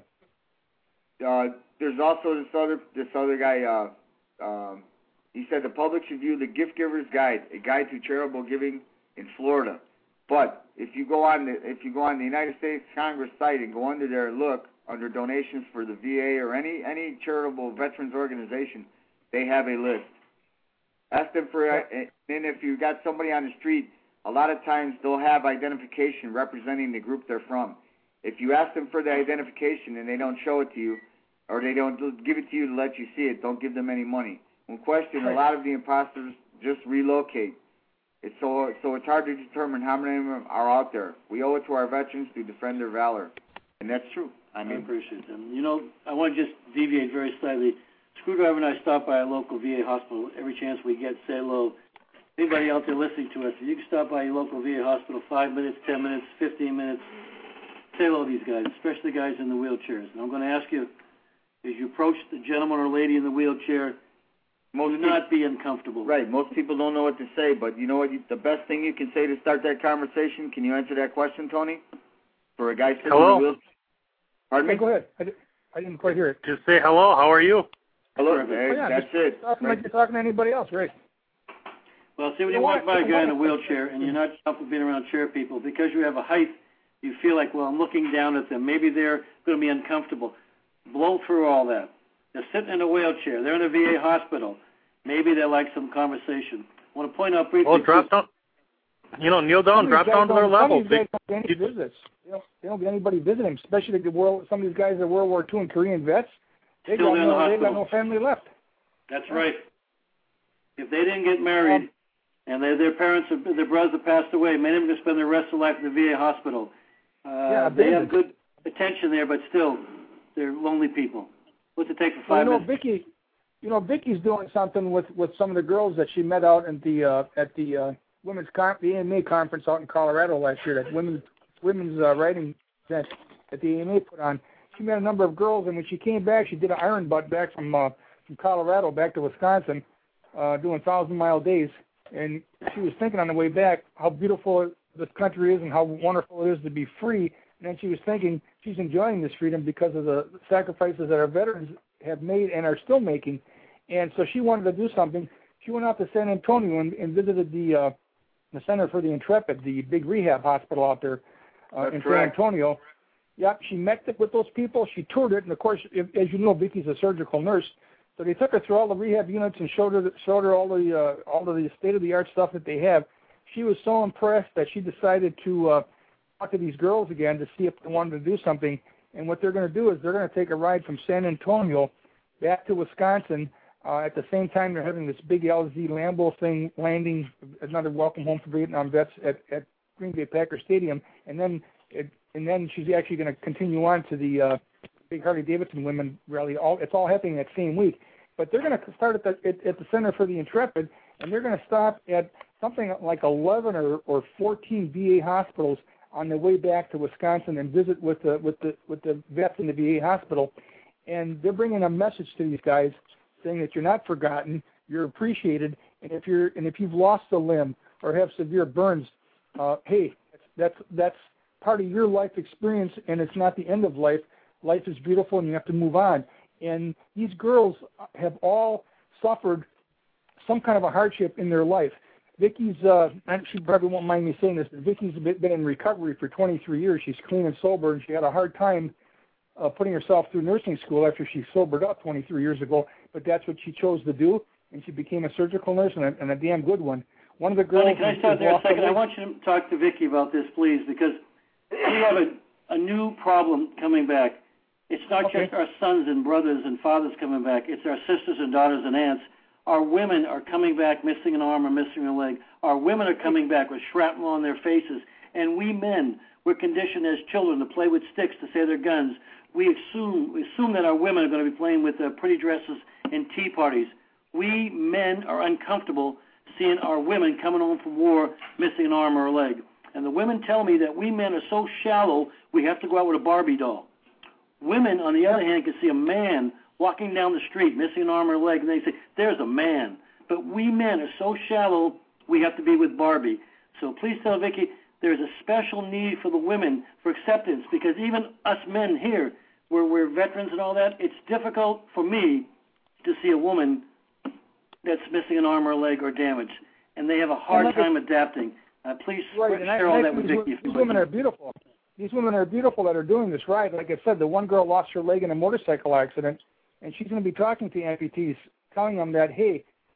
There's also this other guy. He said the public should view the Gift Giver's Guide, a guide to charitable giving in Florida. But if you go on the United States Congress site and go under there and look under donations for the VA or any charitable veterans organization, they have a list. Ask them for, and then if you got somebody on the street, a lot of times they'll have identification representing the group they're from. If you ask them for the identification and they don't show it to you, or they don't give it to you to let you see it, don't give them any money. When questioned, a lot of the imposters just relocate. It's so it's hard to determine how many of them are out there. We owe it to our veterans to defend their valor, and that's true. I appreciate them. You know, I want to just deviate very slightly. Screwdriver and I stop by a local VA hospital every chance we get. Say hello. Anybody out there listening to us, if you can stop by your local VA hospital 5 minutes, 10 minutes, 15 minutes, say hello to these guys, especially the guys in the wheelchairs. And I'm going to ask you, as you approach the gentleman or lady in the wheelchair, do not be uncomfortable. Right. Most people don't know what to say, but you know what? The best thing you can say to start that conversation, can you answer that question, Tony? For a guy sitting in the wheelchair? Pardon me? Go ahead. I didn't quite hear it. Just say hello. How are you? Hello. That's it. Talking like you're talking to anybody else, right? Well, see, when you walk by a guy in a wheelchair and you're not comfortable being around chair people, because you have a height, you feel like, well, I'm looking down at them. Maybe they're going to be uncomfortable. Blow through all that. They're sitting in a wheelchair. They're in a VA hospital. Maybe they like some conversation. I want to point out briefly. Oh, drop down. You know, kneel down, drop down to their level. They don't get any visits. They don't get anybody visiting, especially some of these guys are World War II and Korean vets. They got no family left. That's right. If they didn't get married and their parents or their brothers have passed away, many of them can spend the rest of their life in the VA hospital. They have good attention there, but still, they're lonely people. What's it take for 5 minutes? Vicky's doing something with some of the girls that she met out at the the AMA conference out in Colorado last year. That women's writing event that the AMA put on. She met a number of girls, and when she came back, she did an iron butt back from Colorado back to Wisconsin, doing 1,000-mile days. And she was thinking on the way back how beautiful this country is and how wonderful it is to be free. And then she was thinking she's enjoying this freedom because of the sacrifices that our veterans have made and are still making. And so she wanted to do something. She went out to San Antonio and visited the Center for the Intrepid, the big rehab hospital out there in San Antonio. Yep, she met with those people. She toured it, and of course, as you know, Vicky's a surgical nurse, so they took her through all the rehab units and showed her all the state-of-the-art stuff that they have. She was so impressed that she decided to talk to these girls again to see if they wanted to do something. And what they're going to do is they're going to take a ride from San Antonio back to Wisconsin. At the same time, they're having this big LZ Lambeau thing landing, another welcome home for Vietnam vets at Green Bay Packer Stadium, and then she's actually going to continue on to the big Harley-Davidson women rally. It's all happening that same week. But they're going to start at the Center for the Intrepid, and they're going to stop at something like 11 or 14 VA hospitals on their way back to Wisconsin and visit with the vets in the VA hospital. And they're bringing a message to these guys saying that you're not forgotten, you're appreciated, and if you've lost a limb or have severe burns, hey, that's part of your life experience, and it's not the end of life. Life is beautiful, and you have to move on. And these girls have all suffered some kind of a hardship in their life. Vicky's, she probably won't mind me saying this, but Vicky's been in recovery for 23 years. She's clean and sober, and she had a hard time putting herself through nursing school after she sobered up 23 years ago. But that's what she chose to do, and she became a surgical nurse and a damn good one. One of the girls. Tony, can I stop there a second? I want you to talk to Vicky about this, please, because we have a new problem coming back. It's not just our sons and brothers and fathers coming back. It's our sisters and daughters and aunts. Our women are coming back missing an arm or missing a leg. Our women are coming back with shrapnel on their faces. And we men, we're conditioned as children to play with sticks, to say they're guns. We assume that our women are going to be playing with pretty dresses and tea parties. We men are uncomfortable seeing our women coming home from war missing an arm or a leg. And the women tell me that we men are so shallow we have to go out with a Barbie doll. Women, on the other hand, can see a man walking down the street missing an arm or a leg, and they say, there's a man. But we men are so shallow we have to be with Barbie. So please tell Vicky there's a special need for the women for acceptance, because even us men here, we're veterans and all that, it's difficult for me to see a woman that's missing an arm or a leg or damaged, and they have a hard time adapting. Please share all that with Vicky. These women are beautiful. These women are beautiful that are doing this right. Like I said, the one girl lost her leg in a motorcycle accident, and she's going to be talking to amputees, telling them that, hey,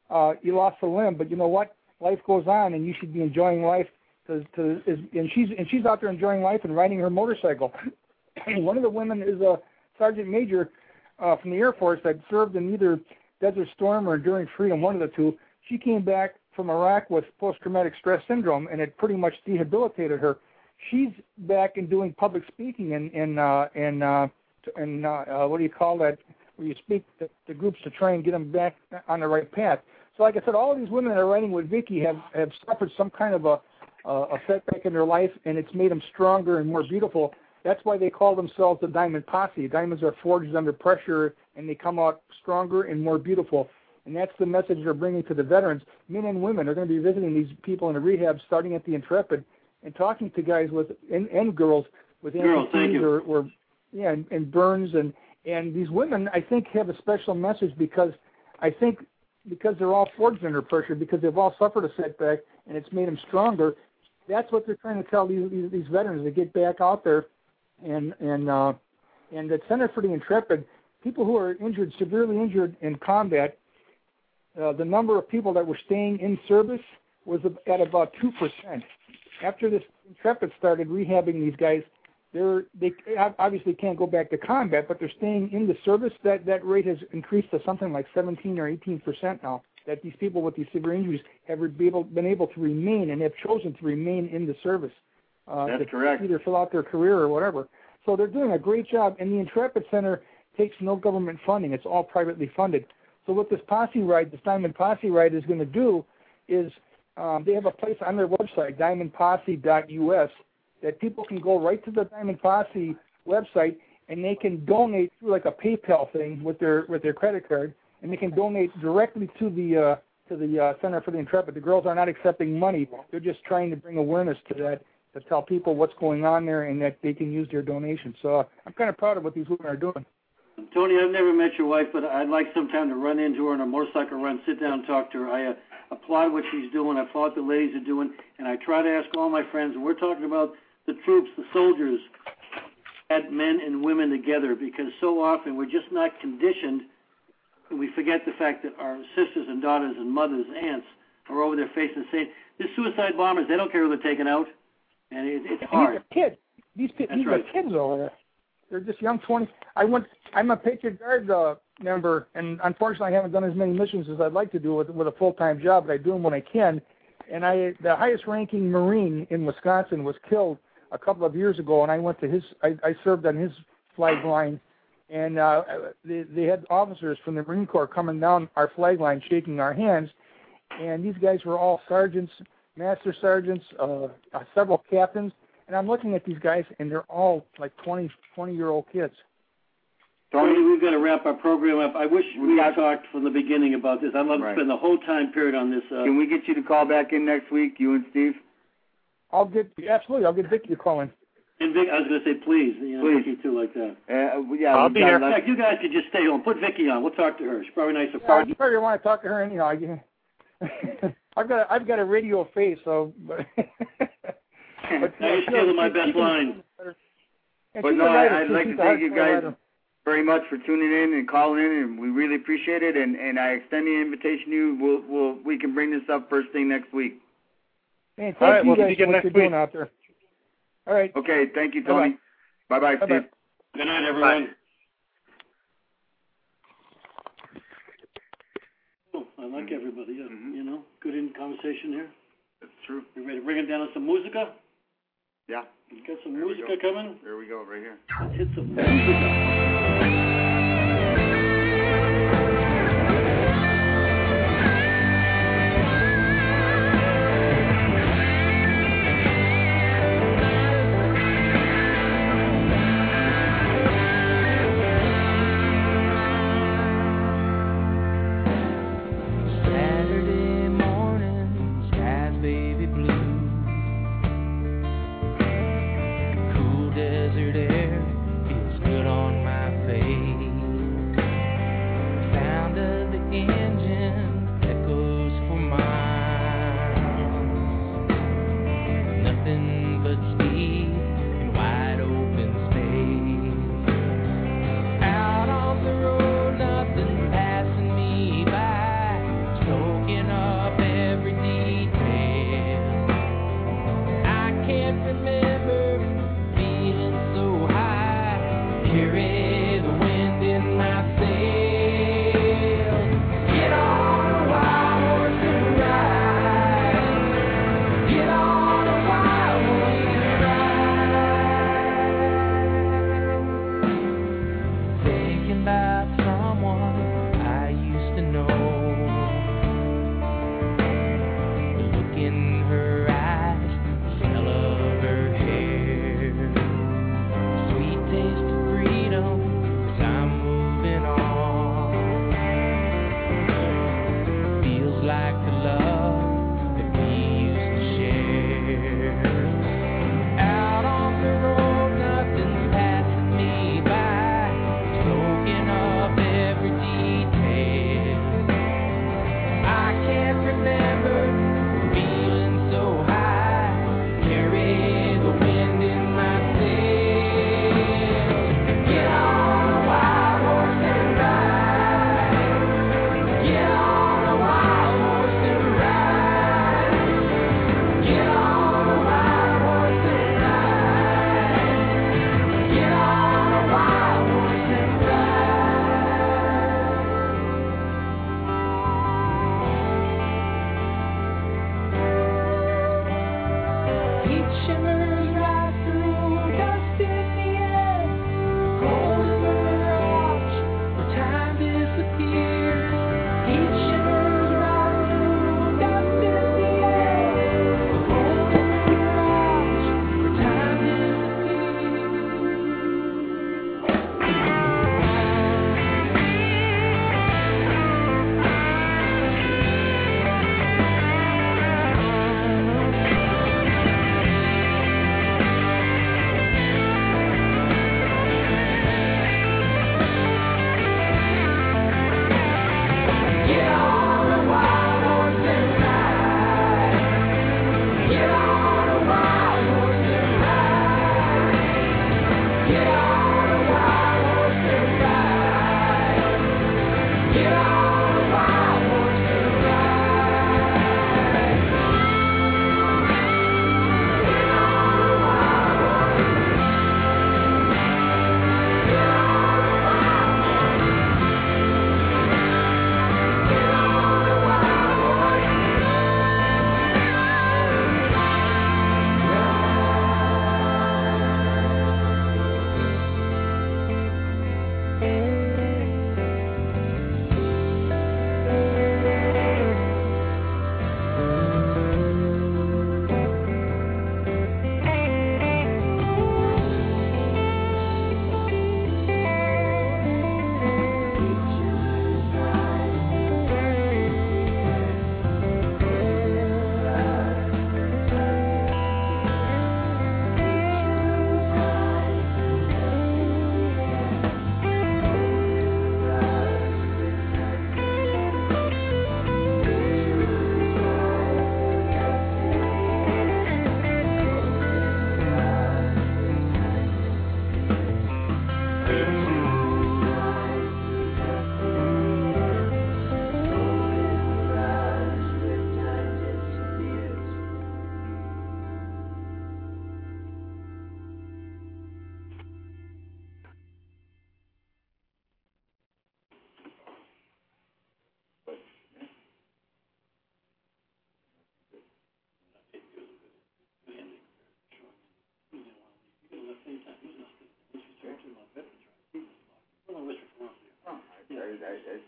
you lost a limb, but you know what? Life goes on, and you should be enjoying life. And she's out there enjoying life and riding her motorcycle. One of the women is a sergeant major from the Air Force that served in either Desert Storm or Enduring Freedom, one of the two. She came back from Iraq with post-traumatic stress syndrome, and it pretty much debilitated her. She's back and doing public speaking and what do you call that, where you speak to groups to try and get them back on the right path. So like I said, all of these women that are riding with Vicky have suffered some kind of a setback in their life, and it's made them stronger and more beautiful. That's why they call themselves the Diamond Posse. Diamonds are forged under pressure, and they come out stronger and more beautiful. And that's the message they're bringing to the veterans. Men and women are going to be visiting these people in the rehab, starting at the Intrepid, and talking to guys with and girls with amputees or and burns and these women, I think, have a special message because they're all forged under pressure, because they've all suffered a setback and it's made them stronger. That's what they're trying to tell these veterans, to get back out there and the Center for the Intrepid, people who are injured, severely injured in combat, the number of people that were staying in service was at about 2%. After this Intrepid started rehabbing these guys, they obviously can't go back to combat, but they're staying in the service. That rate has increased to something like 17 or 18% now, that these people with these severe injuries have been able to remain and have chosen to remain in the service. That's correct. Either fill out their career or whatever. So they're doing a great job, and the Intrepid Center takes no government funding. It's all privately funded. So what this posse ride, this Diamond Posse ride is going to do is they have a place on their website, diamondposse.us, that people can go right to the Diamond Posse website, and they can donate through like a PayPal thing with their credit card, and they can donate directly to the Center for the Intrepid. The girls are not accepting money. They're just trying to bring awareness to that, to tell people what's going on there and that they can use their donations. So I'm kind of proud of what these women are doing. Tony, I've never met your wife, but I'd like sometime to run into her on a motorcycle run, sit down and talk to her. I applaud what she's doing. I applaud what the ladies are doing. And I try to ask all my friends, and we're talking about the troops, the soldiers, add men and women together, because so often we're just not conditioned, and we forget the fact that our sisters and daughters and mothers, aunts, are over their faces saying, they're suicide bombers. They don't care who they're taking out. And it's hard. These are kids. These are kids over there. They're just young 20. I'm a Patriot Guard member, and unfortunately I haven't done as many missions as I'd like to do with a full-time job, but I do them when I can. And the highest-ranking Marine in Wisconsin was killed a couple of years ago, and I went to I served on his flag line, and they had officers from the Marine Corps coming down our flag line shaking our hands, and these guys were all sergeants, master sergeants, several captains, and I'm looking at these guys, and they're all like 20-year-old kids. Tony, we've got to wrap our program up. I wish we had talked from the beginning about this. I'd love to spend the whole time period on this. Can we get you to call back in next week, you and Steve? I'll get Vicky to call in. And Vic, I was going to say, please. Please. Vicky too, like that. I'll be here. In fact, you guys could just stay home. Put Vicky on. We'll talk to her. She's probably nice. You probably want to talk to her anyhow. I've got a radio face, so. Now you're stealing my best line. But no, I'd like to thank you guys very much for tuning in and calling in, and we really appreciate it. And I extend the invitation to you. We can bring this up first thing next week. Man, thank you guys for what you're doing out there. All right. Okay, thank you, Tony. Bye-bye, Steve. Good night, everyone. Bye. Oh, I like everybody. Yeah. Good conversation here. That's true. You ready to bring it down to some musica? Yeah. You got some musica coming? There we go, right here. Let's hit some musica. Out on the road, nothing passing me by. Smoke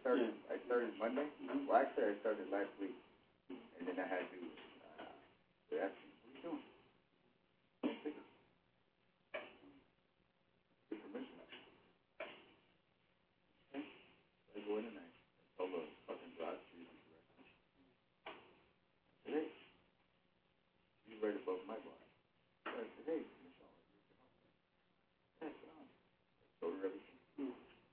started Monday. Well, actually, I started last week, and then I had to they asked me, what are you doing? Don't take it. Get permission. Okay. So I go in and I tell the fucking garage hey, he's right above my bar. So I said, hey, Michelle, yeah, sit down. I told her everything.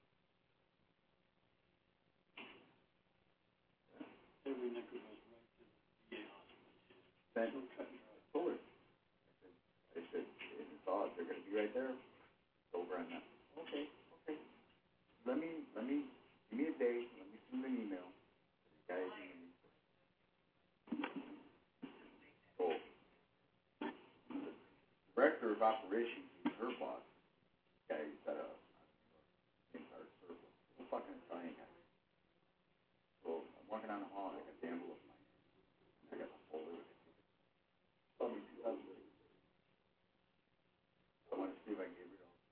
Every nickel goes right to the VA hospital. Then I told her. I said, it's odd. They're going to be right there. It's over on that. Okay. Let me, give me a day. Let me send an email to the guys in the so, the director of operations is her boss. The guy who's got a entire circle. A fucking Italian guy. So I'm walking down the hall and I got the envelope in my hand. I got the folder. Told me 2,000. I want to see if I can get rid of all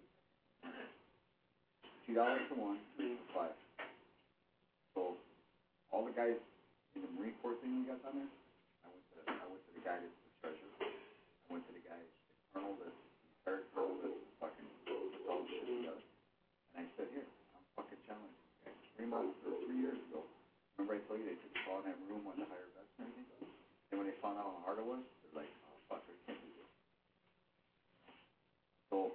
$2 for one, for 5. So all the guys in the Marine Corps thing we got down there, I went to the guy that's the treasurer. I went to the guy, the colonel that's the retired colonel that's fucking puts all the shit together. And I said, here, I'm fucking challenging you guys. 3 years ago, remember I told you they took the ball in that room, wanted to hire vets and everything? And when they found out how hard it was, they're like, oh fuck, I can't do this. So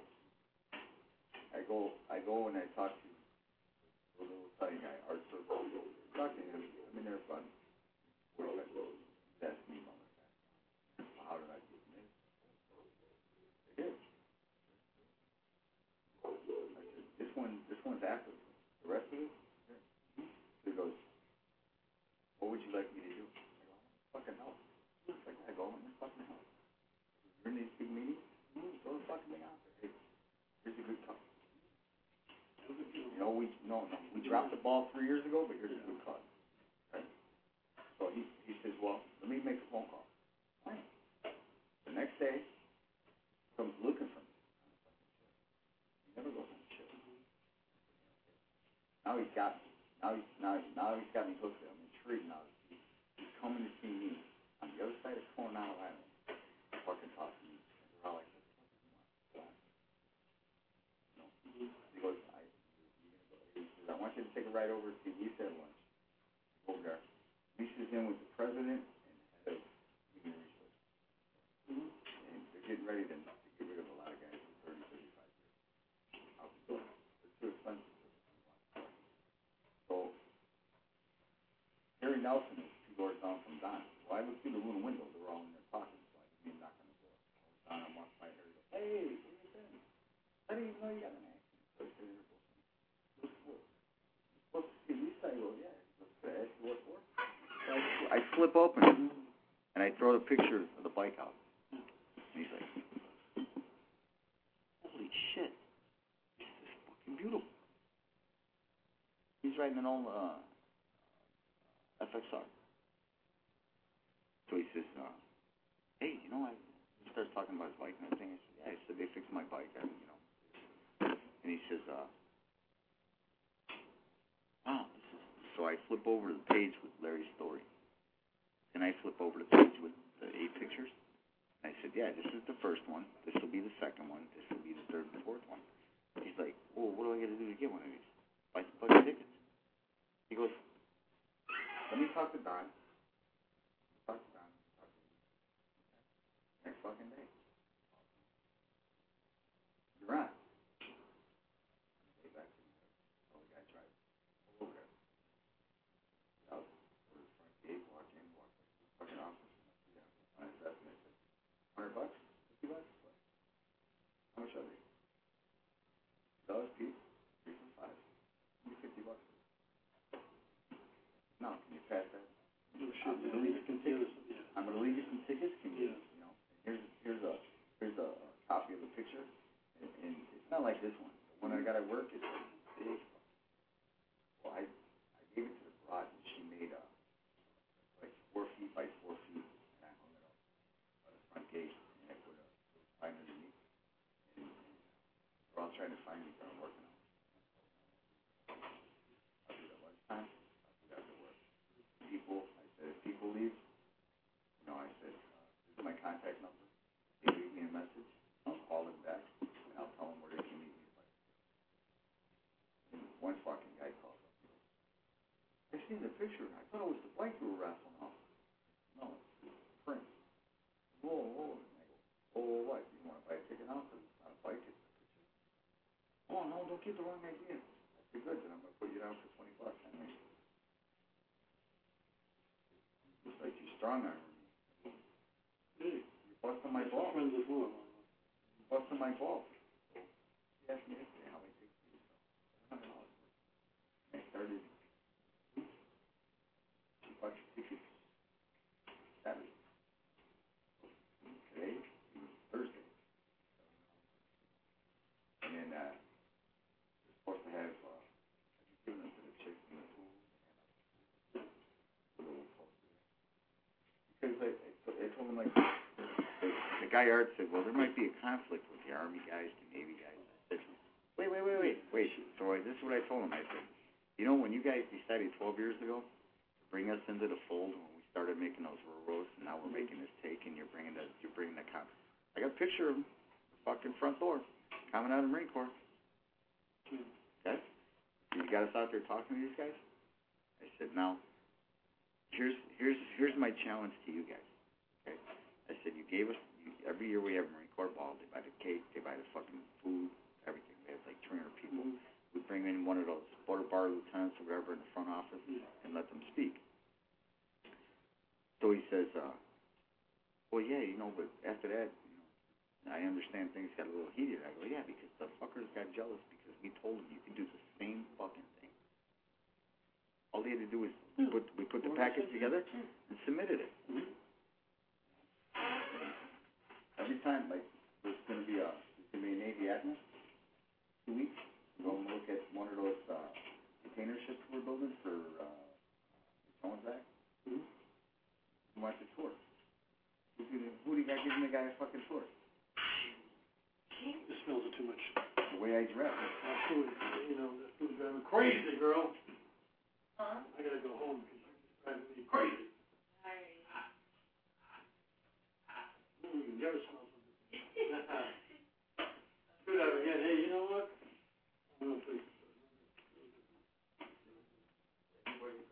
I go and I talk to the little Italian guy, Art Circle. Talk to him. I'm in there fun. He's asking me about my background. How did I do this? I did. I said, this one's after. The rest of it? Here. He goes, what would you like me to do? I go, fucking help. Like, I go, I'm gonna fucking help. You're in these big meetings? Throw the fucking thing out there. Hey, here's a good cause. You know, we dropped the ball 3 years ago, but here's a good cause. Okay? So he says, well, let me make a phone call. Fine. The next day, comes looking for me. He never goes on the ship. Now he's got me. Now he's got me hooked. I'm intrigued now. He's coming to see me on the other side of Coronado Island. Fucking talk to me. They're all like, he goes, I want you to take a ride over to Lisa at lunch. Over there. Lisa's in with the president and head of human resources. And they're getting ready to get rid of a lot of guys for 30, 35 years. How's it going? They're too expensive. So, Harry Nelson is 2 doors down from Don. Well, I looked through the room window. They were all in there talking, so I didn't even knock on the door. Don, I walked by Harry. Goes, hey, what are you doing? I didn't even know you got an accent. So I said, supposed to see Lisa? I go, yeah. Could I ask you what for? So I flip open and I throw the picture of the bike out. And he's like, holy shit. This is fucking beautiful. He's riding an old FXR. So he says, hey, you know, he starts talking about his bike and everything. I said, yeah. I said, they fixed my bike. And he says, wow. So I flip over to the page with Larry's story. And I flip over to the page with the 8 pictures. And I said, yeah, this is the first one. This will be the second one. This will be the third and fourth one. He's like, well, what do I got to do to get one of these? Buy some fucking tickets. He goes, let me talk to Don. Next fucking day. You're on. $100, $50. How much are they? $1 piece, 3 for $5. Give me $50. No, can you pass that? I'm gonna leave you some tickets. I'm gonna leave you some tickets. Can you, you know? Here's a copy of the picture, and it's not like this one. The one I got at work is big. Well, I gave it to the broad, and she made like 4 feet by 4 feet. Gate, and I put a sign underneath, and they're all trying to find me, but I'm working on it. I'll do that lunch. seen the picture. I thought it was the bike you were wrestling off. No, it's Prince. Whoa. Oh, what? You want to buy a ticket now? Because it's not a bike, it's a picture. Oh, no, don't get the wrong idea. I said, good, then I'm going to put you down for $20. I mean, looks like you're strong on me. You're busting my balls. You're busting my balls. He asked me yesterday how many tickets you sell. $100. I started $2 tickets Saturday. Today, Thursday. And then, we're supposed to have, given them to the chicks in the pool, because I told him, like, the guy Art said, well, there might be a conflict with the Army guys, the Navy guys. I said, wait. So this is what I told him. I said, you know, when you guys decided 12 years ago to bring us into the fold when we started making those railroads, and now we're making this take, and you're bringing the cop. I got a picture of him, the fucking front door, coming out of the Marine Corps. Okay? You got us out there talking to these guys? I said, now, here's my challenge to you guys. Okay? I said, you gave us, every year we have Marine Corps ball, they buy the cake, they buy the fucking food, everything. We have like 300 people. We bring in one of those border bar lieutenants or whatever in the front office and let them speak. So he says, well, yeah, you know, but after that, you know, I understand things got a little heated. I go, yeah, because the fuckers got jealous because we told them you can do the same fucking thing. All they had to do was we put the package together and submitted it. Every time, like, there's going to be a Navy admiral, 2 weeks. Go and look at one of those container ships we're building for Jones Act. Who wants a tour? Who do you got giving the guy a fucking tour? This smells of too much. The way I dress. Absolutely. You know, that food's driving me crazy, girl. Huh? I gotta go home because you're driving me crazy. You never smell something. Good out again. Hey, you know what? I'm gonna please.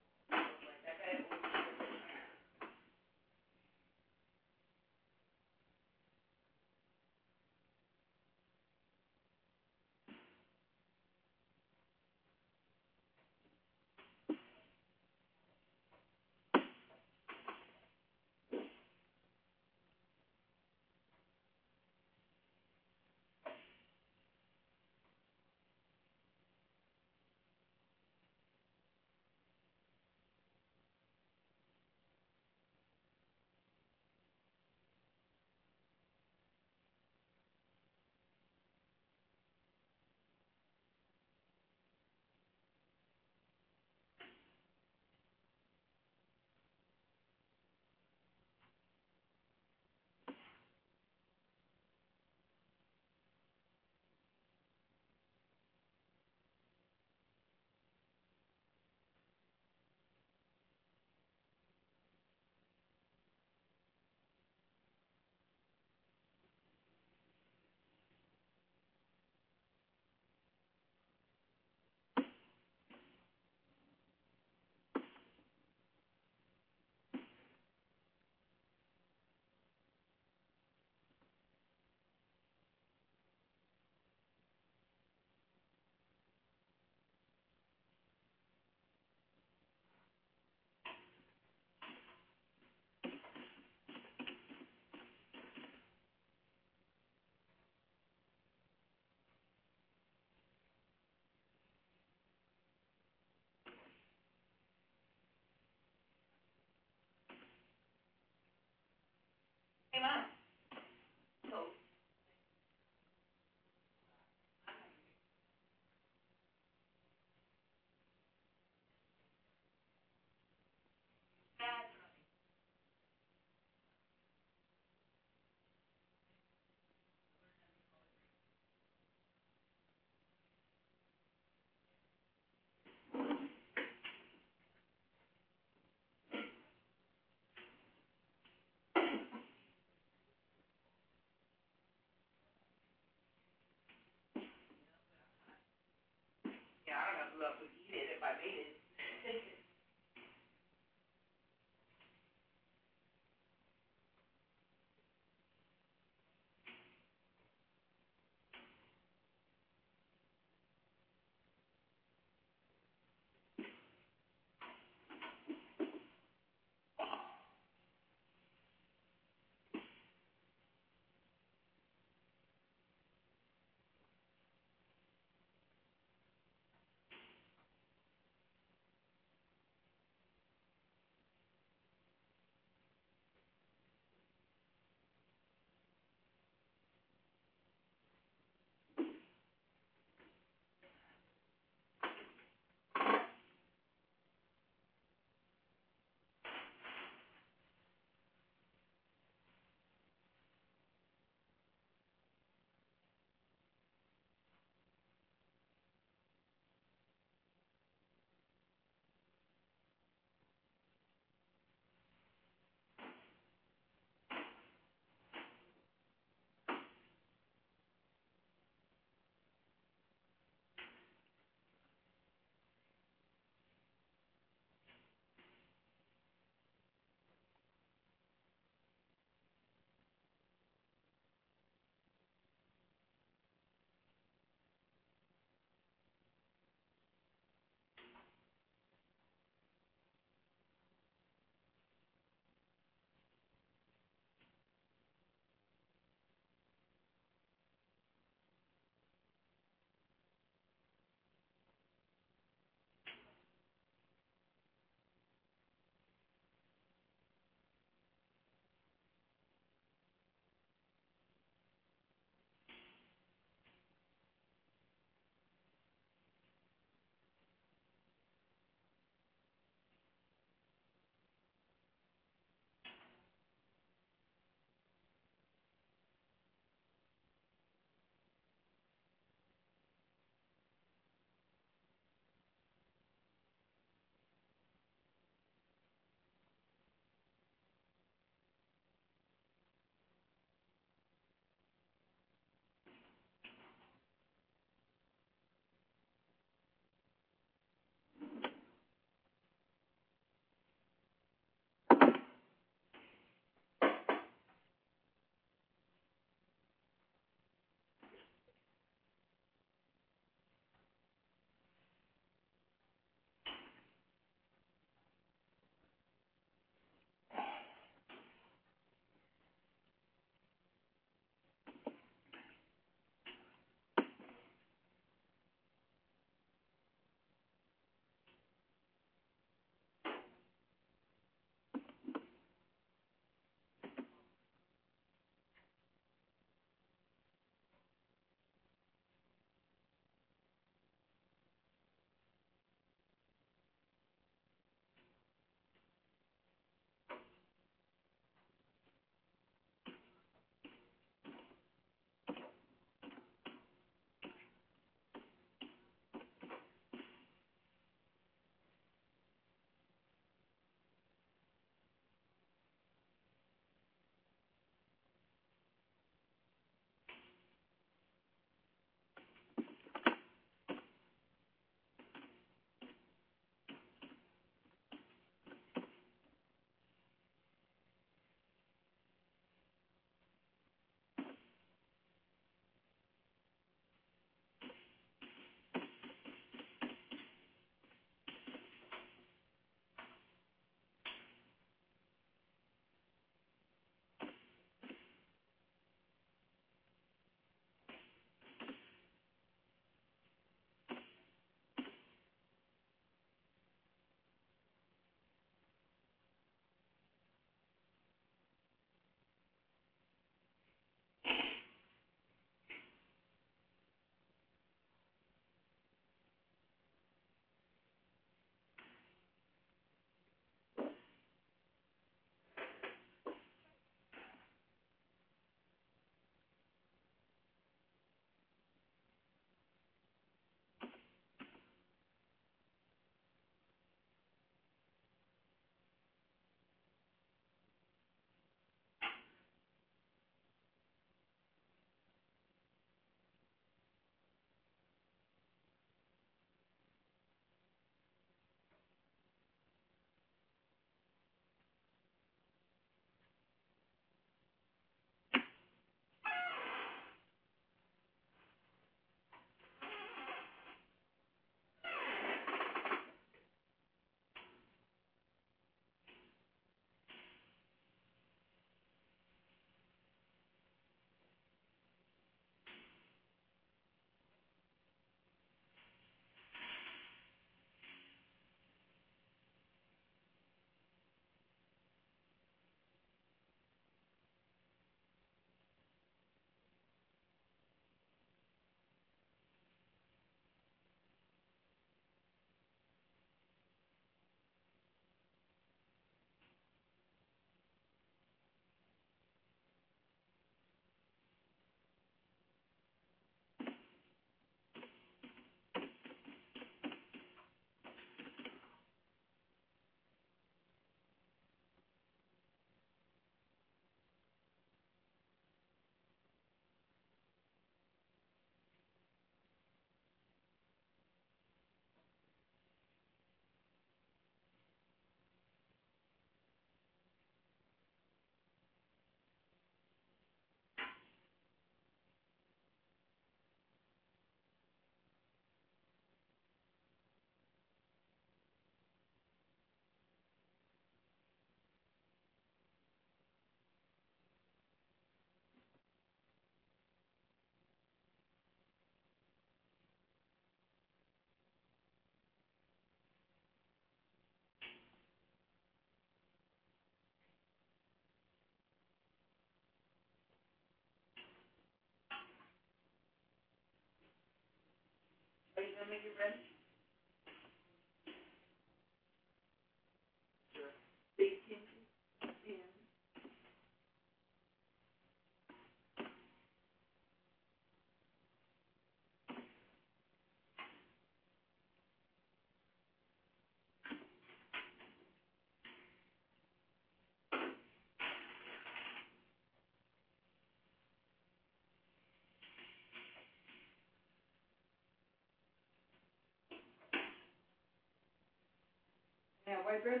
Yeah, white bread?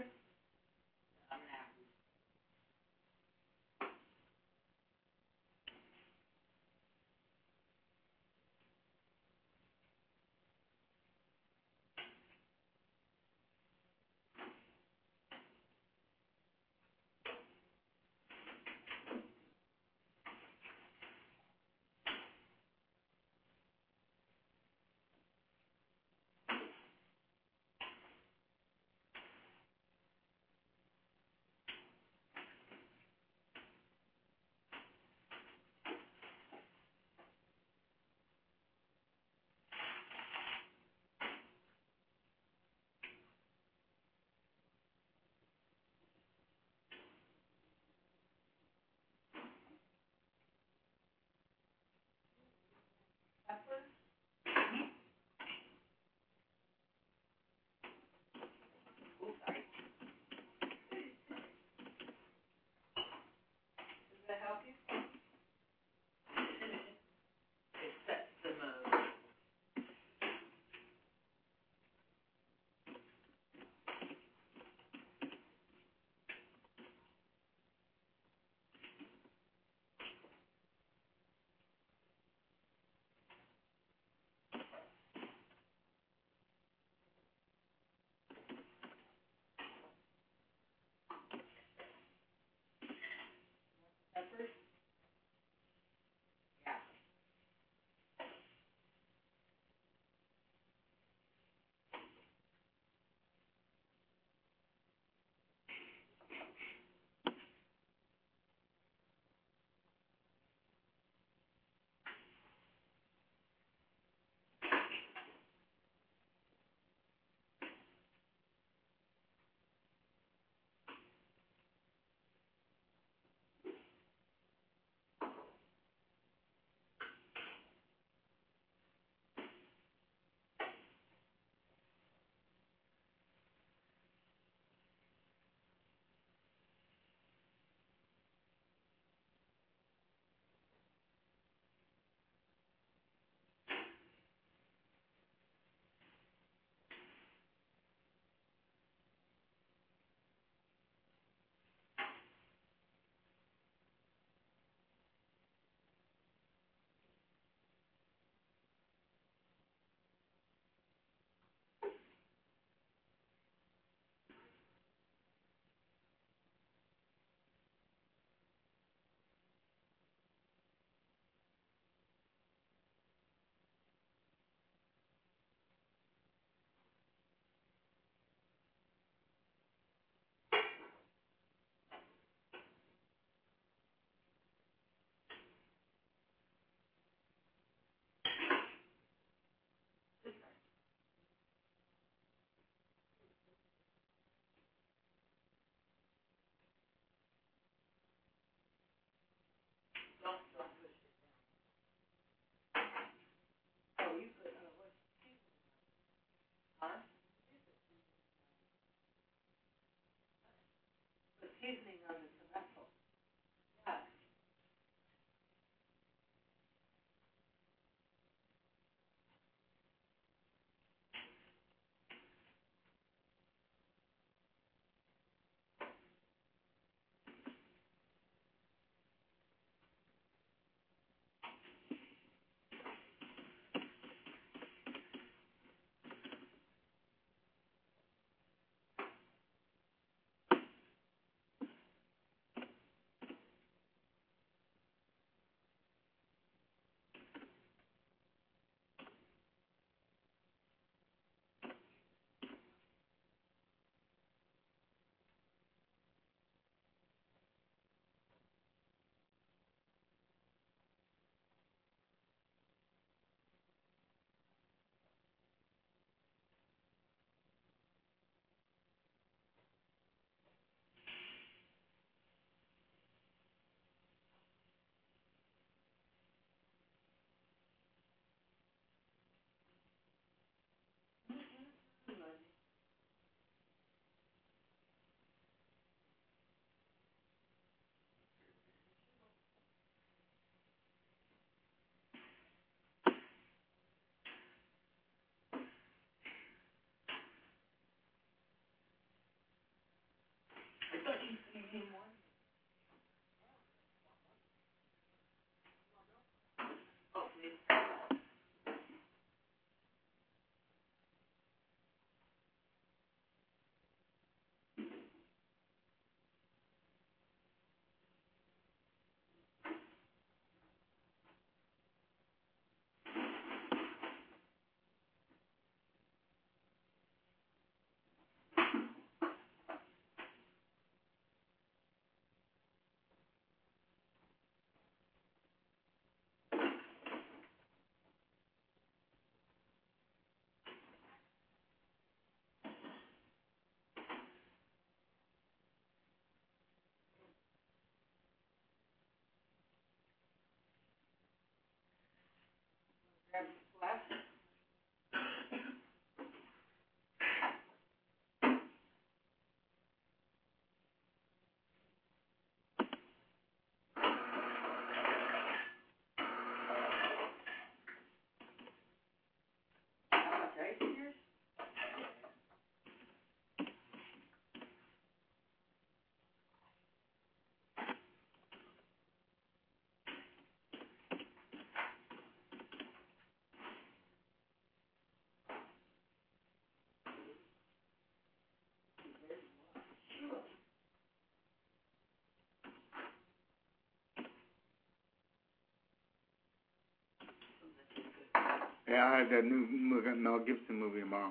Yeah, I have that new Mel Gibson movie tomorrow.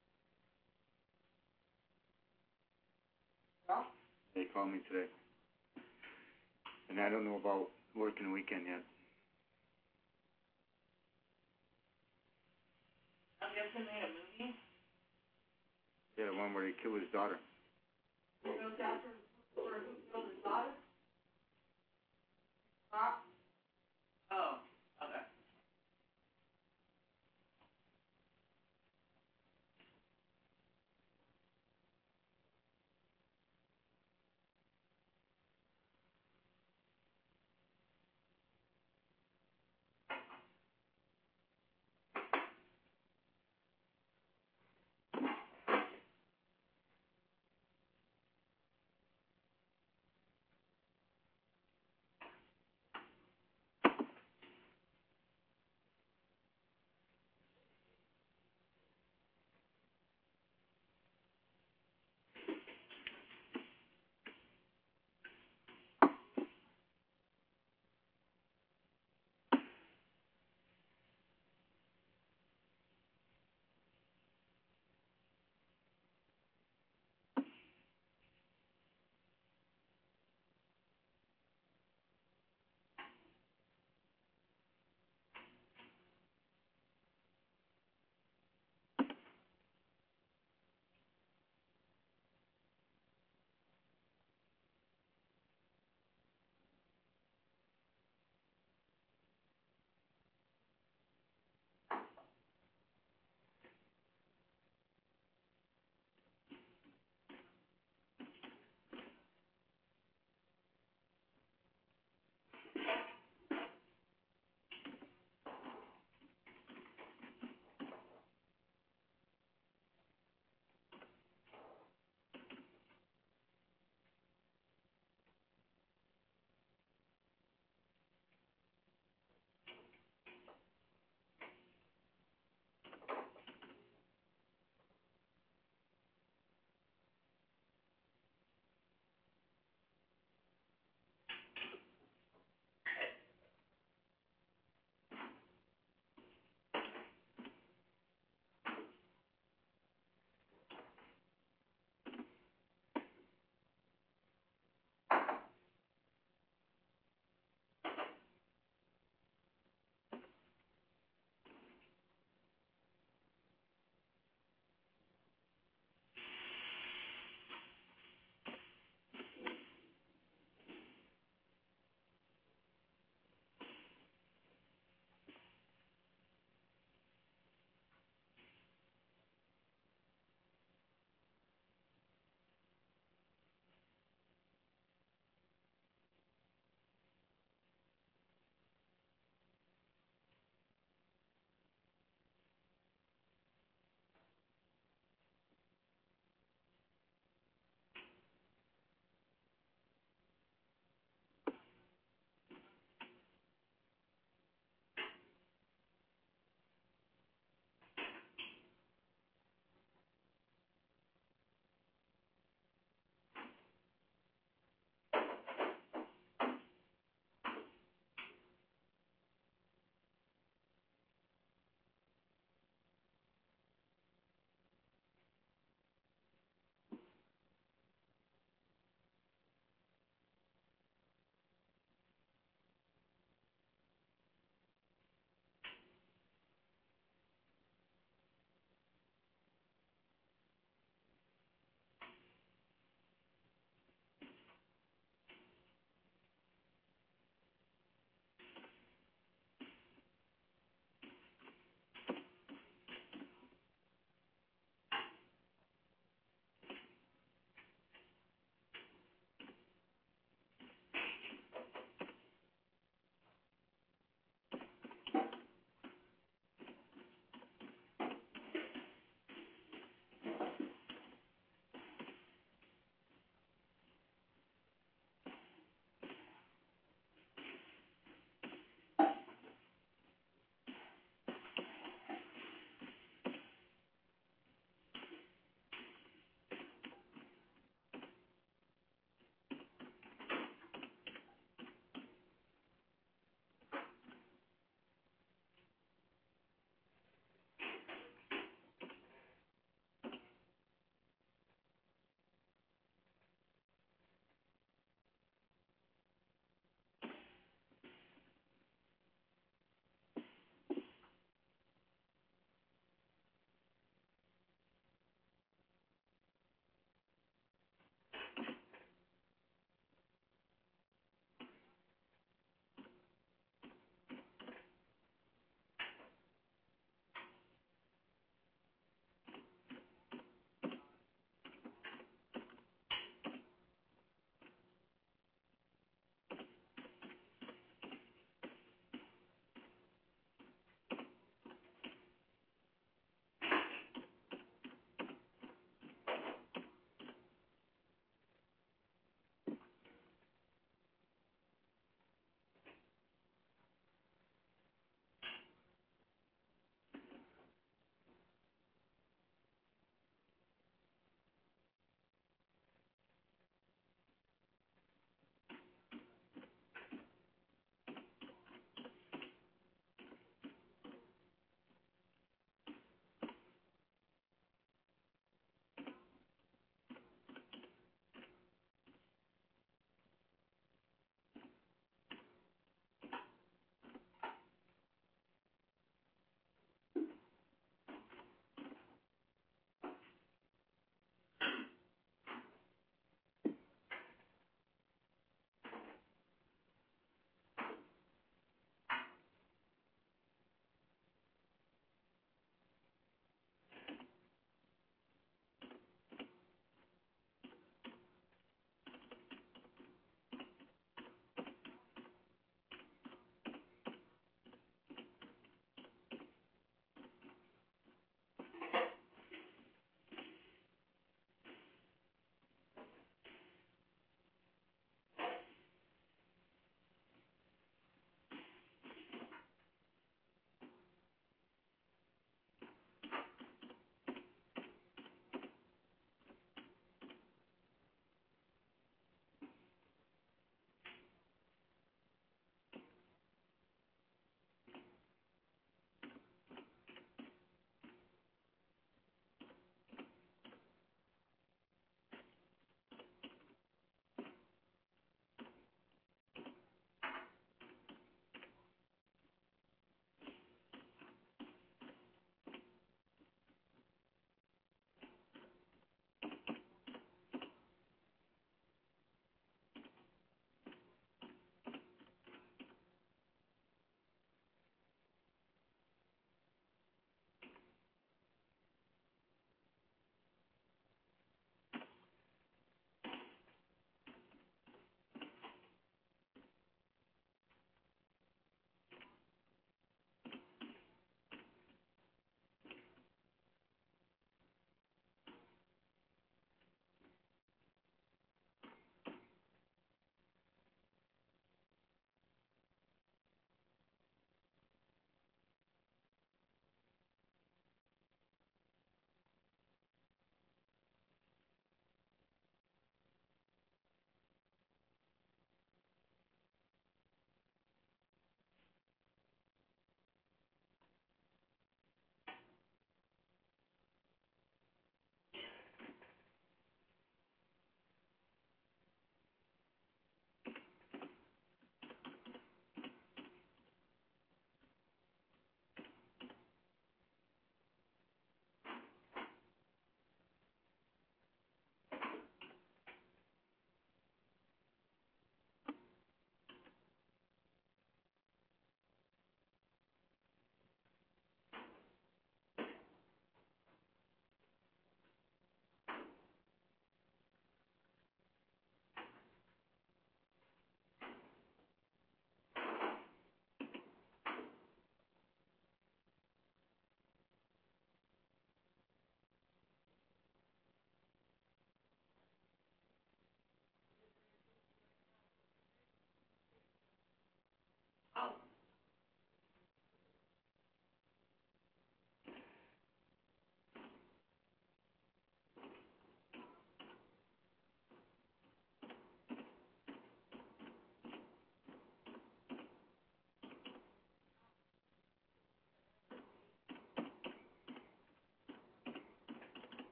They called me today. And I don't know about working the weekend yet. Mel Gibson made a movie? Yeah, the one where he killed his daughter. Who goes after, or who goes